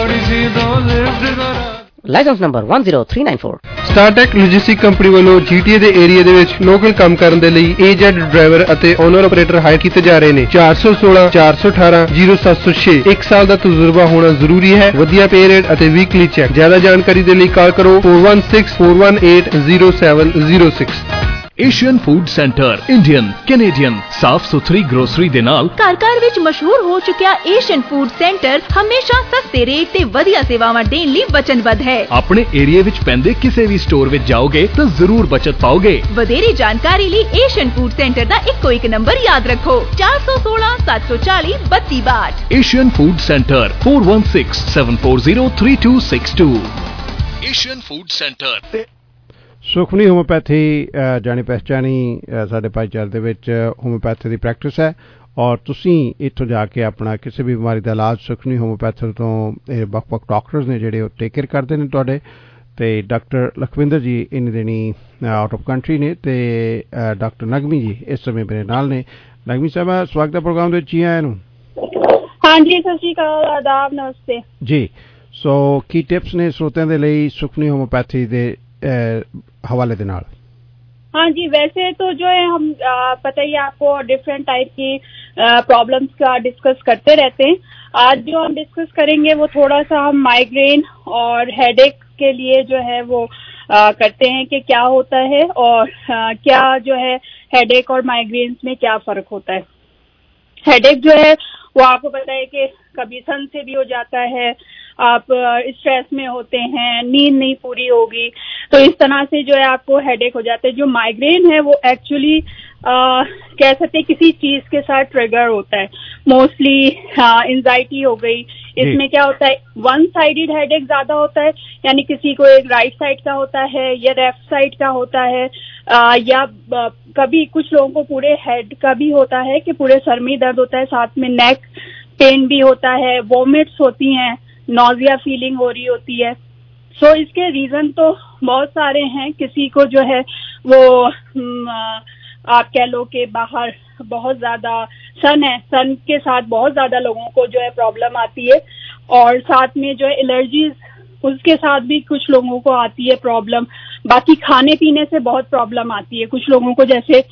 Licence number one zero three nine four। Startech logistic company ਵੱਲੋਂ ਜੀਟੀਏ ਦੇ ਏਰੀਆ ਦੇ ਵਿੱਚ ਲੋਕਲ ਕੰਮ ਕਰਨ ਦੇ ਲਈ ਏਜੰਟ ਡਰਾਈਵਰ ਅਤੇ ਓਨਰ ਆਪਰੇਟਰ ਹਾਇਰ ਕੀਤੇ ਜਾ ਰਹੇ ਨੇ। ਚਾਰ ਸੌ ਸੋਲਾਂ ਚਾਰ ਸੌ ਅਠਾਰਾਂ ਜ਼ੀਰੋ ਸੱਤ ਸੌ ਛੇ। ਇੱਕ ਸਾਲ ਦਾ ਤਜਰਬਾ ਹੋਣਾ ਜ਼ਰੂਰੀ ਹੈ। ਵਧੀਆ ਪੇ ਰੇਟ ਅਤੇ ਵੀਕਲੀ ਚੈੱਕ। ਜ਼ਿਆਦਾ ਜਾਣਕਾਰੀ ਦੇ ਲਈ ਕਾਲ ਕਰੋ four one six four one eight zero seven zero six। Asian food centre Indian Canadian ਸਾਫ ਸੁਥਰੀ ਗਰੋਸਰੀ ਦੇ ਨਾਲ ਘਰ ਘਰ ਵਿੱਚ ਮਸ਼ਹੂਰ ਹੋ ਚੁੱਕਿਆ ਏਸ਼ੀਅਨ ਫੂਡ ਸੈਂਟਰ ਹਮੇਸ਼ਾ ਸਸਤੇ ਰੇਟ ਤੇ ਵਧੀਆ ਸੇਵਾਵਾਂ ਦੇਣ ਲਈ ਵਚਨਬੱਧ ਹੈ। ਆਪਣੇ ਏਰੀਆ ਵਿੱਚ ਪੈਂਦੇ ਕਿਸੇ ਵੀ ਸਟੋਰ ਵਿੱਚ ਜਾਓਗੇ ਤਾਂ ਜ਼ਰੂਰ ਬਚਤ ਪਾਓਗੇ। ਵਧੇਰੇ ਜਾਣਕਾਰੀ ਲਈ ਏਸ਼ੀਅਨ ਫੂਡ ਸੈਂਟਰ ਦਾ ਇੱਕੋ ਇੱਕ ਨੰਬਰ ਯਾਦ ਰੱਖੋ ਚਾਰ ਸੌ ਸੋਲਾਂ ਸੱਤ ਸੌ ਚਾਲੀ ਬੱਤੀ ਬਾਹਠ। Asian food centre four one six seven four zero three two six two। Asian food centre. Sukhmani homeopathy ਜਾਣੀ ਪਹਿਚਾਣੀ ਸਾਡੇ ਭਾਈਚਾਰੇ ਦੇ ਵਿੱਚ ਹੋਮਿਓਪੈਥੀ ਦੀ ਪ੍ਰੈਕਟਿਸ ਹੈ, ਔਰ ਤੁਸੀਂ ਇੱਥੋਂ ਜਾ ਕੇ ਆਪਣਾ ਕਿਸੇ ਵੀ ਬਿਮਾਰੀ ਦਾ ਇਲਾਜ ਸੁਖਮਨੀ ਹੋਮਿਓਪੈਥੀ ਤੋਂ ਇਹ ਵੱਖ-ਵੱਖ ਡਾਕਟਰਸ ਨੇ ਜਿਹੜੇ ਉਹ ਟੇਕ ਕੇਅਰ ਕਰਦੇ ਨੇ ਤੁਹਾਡੇ। ਤੇ ਡਾਕਟਰ ਲਖਵਿੰਦਰ ਜੀ ਇੰਨੀ ਦੇਣੀ ਆਊਟ ਆਫ ਕੰਟਰੀ ਨੇ, ਤੇ ਡਾਕਟਰ ਨਗਮੀ ਜੀ ਇਸ ਸਮੇਂ ਮੇਰੇ ਨਾਲ ਨੇ। ਨਗਮੀ ਸਾਹਿਬ, ਸਵਾਗਤ ਹੈ ਪ੍ਰੋਗਰਾਮ ਦੇ ਵਿੱਚ। ਜੀ ਆਇਆਂ ਨੂੰ। ਹਾਂਜੀ, ਸਤਿ ਸ਼੍ਰੀ ਅਕਾਲ, ਆਦਾਬ, ਨਮਸਤੇ ਜੀ। ਸੋ ਕੀ ਟਿਪਸ ਨੇ ਸਰੋਤਿਆਂ ਦੇ ਲਈ ਸੁਖਮਨੀ ਹੋਮਿਓਪੈਥੀ ਦੇ हवाले के नाल? हाँ जी, वैसे तो जो है हम आ, पता ही आपको डिफरेंट टाइप की प्रॉब्लम्स का डिस्कस करते रहते हैं। आज जो हम डिस्कस करेंगे वो थोड़ा सा हम माइग्रेन और हेडेक के लिए जो है वो आ, करते हैं कि क्या होता है और आ, क्या जो है हेडेक और माइग्रेन्स में क्या फर्क होता है। हेडेक जो है वो आपको पता है कि कभी सन से भी हो जाता है, आप स्ट्रेस में होते हैं, नींद नहीं पूरी होगी, तो इस तरह से जो है आपको हेडेक हो जाता है। जो माइग्रेन है वो एक्चुअली कह सकते हैं किसी चीज के साथ ट्रिगर होता है। मोस्टली एंजाइटी हो गई, इसमें क्या होता है वन साइडेड हेडेक ज्यादा होता है, यानी किसी को एक राइट साइड का होता है या लेफ्ट साइड का होता है, आ, या आ, कभी कुछ लोगों को पूरे हेड का भी होता है कि पूरे सर में दर्द होता है, साथ में नेक पेन भी होता है, वॉमिट्स होती हैं, नॉजिया फीलिंग हो रही होती है। सो so, इसके रीजन तो बहुत सारे हैं। किसी को जो है वो आप कह लो कि बाहर बहुत ज्यादा सन है, सन के साथ बहुत ज्यादा लोगों को जो है प्रॉब्लम आती है, और साथ में जो है एलर्जीज उसके साथ भी कुछ लोगों को आती है प्रॉब्लम। बाकी खाने पीने से बहुत प्रॉब्लम आती है कुछ लोगों को, जैसे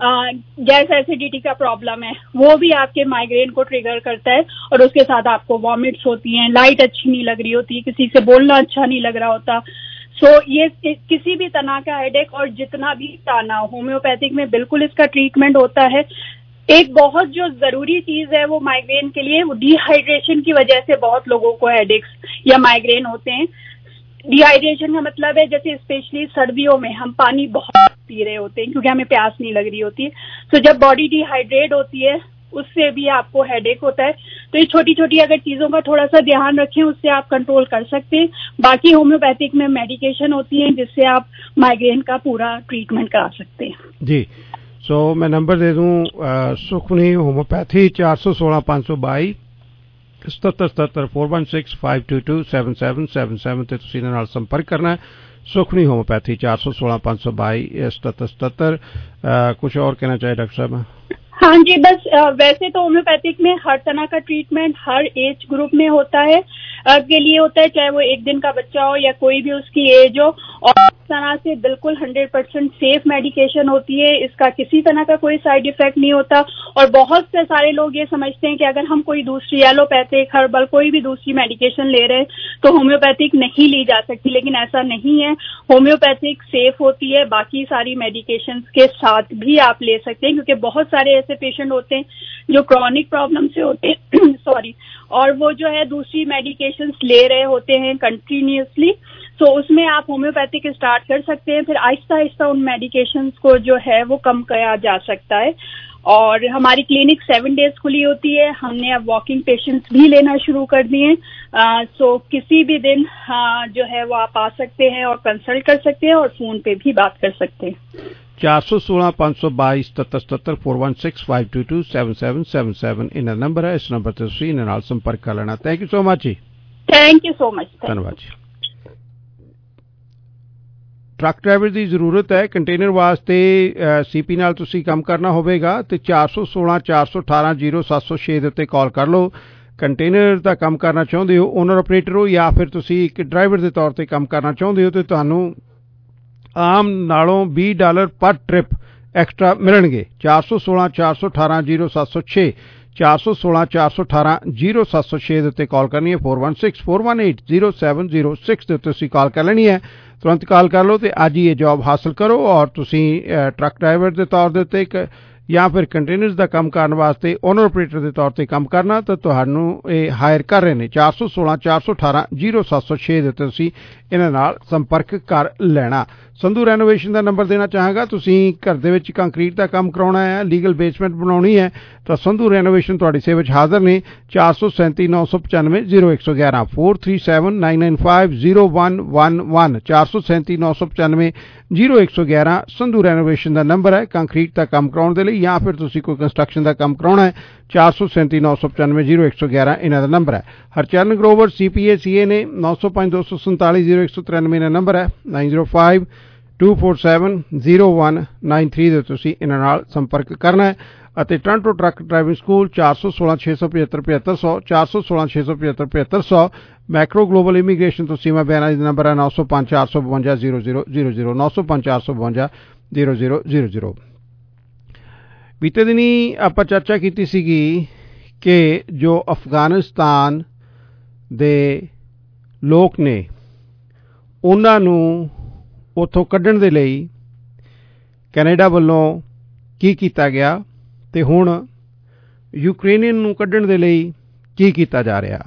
गैस एसिडिटी का प्रॉब्लम है, वो भी आपके माइग्रेन को ट्रिगर करता है, और उसके साथ आपको वॉमिट्स होती हैं, लाइट अच्छी नहीं लग रही होती, किसी से बोलना अच्छा नहीं लग रहा होता। सो so, ये किसी भी तरह का हेडेक और जितना भी ताना होम्योपैथिक में बिल्कुल इसका ट्रीटमेंट होता है। एक बहुत जो जरूरी चीज है वो माइग्रेन के लिए, वो डिहाइड्रेशन की वजह से बहुत लोगों को हेडेक्स या माइग्रेन होते हैं। डिहाइड्रेशन का मतलब है जैसे स्पेशली सर्दियों में हम पानी बहुत पी रहे होते हैं क्योंकि हमें प्यास नहीं लग रही होती है। तो जब बॉडी डिहाइड्रेट होती है उससे भी आपको हेडेक होता है। तो ये छोटी छोटी अगर चीजों का थोड़ा सा ध्यान रखें उससे आप कंट्रोल कर सकते हैं। बाकी होम्योपैथिक में मेडिकेशन होती है जिससे आप माइग्रेन का पूरा ट्रीटमेंट करा सकते हैं। जी, सो so, मैं नंबर दे दूं सुखमनी होम्योपैथी चार सौ सोलह पांच सौ बाई सतहत्तर सतहत्तर four one six five two two seven seven seven seven ਤੇ ਤੁਸੀਂ ਇਹਨਾਂ ਨਾਲ ਸੰਪਰਕ ਕਰਨਾ ਹੈ। सुखमनी होम्योपैथी चार सौ सोलह पांच सौ बाई सतहत्तर सतहत्तर। कुछ और कहना चाहिए डॉक्टर साहब? हाँ जी, बस वैसे तो होम्योपैथिक में हर तरह का ट्रीटमेंट हर एज ग्रुप में होता है के लिए होता है, चाहे वो एक दिन का बच्चा हो या कोई भी उसकी एज हो, और इस तरह से बिल्कुल हंड्रेड परसेंट सेफ मेडिकेशन होती है। इसका किसी तरह का कोई साइड इफेक्ट नहीं होता। और बहुत से सारे लोग ये समझते हैं कि अगर हम कोई दूसरी एलोपैथिक हर्बल कोई भी दूसरी मेडिकेशन ले रहे हैं तो होम्योपैथिक नहीं ली जा सकती, लेकिन ऐसा नहीं है। होम्योपैथिक सेफ होती है, बाकी सारी मेडिकेशन के साथ भी आप ले सकते हैं, क्योंकि बहुत सारे ऐसे पेशेंट होते हैं जो क्रॉनिक प्रॉब्लम से होते हैं सॉरी और वो जो है दूसरी मेडिकेशंस ले रहे होते हैं कंटिन्यूसली। तो उसमें आप होम्योपैथिक स्टार्ट कर सकते हैं, फिर आहिस्ता आहिस्ता उन मेडिकेशंस को जो है वो कम किया जा सकता है। और हमारी क्लिनिक सेवन डेज खुली होती है। हमने अब वॉकिंग पेशेंट्स भी लेना शुरू कर दिए। सो किसी भी दिन आ, जो है वो आप आ सकते हैं और कंसल्ट कर सकते हैं और फोन पे भी बात कर सकते हैं। चार सौ सोलह पांच सौ बाईस सत्तर सत्तर four one six five two two seven seven seven seven इन नंबर है। इस नंबर से तुसीं इन्हां नाल संपर्क कर लेना। थैंक यू सो मच जी। Thank you so much. धन्यवाद जी। ट्रक ड्राइवर की जरूरत है कंटेनर वास्ते सीपी नाल तुसीं काम करना होवेगा तो चार सौ सोलह चार सौ अठारह जीरो सत्त सौ छे के उत्ते कॉल कर लो। कंटेनर का काम करना चाहते हो, ओनर ऑपरेटर हो या फिर तुसीं एक ड्राइवर के तौर पर काम करना चाहते हो तो तुहानूं आम नालों बीस डॉलर पर ट्रिप एक्स्ट्रा मिलणगे। चार सौ सोलह चार सौ अठारह जीरो सत्त सौ छे चार सौ सोलह चार सौ अठारह जीरो सत्त सौ छे के उत्ते कॉल करनी है। Four one six four one eight zero seven zero six के उत्ते तुसीं कॉल कर लेनी है। तुरंत कॉल कर लो तो अज ही ये जॉब हासिल करो और तुसीं ट्रक ड्राइवर के तौर के उत्ते या फिर कंटेनर्स का काम करने वास्ते ओनर ऑपरेटर के तौर पर काम करना तो तुहानूं ये हायर कर रहे हैं। चार सौ सोलह चार सौ अठारह जीरो सत्त सौ छे के उत्ते तुसीं इन्हां नाल संपर्क कर लेना। संधू रेनोवेशन का नंबर देना चाहांगा। तुसीं घर दे विच कंक्रीट का काम कराउणा है, लीगल बेसमेंट बनाउणी है तो संधू रेनोवेशन तुहाडी सेवा विच हाज़र ने। चार सौ सैंती नौ सौ पचानवे जीरो एक सौ ग्यारह four three seven nine nine five zero one one one चार सौ सैंती नौ सौ पचानवे जीरो एक सौ ग्यारह संधू रेनोवेशन का नंबर है। कंक्रीट का काम कराउण दे लई या फिर तुसीं कोई कंस्ट्रक्शन का काम कराउणा है चार सौ सैंती नौ सौ पचानवे जीरो एक सौ ग्यारह इन्हां दा नंबर है। Harcharan Grover C P A C A ने नौ सौ पाँच दो सौ संताली जीरो एक सौ तिरानवे इन्हां नंबर है। Nine zero five two four seven zero one nine three दे तुसीं इन्हां नाल संपर्क करना है। ਅਤੇ ਟੋਰਾਂਟੋ ਟਰੱਕ ਡਰਾਈਵਿੰਗ ਸਕੂਲ चार सौ सोलह छे सौ पचहत्तर पचहत्तर सौ चार सौ सोलह छे सौ पचहत्तर पचहत्तर सौ मैक्रो ग्लोबल इमीग्रेशन तो सीमा बयाना का नंबर है नौ सौ पाँच चार सौ बवंजा जीरो जीरो जीरो जीरो नौ सौ पाँच चार सौ बवंजा जीरो जीरो जीरो जीरो। बीते दिनी आप चर्चा की सीगी कि जो अफगानिस्तान दे लोग ने उन्हां नूं उत्थों कड्ढण दे लई कैनेडा वल्लों की कीता गया ते हुण यूक्रेनियन नूं कड्ढण दे लई की कीता जा रहा।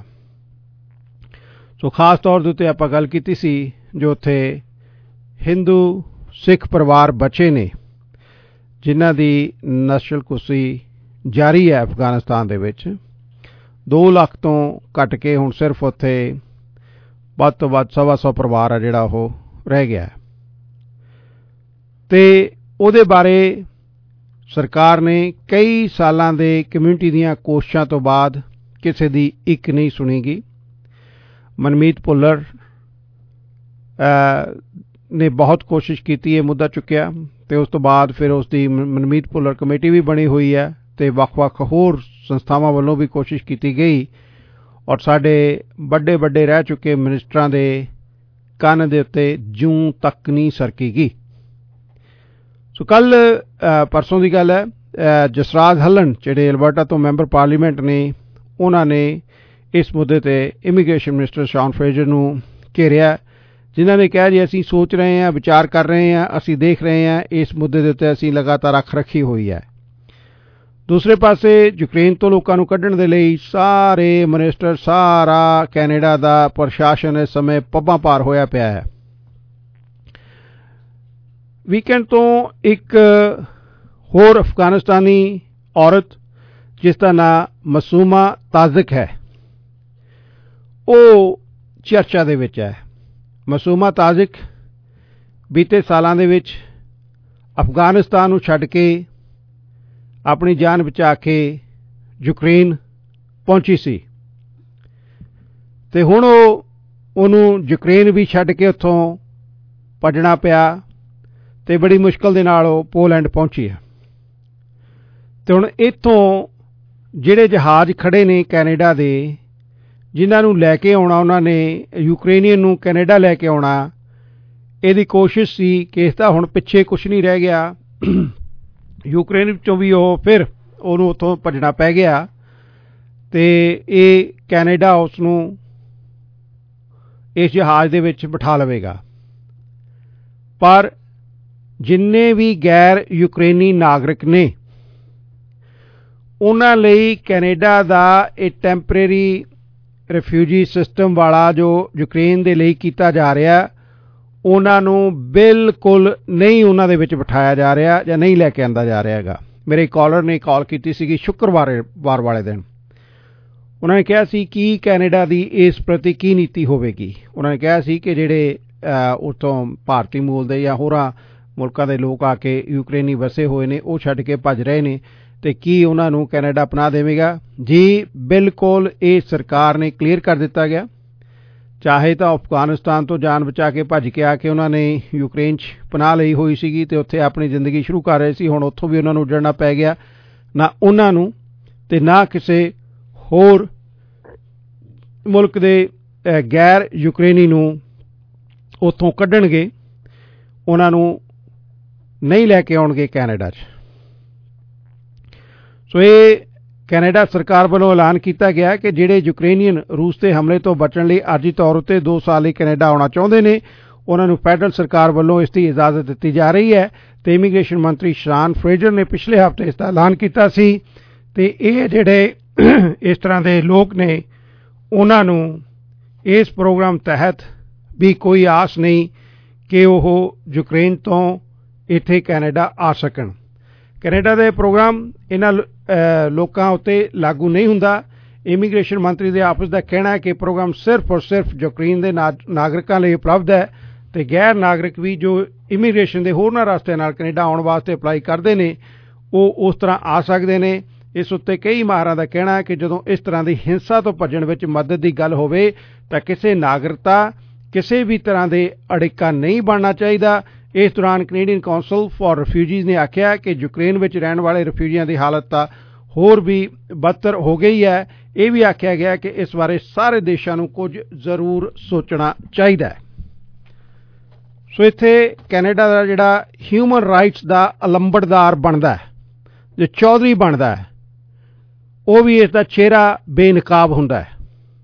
सो खास तौर दे उत्ते आपां गल कीती सी जो उत्थे हिंदू सिख परिवार बचे ने जिन्हां दी नस्लकुशी जारी है अफगानिस्तान दे विच। दो लाख तो घट के हुण सिर्फ उत्थे वध तो वध सवा सौ परिवार आ जिहड़ा ओह रह गया है ते उहदे बारे सरकार ने कई सालां दे कम्यूनिटी दीयां कोशिशां तो बाद किसी दी एक नहीं सुनीगी। मनमीत भुल्लर ने बहुत कोशिश की है, मुद्दा चुक्या तो उस तो बाद फिर उसकी मनमीत भुल्लर कमेटी भी बनी हुई है तो वख-वख होर संस्थावां वालों भी कोशिश की गई और साडे बड़े बड़े रह चुके मिनिस्टरां दे कंन दे उत्ते जूं तक नहीं सरकीगी। सो कल परसों की गल है जसराज हलन जिहड़े एल्बर्टा तो मैंबर पार्लीमेंट ने उन्होंने इस मुद्दे ते इमीग्रेशन मिनिस्टर शॉन फ्रेजर नूं घेरिया जिन्होंने कहा जी असीं सोच रहे हैं, विचार कर रहे हैं, असीं देख रहे हैं, इस मुद्दे दे उत्ते असीं लगातार अख रखी हुई है। दूसरे पासे यूक्रेन तो लोगों नूं कड्ढण दे लई सारे मिनिस्टर सारा कैनेडा दा प्रशासन इस समय पब्बां पार होया पिया है। वीकेंड तो एक होर अफगानिस्तानी औरत जिसका नाम मसूमा ताजिक है वो चर्चा दे विच है। मसूमा ताजिक बीते सालां दे विच अफगानिस्तान नूं छड्ड के अपनी जान बचा के यूक्रेन पहुंची सी ते हुण ओनू यूक्रेन भी छड्ड के उत्थों भजना पिया ते बड़ी मुश्किल दे नाल ओह पोलैंड पहुंची है। ते हुण इत्थों जिहड़े जहाज खड़े ने कैनेडा दे जिन्हां नूं लैके आउणा उन्हां ने यूक्रेनियन नूं कैनेडा लैके आउणा इहदी कोशिश सी कि इसदा हुण पिछे कुछ नहीं रह गया। यूक्रेन चों भी ओह फिर ओहनूं उत्थों भजना पै गया ते इह कैनेडा उस नूं इस जहाज दे विच बिठा लवेगा। पर जिन्ने भी गैर यूक्रेनी नागरिक ने उन्हां लई कैनेडा दा एक टैंपरेरी रिफ्यूजी सिस्टम वाला जो यूक्रेन दे लई कीता जा रहा उन्हां नूं बिल्कुल नहीं उन्हां दे विच बिठाया जा रहा या नहीं लैके आंदा जा रहा हैगा। ਮੇਰੇ ਕਾਲਰ ਨੇ ਕਾਲ ਕੀਤੀ ਸੀਗੀ ਸ਼ੁੱਕਰਵਾਰ ਵਾਰ ਵਾਲੇ ਦਿਨ। ਉਹਨਾਂ ਨੇ ਕਿਹਾ ਸੀ ਕਿ ਕੈਨੇਡਾ ਦੀ ਇਸ ਪ੍ਰਤੀ ਕੀ ਨੀਤੀ ਹੋਵੇਗੀ। ਉਹਨਾਂ ਨੇ ਕਿਹਾ ਸੀ ਕਿ ਜਿਹੜੇ ਉੱਥੋਂ ਭਾਰਤੀ ਮੂਲ ਦੇ ਜਾਂ ਹੋਰਾਂ ਮੁਲਕਾਂ ਦੇ ਲੋਕ ਆ ਕੇ ਯੂਕਰੇਨੀ ਵਸੇ ਹੋਏ ਨੇ ਉਹ ਛੱਡ ਕੇ ਭੱਜ ਰਹੇ ਨੇ ਤੇ ਕੀ ਉਹਨਾਂ ਨੂੰ ਕੈਨੇਡਾ ਅਪਣਾ ਦੇਵੇਗਾ। ਜੀ ਬਿਲਕੁਲ ਇਹ ਸਰਕਾਰ ਨੇ ਕਲੀਅਰ ਕਰ ਦਿੱਤਾ ਗਿਆ। ਚਾਹੇ ਤਾਂ ਅਫਗਾਨਿਸਤਾਨ ਤੋਂ ਜਾਨ ਬਚਾ ਕੇ ਭੱਜ ਕੇ ਆ ਕੇ ਉਹਨਾਂ ਨੇ ਯੂਕਰੇਨ 'ਚ ਪਨਾਹ ਲਈ ਹੋਈ ਸੀਗੀ ਤੇ ਉੱਥੇ ਆਪਣੀ ਜ਼ਿੰਦਗੀ ਸ਼ੁਰੂ ਕਰ ਰਹੇ ਸੀ। ਹੁਣ ਉੱਥੋਂ ਵੀ ਉਹਨਾਂ ਨੂੰ ਉੱਜੜਨਾ ਪੈ ਗਿਆ। ਨਾ ਉਹਨਾਂ ਨੂੰ ਤੇ ਨਾ ਕਿਸੇ ਹੋਰ ਮੁਲਕ ਦੇ ਗੈਰ ਯੂਕਰੇਨੀ ਨੂੰ ਉੱਥੋਂ ਕੱਢਣਗੇ, ਉਹਨਾਂ ਨੂੰ ਨਹੀਂ ਲੈ ਕੇ ਆਉਣਗੇ ਕੈਨੇਡਾ 'ਚ। ਸੋ ਇਹ ਕੈਨੇਡਾ ਸਰਕਾਰ ਵੱਲੋਂ ਐਲਾਨ ਕੀਤਾ ਗਿਆ ਕਿ ਜਿਹੜੇ ਯੂਕਰੇਨੀਅਨ ਰੂਸ ਦੇ ਹਮਲੇ ਤੋਂ ਬਚਣ ਲਈ ਆਰਜੀ ਤੌਰ ਉੱਤੇ ਦੋ ਸਾਲ ਲਈ ਕੈਨੇਡਾ ਆਉਣਾ ਚਾਹੁੰਦੇ ਨੇ, ਉਹਨਾਂ ਨੂੰ ਫੈਡਰਲ ਸਰਕਾਰ ਵੱਲੋਂ ਇਸ ਦੀ ਇਜਾਜ਼ਤ ਦਿੱਤੀ ਜਾ ਰਹੀ ਹੈ। ਤੇ ਇਮੀਗ੍ਰੇਸ਼ਨ ਮੰਤਰੀ ਸ਼ਾਨ ਫਰੇਜ਼ਰ ਨੇ ਪਿਛਲੇ ਹਫ਼ਤੇ ਇਸ ਦਾ ਐਲਾਨ ਕੀਤਾ ਸੀ ਤੇ ਇਹ ਜਿਹੜੇ ਇਸ ਤਰ੍ਹਾਂ ਦੇ ਲੋਕ ਨੇ ਉਹਨਾਂ ਨੂੰ ਇਸ ਪ੍ਰੋਗਰਾਮ ਤਹਿਤ ਵੀ ਕੋਈ ਆਸ ਨਹੀਂ ਕਿ ਉਹ ਯੂਕਰੇਨ ਤੋਂ ਇੱਥੇ ਕੈਨੇਡਾ ਆ ਸਕਣ। ਕੈਨੇਡਾ ਦੇ ਪ੍ਰੋਗਰਾਮ ਇਹਨਾਂ ਲੋਕਾਂ ਉੱਤੇ ਲਾਗੂ ਨਹੀਂ ਹੁੰਦਾ। ਇਮੀਗ੍ਰੇਸ਼ਨ ਮੰਤਰੀ ਦੇ ਆਫਿਸ ਦਾ ਕਹਿਣਾ ਹੈ ਕਿ ਪ੍ਰੋਗਰਾਮ ਸਿਰਫ ਔਰ ਸਿਰਫ ਯੂਕਰੇਨ ਦੇ ਨਾਗਰਿਕਾਂ ਲਈ ਉਪਲਬਧ ਹੈ ਤੇ ਗੈਰ ਨਾਗਰਿਕ ਵੀ ਜੋ ਇਮੀਗ੍ਰੇਸ਼ਨ ਦੇ ਹੋਰਨਾਂ ਰਸਤਿਆਂ ਨਾਲ ਕੈਨੇਡਾ ਆਉਣ ਵਾਸਤੇ ਅਪਲਾਈ ਕਰਦੇ ਨੇ ਉਹ ਉਸ ਤਰ੍ਹਾਂ ਆ ਸਕਦੇ ਨੇ। ਇਸ ਉੱਤੇ ਕਈ ਮਾਹਰਾਂ ਦਾ ਕਹਿਣਾ ਹੈ ਕਿ ਜਦੋਂ ਇਸ ਤਰ੍ਹਾਂ ਦੀ ਹਿੰਸਾ ਤੋਂ ਭੱਜਣ ਵਿੱਚ ਮਦਦ ਦੀ ਗੱਲ ਹੋਵੇ ਤਾਂ ਕਿਸੇ ਨਾਗਰਿਕਤਾ ਕਿਸੇ ਵੀ ਤਰ੍ਹਾਂ ਦੇ ਅੜਿੱਕਾ ਨਹੀਂ ਬਣਨਾ ਚਾਹੀਦਾ। ਇਸ ਦੌਰਾਨ ਕੈਨੇਡੀਅਨ ਕਾਉਂਸਲ ਫਾਰ ਰਿਫਿਊਜੀਜ਼ ਨੇ ਆਖਿਆ ਕਿ ਯੂਕਰੇਨ ਵਿੱਚ ਰਹਿਣ ਵਾਲੇ ਰਿਫਿਊਜੀਆਂ ਦੀ ਹਾਲਤ ਤਾਂ ਹੋਰ ਵੀ ਬਦਤਰ ਹੋ ਗਈ ਹੈ। ਇਹ ਵੀ ਆਖਿਆ ਗਿਆ ਕਿ ਇਸ ਬਾਰੇ ਸਾਰੇ ਦੇਸ਼ਾਂ ਨੂੰ ਕੁਝ ਜ਼ਰੂਰ ਸੋਚਣਾ ਚਾਹੀਦਾ ਹੈ। ਸੋ ਇੱਥੇ ਕੈਨੇਡਾ ਦਾ ਜਿਹੜਾ ਹਿਊਮਨ ਰਾਈਟਸ ਦਾ ਅਲੰਬੜਦਾਰ ਬਣਦਾ ਹੈ, ਜੋ ਚੌਧਰੀ ਬਣਦਾ ਹੈ, ਉਹ ਵੀ ਇਸ ਦਾ ਚਿਹਰਾ ਬੇਨਕਾਬ ਹੁੰਦਾ ਹੈ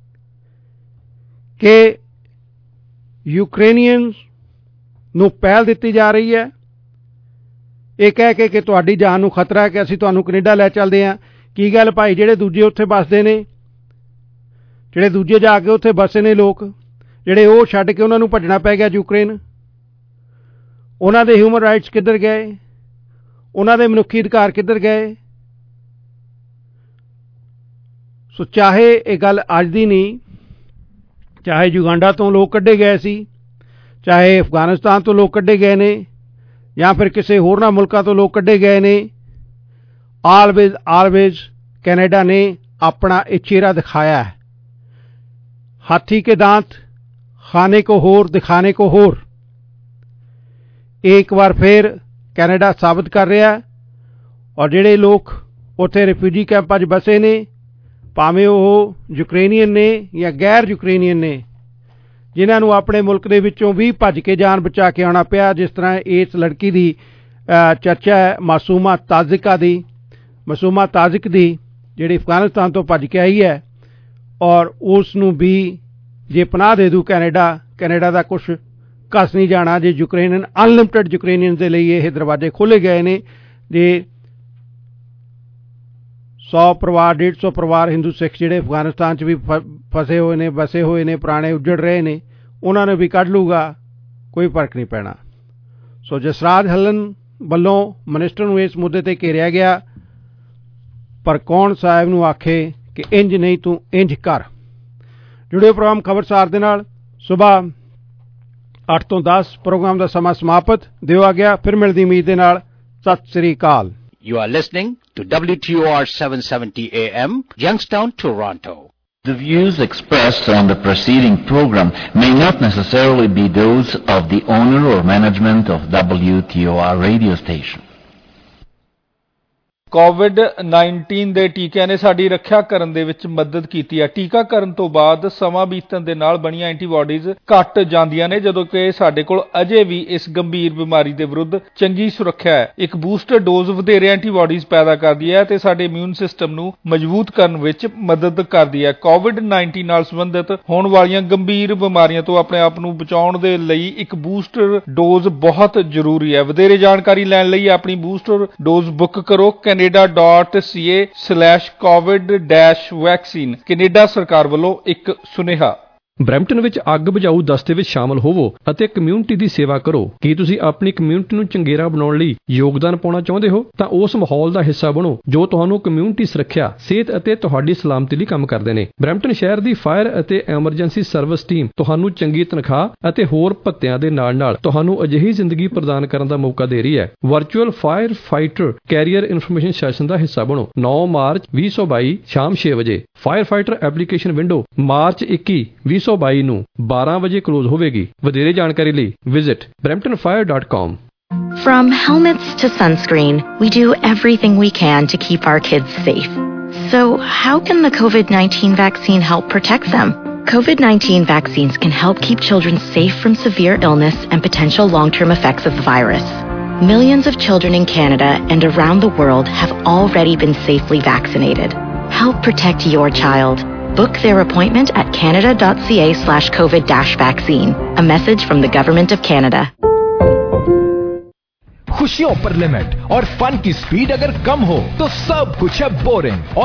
ਕਿ ਯੂਕਰੇਨੀਅਨਸ ਨੂੰ ਪਹਿਲ ਦਿੱਤੀ ਜਾ ਰਹੀ ਹੈ ਇਹ ਕਹਿ ਕੇ ਕਿ ਤੁਹਾਡੀ ਜਾਨ ਨੂੰ ਖਤਰਾ ਹੈ ਕਿ ਅਸੀਂ ਤੁਹਾਨੂੰ ਕੈਨੇਡਾ ਲੈ ਚੱਲਦੇ ਹਾਂ। ਕੀ ਗੱਲ ਭਾਈ, ਜਿਹੜੇ ਦੂਜੇ ਉੱਥੇ ਵੱਸਦੇ ਨੇ, ਜਿਹੜੇ ਦੂਜੇ ਜਾ ਕੇ ਉੱਥੇ ਵੱਸੇ ਨੇ ਲੋਕ, ਜਿਹੜੇ ਉਹ ਛੱਡ ਕੇ ਉਹਨਾਂ ਨੂੰ ਭੱਜਣਾ ਪੈ ਗਿਆ ਯੂਕਰੇਨ, ਉਹਨਾਂ ਦੇ ਹਿਊਮਨ ਰਾਈਟਸ ਕਿੱਧਰ ਗਏ, ਉਹਨਾਂ ਦੇ ਮਨੁੱਖੀ ਅਧਿਕਾਰ ਕਿੱਧਰ ਗਏ। ਸੋ ਚਾਹੇ ਇਹ ਗੱਲ ਅੱਜ ਦੀ ਨਹੀਂ, ਚਾਹੇ ਯੁਗਾਂਡਾ ਤੋਂ ਲੋਕ ਕੱਢੇ ਗਏ ਸੀ, ਚਾਹੇ ਅਫਗਾਨਿਸਤਾਨ ਤੋਂ ਲੋਕ ਕੱਢੇ ਗਏ ਨੇ ਜਾਂ ਫਿਰ ਕਿਸੇ ਹੋਰਨਾਂ ਮੁਲਕਾਂ ਤੋਂ ਲੋਕ ਕੱਢੇ ਗਏ ਨੇ, ਆਲਵੇਜ਼ ਆਲਵੇਜ਼ ਕੈਨੇਡਾ ਨੇ ਆਪਣਾ ਇਹ ਚਿਹਰਾ ਦਿਖਾਇਆ ਹੈ। ਹਾਥੀ ਕੇ दांत खाने को होर दिखाने को होर, एक बार फिर ਕੈਨੇਡਾ ਸਾਬਤ ਕਰ ਰਿਹਾ ਹੈ। ਔਰ ਜਿਹੜੇ ਲੋਕ ਉੱਥੇ ਰਿਫਿਊਜੀ ਕੈਂਪਾਂ 'ਚ ਬਸੇ ਨੇ, ਭਾਵੇਂ ਉਹ ਯੂਕਰੇਨੀਅਨ ਨੇ ਜਾਂ ਗੈਰ ਯੂਕਰੇਨੀਅਨ ਨੇ, ਜਿਨ੍ਹਾਂ ਨੂੰ ਆਪਣੇ ਮੁਲਕ ਦੇ ਵਿੱਚੋਂ ਵੀ ਭੱਜ ਕੇ ਜਾਨ ਬਚਾ ਕੇ ਆਉਣਾ ਪਿਆ, ਜਿਸ ਤਰ੍ਹਾਂ ਇਸ ਲੜਕੀ ਦੀ ਚਰਚਾ ਹੈ ਮਾਸੂਮਾ ਤਾਜ਼ਿਕਾ ਦੀ, ਮਾਸੂਮਾ ਤਾਜ਼ਿਕ ਦੀ, ਜਿਹੜੀ ਅਫਗਾਨਿਸਤਾਨ ਤੋਂ ਭੱਜ ਕੇ ਆਈ ਹੈ ਔਰ ਉਸ ਨੂੰ ਵੀ ਜੇ ਪਨਾਹ ਦੇ ਦੂ ਕੈਨੇਡਾ, ਕੈਨੇਡਾ ਦਾ ਕੁਛ ਘਸ ਨਹੀਂ ਜਾਣਾ। ਜੇ ਯੂਕਰੇਨੀਅਨ ਅਨਲਿਮਟਿਡ ਯੂਕਰੇਨੀਅਨ ਦੇ ਲਈ ਇਹ ਦਰਵਾਜ਼ੇ ਖੋਲ੍ਹੇ ਗਏ ਨੇ। ਜੇ ਸੌ ਪਰਿਵਾਰ ਡੇਢ ਸੌ ਪਰਿਵਾਰ ਹਿੰਦੂ ਸਿੱਖ ਜਿਹੜੇ ਅਫਗਾਨਿਸਤਾਨ 'ਚ ਵੀ ਫਸੇ ਹੋਏ ਨੇ, ਬਸੇ ਹੋਏ ਨੇ, ਪੁਰਾਣੇ ਉੱਜੜ ਰਹੇ ਨੇ, ਉਹਨਾਂ ਨੂੰ ਵੀ ਕੱਢ ਲੂਗਾ, ਕੋਈ ਫਰਕ ਨਹੀਂ ਪੈਣਾ। ਸੋ ਜਸਰਾਜ ਹੱਲਨ ਵੱਲੋਂ ਮਨਿਸਟਰ ਨੂੰ ਇਸ ਮੁੱਦੇ ਤੇ ਘੇਰਿਆ ਗਿਆ, ਪਰ ਕੌਣ ਸਾਹਿਬ ਨੂੰ ਆਖੇ ਕਿ ਇੰਜ ਨਹੀਂ ਤੂੰ ਇੰਜ ਕਰ। ਜੁੜਿਓ ਪ੍ਰੋਗਰਾਮ ਖਬਰਸਾਰ ਦੇ ਨਾਲ। ਸੁਬਾਹ ਅੱਠ ਤੋਂ ਦਸ ਪ੍ਰੋਗਰਾਮ ਦਾ ਸਮਾਂ ਸਮਾਪਤ। ਦਿਓ ਆ ਗਿਆ, ਫਿਰ ਮਿਲਦੀ ਉਮੀਦ ਦੇ ਨਾਲ। ਸਤਿ ਸ੍ਰੀ ਅਕਾਲ। You are listening to W T O R seven seventy A M, Youngstown, Toronto. The views expressed on the preceding program may not necessarily be those of the owner or management of W T O R radio station. COVID nineteen ਦੇ ਟੀਕਿਆਂ ਨੇ ਸਾਡੀ ਰੱਖਿਆ ਕਰਨ ਦੇ ਵਿੱਚ ਮਦਦ ਕੀਤੀ ਹੈ। ਟੀਕਾਕਰਨ ਤੋਂ ਬਾਅਦ ਸਮਾਂ ਬੀਤਣ ਦੇ ਨਾਲ ਬਣੀਆਂ ਐਂਟੀਬਾਡੀਜ਼ ਘਟ ਜਾਂਦੀਆਂ ਨੇ, ਜਦੋਂ ਕਿ ਸਾਡੇ ਕੋਲ ਅਜੇ ਵੀ ਇਸ ਗੰਭੀਰ ਬਿਮਾਰੀ ਦੇ ਵਿਰੁੱਧ ਚੰਗੀ ਸੁਰੱਖਿਆ ਹੈ। ਇੱਕ ਬੂਸਟਰ ਡੋਜ਼ ਵਧੇਰੇ ਐਂਟੀਬਾਡੀਜ਼ ਪੈਦਾ ਕਰਦੀ ਹੈ ਤੇ ਸਾਡੇ ਇਮਿਊਨ ਸਿਸਟਮ ਨੂੰ ਮਜ਼ਬੂਤ ਕਰਨ ਵਿੱਚ ਮਦਦ ਕਰਦੀ ਹੈ। ਕੋਵਿਡ ਨਾਈਨਟੀਨ ਨਾਲ ਸੰਬੰਧਿਤ ਹੋਣ ਵਾਲੀਆਂ ਗੰਭੀਰ ਬਿਮਾਰੀਆਂ ਤੋਂ ਆਪਣੇ ਆਪ ਨੂੰ ਬਚਾਉਣ ਦੇ ਲਈ ਇੱਕ ਬੂਸਟਰ ਡੋਜ਼ ਬਹੁਤ ਜ਼ਰੂਰੀ ਹੈ। ਵਧੇਰੇ ਜਾਣਕਾਰੀ ਲੈਣ ਲਈ ਆਪਣੀ ਬੂਸਟਰ ਡੋਜ਼ ਬੁੱਕ ਕਰੋ canada dot c a slash covid dash vaccine। Canada ਸਰਕਾਰ ਵੱਲੋਂ ਇੱਕ ਸੁਨੇਹਾ। ਬਰੈਂਪਟਨ ਵਿੱਚ ਅੱਗ ਬੁਝਾਊ ਦਸਤੇ ਵਿੱਚ ਸ਼ਾਮਲ ਹੋਵੋ ਅਤੇ ਕਮਿਊਨਿਟੀ ਦੀ ਸੇਵਾ ਕਰੋ। ਕੀ ਤੁਸੀਂ ਆਪਣੀ ਕਮਿਊਨਿਟੀ ਨੂੰ ਚੰਗੇਰਾ ਬਣਾਉਣ ਲਈ ਯੋਗਦਾਨ ਪਾਉਣਾ ਚਾਹੁੰਦੇ ਹੋ ਤਾਂ ਉਸ ਮਾਹੌਲ ਦਾ ਹਿੱਸਾ ਬਣੋ ਜੋ ਤੁਹਾਨੂੰ ਕਮਿਊਨਿਟੀ ਸੁਰੱਖਿਆ, ਸਿਹਤ ਅਤੇ ਤੁਹਾਡੀ ਸਲਾਮਤੀ ਲਈ ਕੰਮ ਕਰਦੇ ਨੇ। ਬਰੈਂਪਟਨ ਸ਼ਹਿਰ ਦੀ ਫਾਇਰ ਅਤੇ ਐਮਰਜੈਂਸੀ ਸਰਵਿਸ ਟੀਮ ਤੁਹਾਨੂੰ ਚੰਗੀ ਤਨਖਾਹ ਅਤੇ ਹੋਰ ਭੱਤਿਆਂ ਦੇ ਨਾਲ-ਨਾਲ ਤੁਹਾਨੂੰ ਅਜਿਹੀ ਜ਼ਿੰਦਗੀ ਪ੍ਰਦਾਨ ਕਰਨ ਦਾ ਮੌਕਾ ਦੇ ਰਹੀ ਹੈ। Virtual fire fighter career information session ਦਾ ਹਿੱਸਾ ਬਣੋ। ਨੌਂ ਮਾਰਚ ਵੀਹ ਸੌ ਬਾਈ ਸ਼ਾਮ ਛੇ ਵਜੇ। Fire fighter application window March ਇੱਕੀ ਵੀਹ ਸੌ ਬਾਈ ਨੂੰ ਬਾਰਾਂ ਵਜੇ ਕਲੋਜ਼ ਹੋਵੇਗੀ। ਵਧੇਰੇ ਜਾਣਕਾਰੀ ਲਈ visit Brampton fire dot com. From helmets to sunscreen, we do everything we can to keep our kids safe. So how can the COVID nineteen vaccine help protect them? COVID nineteen vaccines can help keep children safe from severe illness and potential long-term effects of the virus. Millions of children in Canada and around the world have already been safely vaccinated. Help protect your child. Book their appointment at canada.ca slash COVID dash vaccine. A message from the Government of Canada. खुशियों पर limit और fun की speed अगर कम हो तो सब कुछ है बोरिंग।